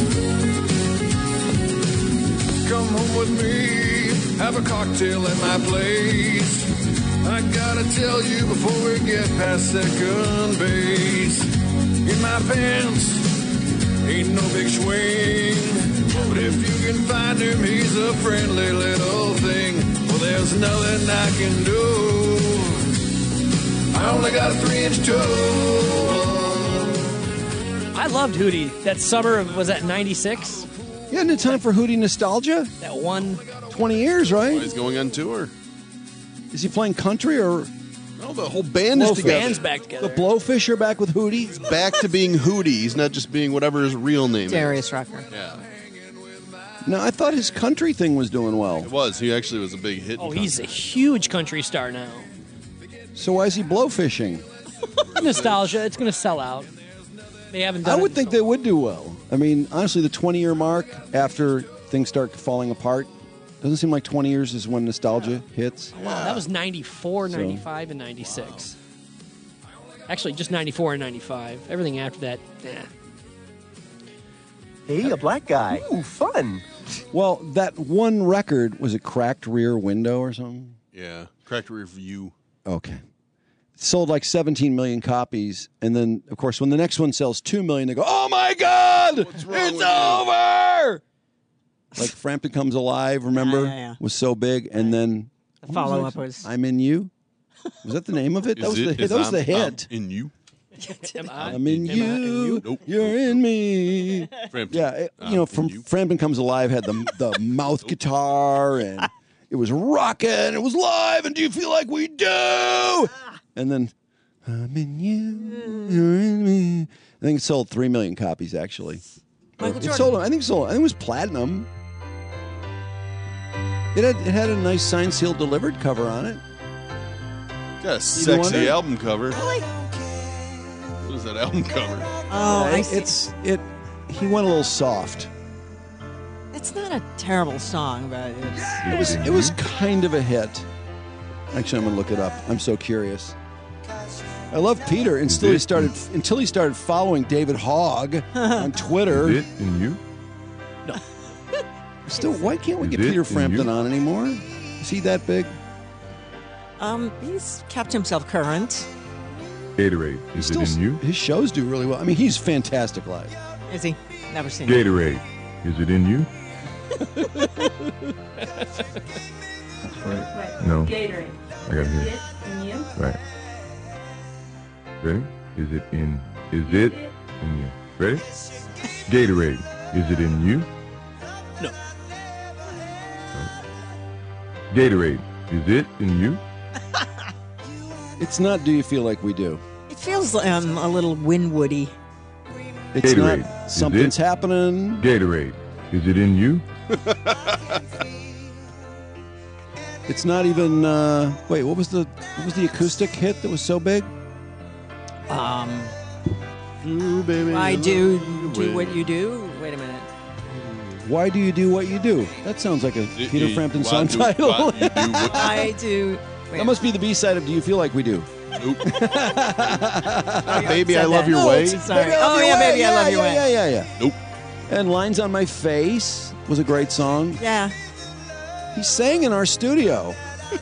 Come home with me, have a cocktail at my place. I gotta tell you before we get past second base. In my pants, ain't no big swing. But if you can find him, he's a friendly little thing. Well, there's nothing I can do. I only got a 3-inch toe. I loved Hootie. That summer of, was that 96? Yeah, isn't it time for Hootie nostalgia? That one. 20 years, right? He's going on tour. Is he playing country or? No, the whole band is Blowfish. together. Band's back together. The Blowfish are back with Hootie? He's back to being Hootie. He's not just being whatever his real name Darius is. Rucker. Yeah. No, I thought his country thing was doing well. It was. He actually was a big hit. Oh, he's a huge country star now. So why is he blowfishing? Nostalgia. It's going to sell out. They haven't done I would it think they would do well. I mean, honestly, the 20-year mark after things start falling apart, doesn't seem like 20 years is when nostalgia hits. Wow, that was 94, So- 95, and 96. Actually, just 94 and 95. Everything after that, Hey, a black guy. Ooh, fun. Well, that one record, was it Cracked Rear Window or something? Yeah. Cracked Rear View. Okay. Sold like 17 million copies, and then, of course, when the next one sells 2 million, they go, "Oh my God, it's over!" Like Frampton Comes Alive, remember? Yeah. Was so big, and then The follow-up was "I'm in You." Was that the name of it? That was the hit. That was the hit. In You. I'm in you. Nope. You're in me. Frampton. Yeah, from Frampton Comes Alive had the mouth guitar, and it was rocking. It was live, and do you feel like we do? And then I'm in you. You're in me. I think it sold 3 million copies actually. Michael It Jordan. sold. I think it was platinum. It had a nice signed, sealed, delivered cover on it. Got a Stevie sexy Wonder? album cover. Really? What is that album cover? Oh, I see. He went a little soft. It's not a terrible song, but It was kind of a hit. Actually, I'm gonna look it up. I'm so curious. I love Peter until he started following David Hogg on Twitter. Is it in you? No. Still, why can't we Is get it Peter in Frampton you? on anymore? Is he that big? he's kept himself current. Gatorade. Is it Still, in you? his shows do really well. I mean, he's fantastic live. Is he? Never seen it. Gatorade. Is it in you? Right. No. Gatorade. I got it here. Is it in you? Right. Ready? Is it in you? Ready? Gatorade. Is it in you? No. Gatorade. Is it in you? It's not Do You Feel Like We Do? It feels a little Winwoody. It's Gatorade. not Is Something's it? Happening. Gatorade. Is it in you? It's not even. Wait, what was the acoustic hit that was so big? Ooh, baby, I do what you do. Wait a minute. Why do you do what you do? That sounds like a Peter Frampton song title. I do. That must be the B-side of Do You Feel Like We Do? Nope. Baby, I Love Your Way. Sorry. Baby, I Love Your Way. Yeah. Nope. And Lines on My Face was a great song. Yeah. He sang in our studio.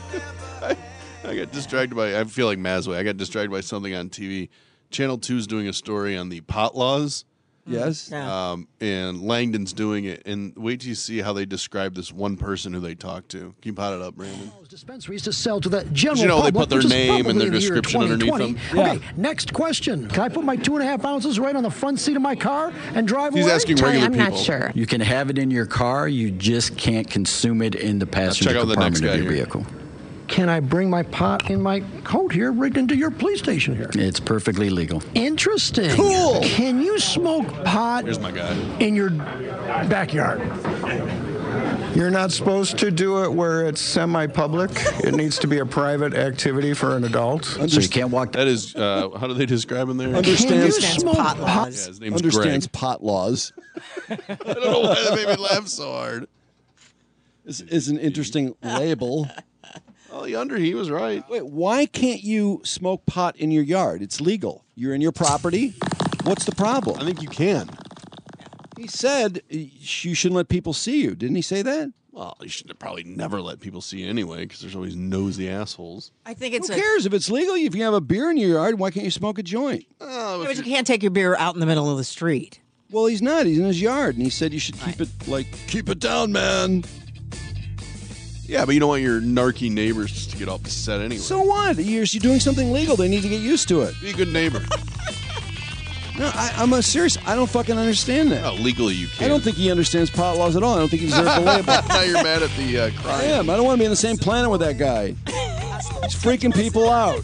I got distracted by, I feel like Mazway. I got distracted by something on TV. Channel 2's doing a story on the pot laws. Yes. Yeah. And Langdon's doing it. And wait till you see how they describe this one person who they talk to. Can you pot it up, Brandon? Dispensaries to sell to the general You know, they public, put their which is name and probably their in the year description underneath 2020. them. Okay, next question. Can I put my 2.5 ounces right on the front seat of my car and drive He's away? asking regular I'm people. not sure. You can have it in your car. You just can't consume it in the passenger check out the next compartment of guy your here. vehicle. Can I bring my pot in my coat here, rigged into your police station here? It's perfectly legal. Interesting. Cool. Can you smoke pot Here's my guy. in your backyard? You're not supposed to do it where it's semi-public. It needs to be a private activity for an adult. So you can't walk. That is, how do they describe him there? Understands pot laws. Yeah, his name's Understands Greg. pot laws. I don't know why that made me laugh so hard. This is an interesting label. Oh, he was right. Wait, why can't you smoke pot in your yard? It's legal. You're in your property. What's the problem? I think you can. He said you shouldn't let people see you. Didn't he say that? Well, you should probably never let people see you anyway, because there's always nosy assholes. I think it's Who cares if it's legal? If you have a beer in your yard, why can't you smoke a joint? Yeah, but you can't take your beer out in the middle of the street. Well, he's not. He's in his yard, and he said you should keep it down, man. Yeah, but you don't want your narky neighbors to get upset anyway. So what? You're doing something legal. They need to get used to it. Be a good neighbor. No, I'm a serious. I don't fucking understand that. No, legally you can't. I don't think he understands pot laws at all. I don't think he deserves the label. Now you're mad at the crime. I am. I don't want to be on the same planet with that guy. He's freaking people out.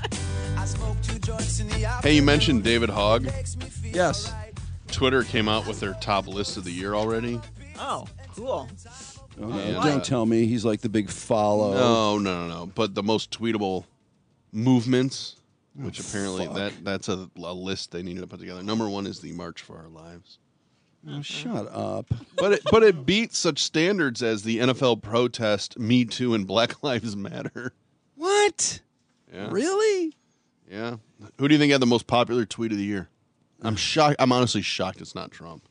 Hey, you mentioned David Hogg. Yes. Twitter came out with their top list of the year already. Oh, cool. Don't tell me he's like the big follow. No. But the most tweetable movements, which apparently that's a list they needed to put together. Number one is the March for Our Lives. Oh, shut up. But it beats such standards as the NFL protest, Me Too, and Black Lives Matter. What? Yeah. Really? Yeah. Who do you think had the most popular tweet of the year? I'm shocked. I'm honestly shocked it's not Trump.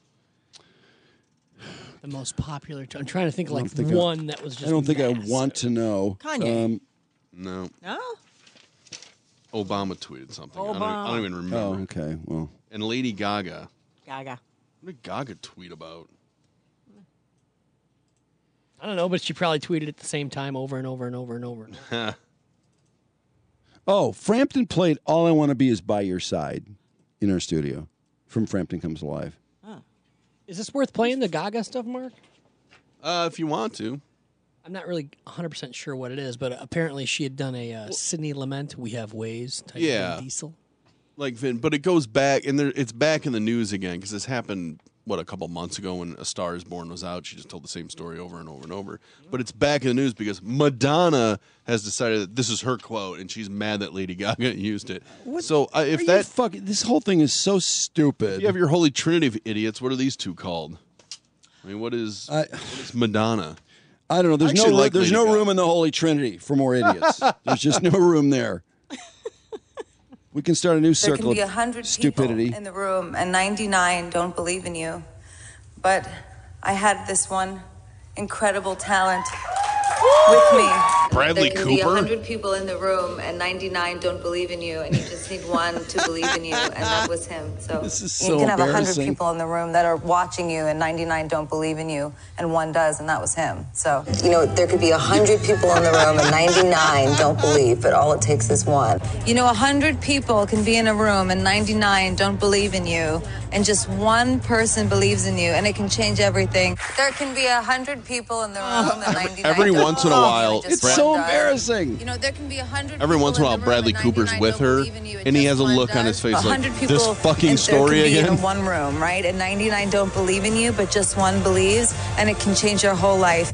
The most popular. I'm trying to think that was just. I don't think I want to know. Kanye. No. No? Obama tweeted something. I Obama. don't even remember. Oh, okay. Well. And Lady Gaga. Gaga. What did Gaga tweet about? I don't know, but she probably tweeted at the same time over and over and over and over. Oh, Frampton played All I Want to Be Is By Your Side in our studio from Frampton Comes Alive. Is this worth playing the Gaga stuff, Mark? If you want to. I'm not really 100% sure what it is, but apparently she had done a Sydney Lament, We Have Ways type Yeah. Vin Diesel. Like Vin, but it goes back, and it's back in the news again, because this happened, a couple months ago when A Star Is Born was out. She just told the same story over and over and over. But it's back in the news because Madonna has decided that this is her quote, and she's mad that Lady Gaga used it. So if that this whole thing is so stupid. If you have your Holy Trinity of idiots, what are these two called? I mean, what is Madonna? I don't know. There's I actually no like there's Lady no Gaga. room in the Holy Trinity for more idiots. There's just no room there. We can start a new There circle can be of 100 stupidity. people in the room and 99 don't believe in you. But I had this one incredible talent with me. Bradley There can be Cooper? 100 people in the room and 99 don't believe in you, and you just need one to believe in you, and that was him. So, This is you so can have 100 embarrassing. people in the room that are watching you, and 99 don't believe in you, and one does, and that was him. So, there could be 100 people in the room and 99 don't believe, but all it takes is one. 100 people can be in a room and 99 don't believe in you, and just one person believes in you, and it can change everything. There can be 100 people in the room and 99 Every don't once in a believe in you, while, and just Brad- one So does. embarrassing. There can be 100 Every once in a while, Bradley Cooper's with her, and he has a look on his face like, 100 people this fucking and story there can be again? in one room, right? And 99 don't believe in you, but just one believes, and it can change your whole life.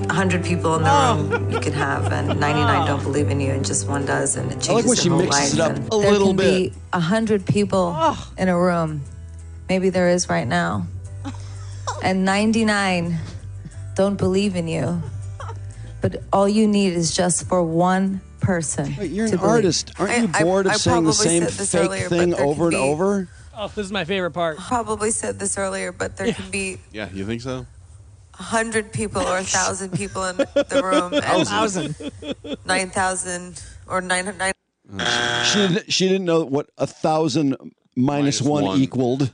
100 people in the room you can have, and 99 don't believe in you, and just one does, and it changes I like when she their whole mixes life. it up And a little there can bit. be 100 people in a room. Maybe there is right now. And 99 don't believe in you. But all you need is just for one person. Wait, you're to an believe. artist. Aren't you bored of saying the same fake thing over and over? Oh, this is my favorite part. Probably said this earlier, but there can be Yeah, you think so? 100 people or 1,000 people in the room. And 1,000. 9,000 or 900. She didn't know what 1,000 minus one one. equaled.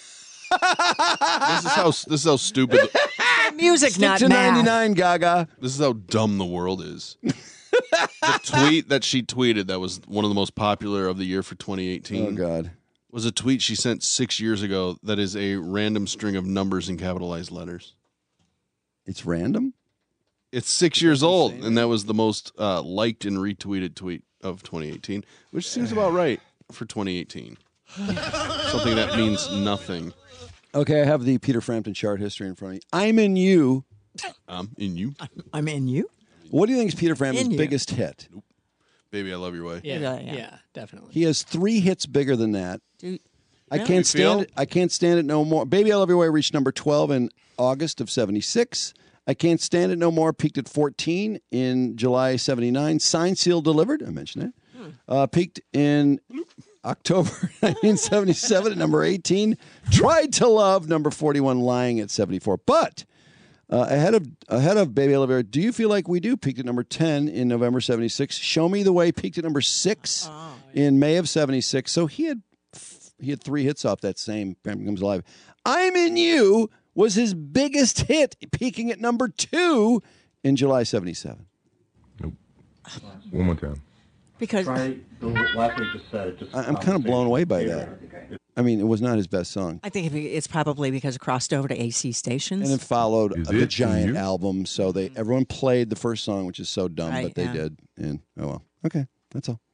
This is how stupid. Music, Stick not to math. 99, Gaga. This is how dumb the world is. The tweet that she tweeted that was one of the most popular of the year for 2018. Oh, God. Was a tweet she sent 6 years ago that is a random string of numbers in capitalized letters. It's random? It's 6 years old, and that was the most liked and retweeted tweet of 2018, which seems about right for 2018. Something that means nothing. Okay, I have the Peter Frampton chart history in front of me. I'm in you. In you? I'm in you. What do you think is Peter Frampton's In You. biggest hit? Baby, I Love Your Way. Yeah, definitely. He has 3 hits bigger than that. Dude, I really? can't stand it. I can't stand it no more. Baby, I Love Your Way reached number 12 in August of 76. I Can't Stand It No More peaked at 14 in July 79. Signed, Sealed, Delivered. I mentioned that. Peaked in October 1977 at number 18. Tried to Love, number 41, Lying at 74. But ahead of Baby I Love Your Way, Do You Feel Like We Do peaked at number 10 in November 76. Show Me the Way peaked at number 6 in May of 76. So he had 3 hits off that same Frampton Comes Alive. I'm in You was his biggest hit, peaking at number 2 in July 77. One more time. Because Try the last thing you just said. I'm kind of blown away by that. I mean, it was not his best song. I think it's probably because it crossed over to AC stations. And it followed the it Giant you? album, so everyone played the first song, which is so dumb, Right, but they yeah. did. And oh well, okay, that's all.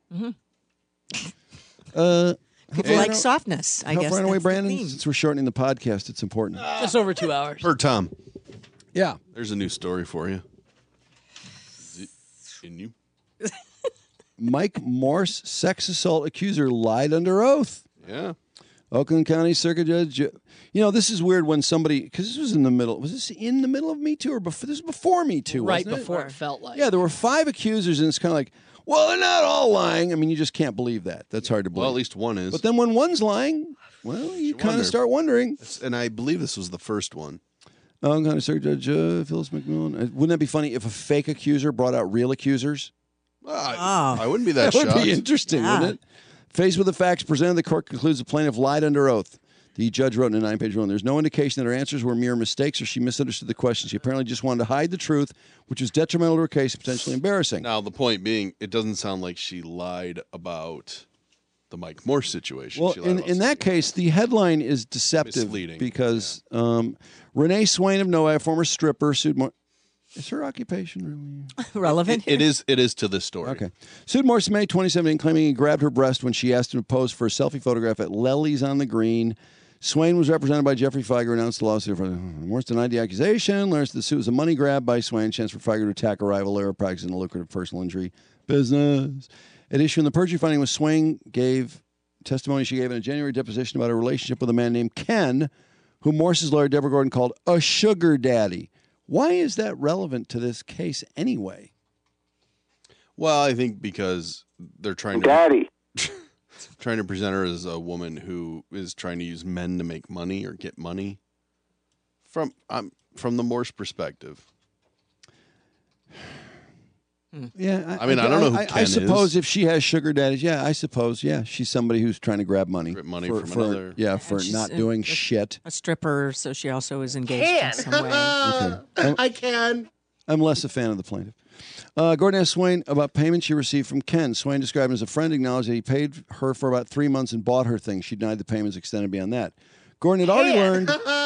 Mm-hmm. People like softness, I Help guess. right away, that's the Brandon. theme. Since we're shortening the podcast, it's important. Just over 2 hours. Per Tom. Yeah. There's a new story for you. Is it in you? Mike Morse, sex assault accuser, lied under oath. Yeah. Oakland County Circuit Judge. You know, this is weird when somebody, because this was in the middle. Was this in the middle of Me Too or before? This was before Me Too, Right wasn't it? before it felt like. Yeah, there were 5 accusers, and it's kind of like, well, they're not all lying. I mean, you just can't believe that. That's hard to believe. Well, at least one is. But then when one's lying, well, you kind wonder. of start wondering. And I believe this was the first one. Oakland County Circuit Judge Phyllis McMillan. Wouldn't that be funny if a fake accuser brought out real accusers? I wouldn't be that That would shocked. be interesting, wouldn't it? Faced with the facts presented, the court concludes the plaintiff lied under oath. The judge wrote in a 9-page ruling, there's no indication that her answers were mere mistakes or she misunderstood the question. She apparently just wanted to hide the truth, which was detrimental to her case and potentially embarrassing. Now, the point being, it doesn't sound like she lied about the Mike Morse situation. Well, She lied about in that case, the headline is deceptive Misleading, because Renee Swain of Novi, a former stripper, sued Morse. Is her occupation really relevant? It is to this story. Okay. Sued Morse in May 2017, claiming he grabbed her breast when she asked him to pose for a selfie photograph at Lely's on the Green. Swain was represented by Jeffrey Feiger, announced the lawsuit. Morse denied the accusation, learns the suit was a money grab by Swain, chance for Feiger to attack a rival lawyer practicing a lucrative personal injury business. At issue in the perjury finding was Swain gave testimony she gave in a January deposition about a relationship with a man named Ken, who Morse's lawyer, Deborah Gordon, called a sugar daddy. Why is that relevant to this case anyway? Well, I think because they're trying to trying to present her as a woman who is trying to use men to make money or get money from the Morse perspective. Yeah, I mean, I don't know who Ken I suppose is. if she has sugar daddies, yeah, I suppose, yeah, she's somebody who's trying to grab money. Money for, from another. Yeah, for she's not a- doing a- shit. A stripper, so she also is engaged in some way. Okay. I can. I'm less a fan of the plaintiff. Gordon asked Swain about payments she received from Ken. Swain described him as a friend, acknowledged that he paid her for about 3 months and bought her things. She denied the payments extended beyond that. Gordon had already learned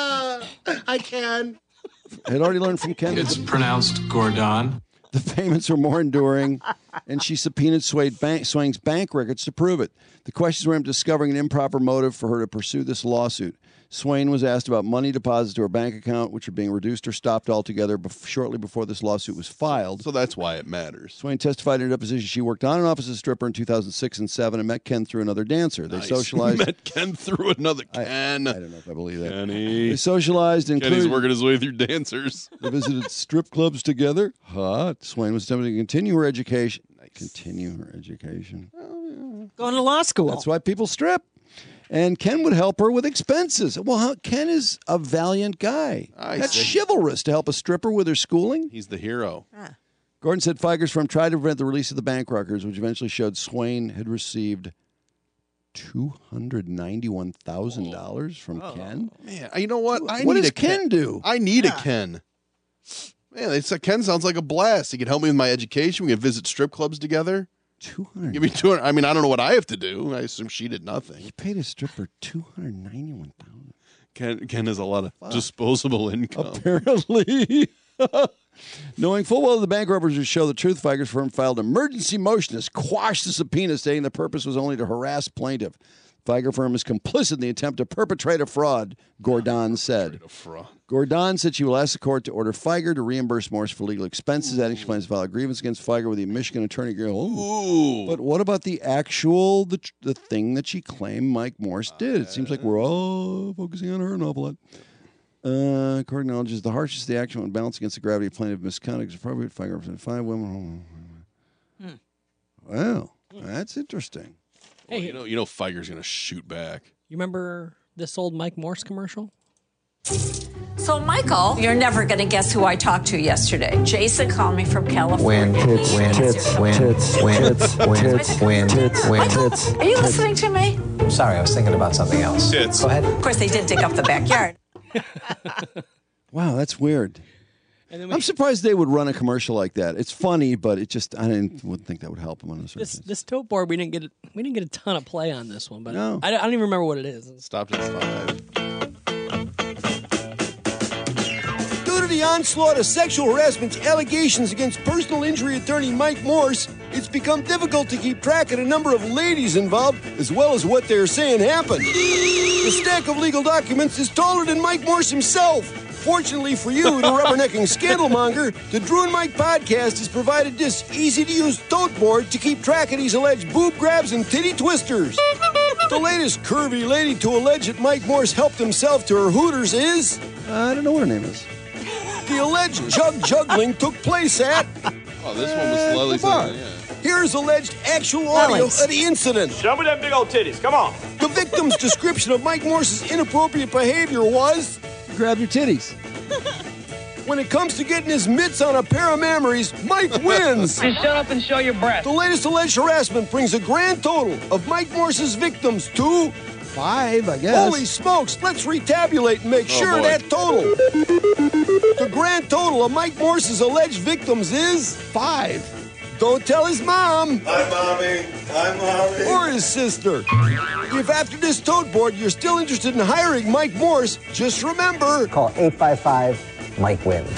from Ken It's pronounced Gordon. the payments were more enduring, and she subpoenaed Swain's bank records to prove it. The questions were him discovering an improper motive for her to pursue this lawsuit. Swain was asked about money deposits to her bank account, which are being reduced or stopped altogether shortly before this lawsuit was filed. So that's why it matters. Swain testified in her deposition she worked on and off as a stripper in 2006 and 2007 and met Ken through another dancer. They socialized. Met Ken through another Ken. I don't know if I believe that. Kenny. They socialized and Kenny's working his way through dancers. They visited strip clubs together. Hot. Swain was attempting to continue her education. Going to law school. That's why people strip. And Ken would help her with expenses. Well, Ken is a valiant guy. That's chivalrous to help a stripper with her schooling. He's the hero. Gordon said Figer's firm tried to prevent the release of the bank records, which eventually showed Swain had received $291,000 from Ken. Man, you know what? What does Ken do? I need a Ken. Man, Ken sounds like a blast. He could help me with my education. We could visit strip clubs together. 200. Give me 200. I mean, I don't know what I have to do. I assume she did nothing. He paid a stripper $291,000. Ken has a lot of disposable income. Apparently. Knowing full well the bank robbers would show the truth, Figer's firm filed an emergency motion to quash the subpoena, stating the purpose was only to harass plaintiff. Figer firm is complicit in the attempt to perpetrate a fraud, Gordon said. Gordon said she will ask the court to order Figer to reimburse Morse for legal expenses, adding she plans to file a grievance against Figer with the Michigan Attorney General. But what about the actual, the thing that she claimed Mike Morse did? It seems like we're all focusing on her an awful lot. Court acknowledges the harshest the action when balanced against the gravity of plaintiff misconduct is appropriate. Figer represented 5 women. Well, that's interesting. Well, you know Figer's going to shoot back. You remember this old Mike Morse commercial? So, Michael, you're never going to guess who I talked to yesterday. Jason called me from California. Michael, are you listening to me? I'm sorry, I was thinking about something else. Go ahead. Of course, they did dig up the backyard. Wow, that's weird. I'm surprised they would run a commercial like that. It's funny, but it just wouldn't think that would help them on this. This tote board we didn't get a ton of play on this one, but no. I don't even remember what it is. Stopped at 5. Due to the onslaught of sexual harassment allegations against personal injury attorney Mike Morse, it's become difficult to keep track of the number of ladies involved as well as what they're saying happened. The stack of legal documents is taller than Mike Morse himself. Fortunately for you, the rubbernecking scandalmonger, the Drew and Mike podcast has provided this easy-to-use tote board to keep track of these alleged boob grabs and titty twisters. The latest curvy lady to allege that Mike Morse helped himself to her Hooters is... I don't know what her name is. The alleged juggling took place at... Oh, this one was Lely's. Yeah. Here's alleged actual audio of the incident. Show me them big old titties. Come on. The victim's description of Mike Morse's inappropriate behavior was... Grab your titties. When it comes to getting his mitts on a pair of mammaries, Mike wins. Just shut up and show your breath. The latest alleged harassment brings a grand total of Mike Morse's victims to... 5, I guess. Holy smokes, let's retabulate and make sure that total. The grand total of Mike Morse's alleged victims is... 5. Don't tell his mom. Hi, Mommy. Hi, Mommy. Or his sister. If after this tote board you're still interested in hiring Mike Morse, just remember... Call 855-MIKE-WIN.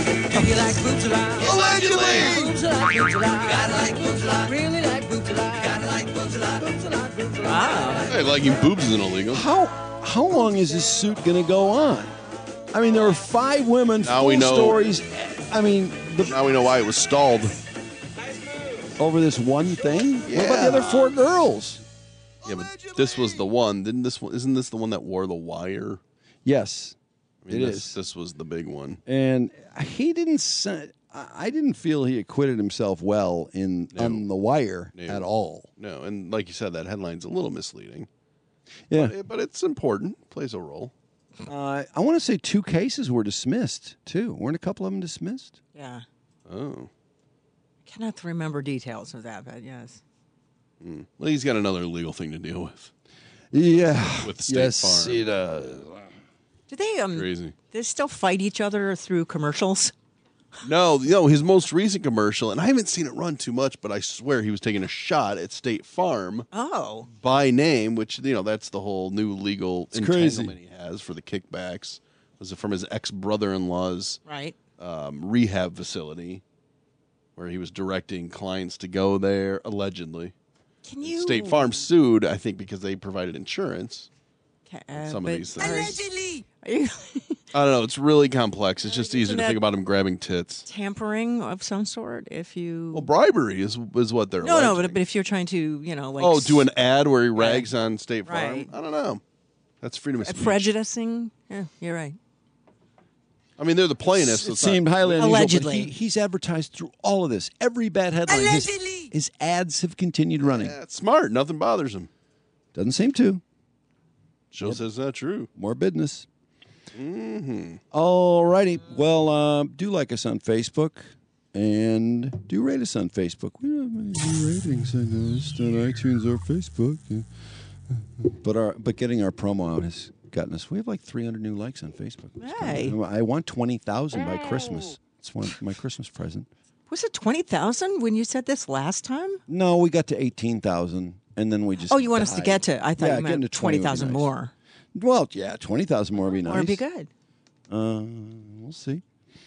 Wow. Hey, liking boobs isn't illegal. How long is this suit going to go on? I mean, there are 5 women, now full we know, stories. I mean... now we know why it was stalled. Over this one thing? Yeah. What about the other 4 girls? Yeah, but this was the one. Isn't this the one that wore the wire? Yes, I mean, it is. This was the big one. And he didn't... I didn't feel he acquitted himself well on the wire at all. No, and like you said, that headline's a little misleading. Yeah. But it's important. Plays a role. I want to say 2 cases were dismissed, too. Weren't a couple of them dismissed? Yeah. Oh. I cannot remember details of that, but yes. Well, he's got another legal thing to deal with. Yeah. With State Farm. He does. Do they Crazy. they still fight each other through commercials? No, his most recent commercial, and I haven't seen it run too much, but I swear he was taking a shot at State Farm. Oh. By name, which, that's the whole new legal entanglement he has for the kickbacks. Was it from his ex-brother-in-law's rehab facility, where he was directing clients to go there, allegedly. State Farm sued, I think, because they provided insurance. Okay, some of these things. Allegedly. I don't know. It's really complex. It's just easier Isn't to that- think about him grabbing tits. Tampering of some sort. If you Well, bribery is what they're no, alleging. but if you're trying to, like do an ad where he rags on State Farm? Right. I don't know. That's freedom of speech. prejudicing. Yeah, you're right. I mean, they're the plaintiffs. So It it's not- seemed highly unusual. Allegedly. But he's advertised through all of this. Every bad headline. His ads have continued running. Yeah, it's smart. Nothing bothers him. Doesn't seem to. Joe says that's true. More business. Mm-hmm. All righty. Well, do like us on Facebook and do rate us on Facebook. We don't have many ratings, I noticed, on iTunes or Facebook. But getting our promo out has gotten us. We have like 300 new likes on Facebook. Hey. I want 20,000 by Christmas. It's my Christmas present. Was it 20,000 when you said this last time? No, we got to 18,000, and then we just. Oh, you want us to died. get to? I thought you getting meant to 20 would be 20,000 nice. more. Well, yeah, 20,000 more would be nice. Or be good. We'll see.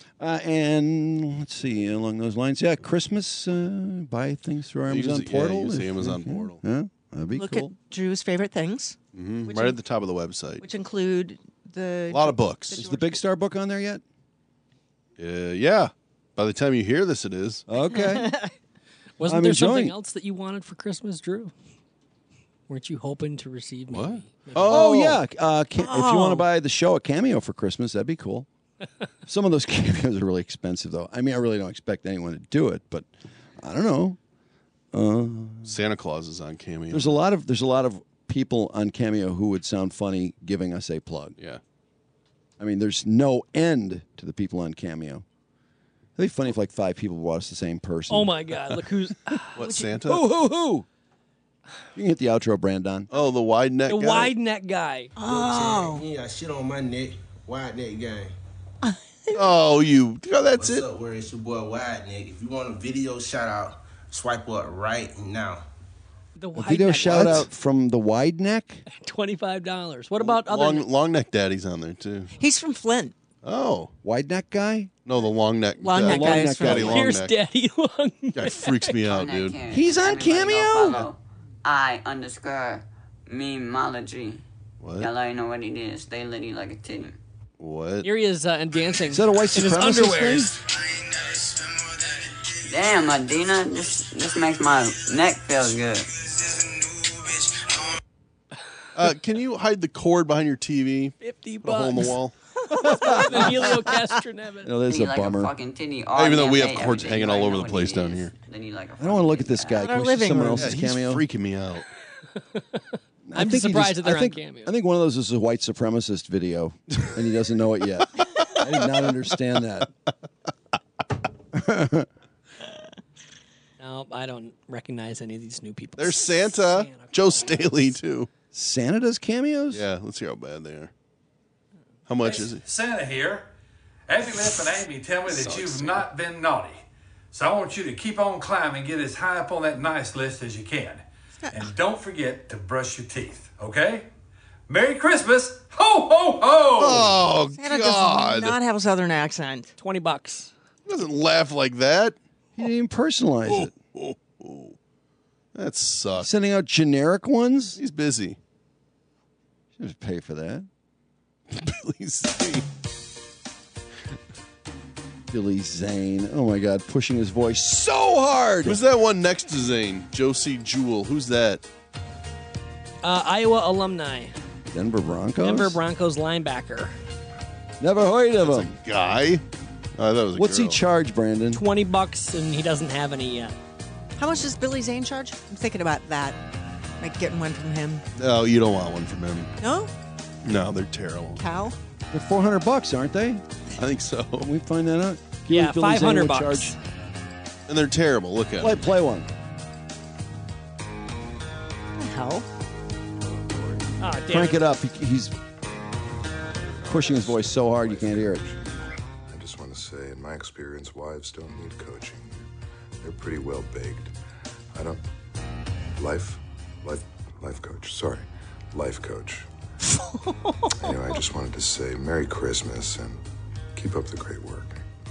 And let's see, along those lines, Christmas, buy things through our Amazon portal. use the Amazon portal. Yeah, that'd be Look cool. at Drew's favorite things, Mm-hmm. Which Right in- at the top of the website. which include A lot of books. Is the Big Star book on there yet? Yeah. By the time you hear this, it is. Okay. Wasn't I'm there enjoying something it. else that you wanted for Christmas, Drew? Weren't you hoping to receive maybe? Oh, yeah. If you want to buy the show a Cameo for Christmas, that'd be cool. Some of those cameos are really expensive, though. I mean, I really don't expect anyone to do it, but I don't know. Santa Claus is on Cameo. There's a lot of people on Cameo who would sound funny giving us a plug. Yeah. I mean, there's no end to the people on Cameo. It'd be funny if like 5 people brought us the same person. Oh my God! Look who's What, Santa? Who? You can hit the outro, Brandon. Oh, the wide neck the guy? wide neck guy. Oh. You got shit on my neck. Wide neck gang. Oh, that's What's it. up, where it's your boy Wide Neck. If you want a video shout out, swipe up right now. The A wide video neck. shout out from the wide neck. $25. What about other? Long neck daddy's on there, too. He's from Flint. Oh. Wide neck guy? No, the long neck. Long neck guy is from Daddy Flint. long Here's neck. Daddy Long Neck. Guy freaks me out, dude. He's on Cameo? I_memology. What? Y'all already know what it is. Stay litty like a titty. What? Here he is and dancing. Is that a white in his supremacist underwears. Damn, Adina, this makes my neck feel good. Can you hide the cord behind your TV? $50. Put a hole in the wall. The Helio Castroneves. No, that's a Like bummer. a fucking titty. Even though we have all day, cords every day. hanging You all already over know the what place it down is. here. Then you like a I don't want to look at this guy. Our Can we see living someone room. else's Yeah, he's Cameo? freaking me out. I'm think just surprised he's- that they're I think, on Cameo. I think one of those is a white supremacist video, and he doesn't know it yet. I did not understand that. No, I don't recognize any of these new people. There's Santa. Joe Staley, too. Santa does cameos? Yeah, let's see how bad they are. How much is it? Santa here. Effie, Lip, and Amy tell me that you've not been naughty. So I want you to keep on climbing, get as high up on that nice list as you can. And don't forget to brush your teeth, okay? Merry Christmas! Ho, ho, ho! Oh, Santa God. does not have a southern accent. $20. He doesn't laugh like that. He didn't even personalize it. That sucks. Sending out generic ones? He's busy. Should just pay for that. Billy Zane. Billy Zane. Oh my God, pushing his voice so hard. Who's that one next to Zane? Josie Jewell. Who's that? Iowa alumni. Denver Broncos? Denver Broncos linebacker. Never heard of him. Guy? Oh, that was a What's he girl. charge, Brandon? $20, and he doesn't have any yet. How much does Billy Zane charge? I'm thinking about that. Like getting one from him. No, you don't want one from him. No? No, they're terrible. Cow? They're $400, aren't they? I think so. Can we find that out? Yeah, Billy Zane would $500. charge- And they're terrible. Look at them. Play one. What the hell? Ah, damn Crank it up. He's pushing his voice so hard you can't hear it. I just want to say, in my experience, wives don't need coaching. They're pretty well baked. I don't... Life coach. Sorry. Life coach. Anyway, I just wanted to say Merry Christmas and keep up the great work.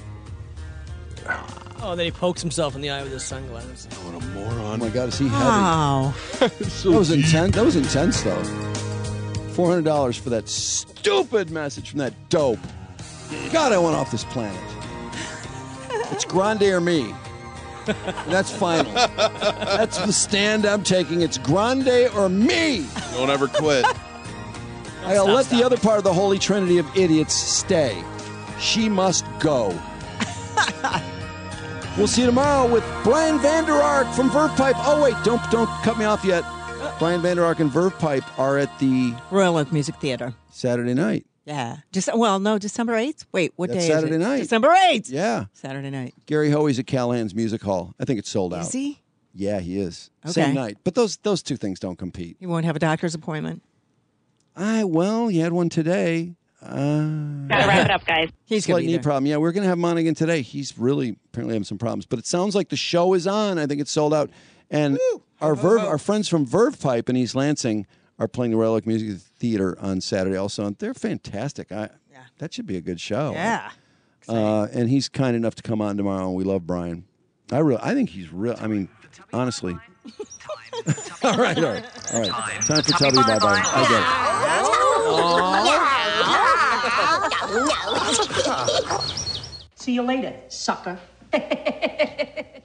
Oh, then he pokes himself in the eye with his sunglasses. What a moron. Oh my God, is he heavy? Wow. That was intense. That was intense, though. $400 for that stupid message from that dope. God, I want off this planet. It's grande or me. And that's final. That's the stand I'm taking. It's grande or me. Don't ever quit. I'll let the other part of the holy trinity of idiots stay. She must go. We'll see you tomorrow with Brian Vander Ark from Verve Pipe. Oh, wait, don't cut me off yet. Brian Vander Ark and Verve Pipe are at the Royal Oak Music Theater. Saturday night. Yeah. December 8th? Wait, what That's day Saturday is it? night. December 8th. Yeah. Saturday night. Gary Hoey's at Callahan's Music Hall. I think it's sold out. Is he? Yeah, he is. Okay. Same night. But those two things don't compete. He won't have a doctor's appointment. Well, he had one today. Gotta wrap it up, guys. He's going Slight to be knee there. problem. Yeah, we're going to have him on again today. He's really apparently having some problems. But it sounds like the show is on. I think it's sold out. And our friends from Verve Pipe in East Lansing are playing the Royal Oak Music Theater on Saturday also. And they're fantastic. That should be a good show. Yeah. And he's kind enough to come on tomorrow. And we love Brian. I think he's real. I mean, honestly. All right. Time for Tubby Bye Bye. I get it. See you later, sucker.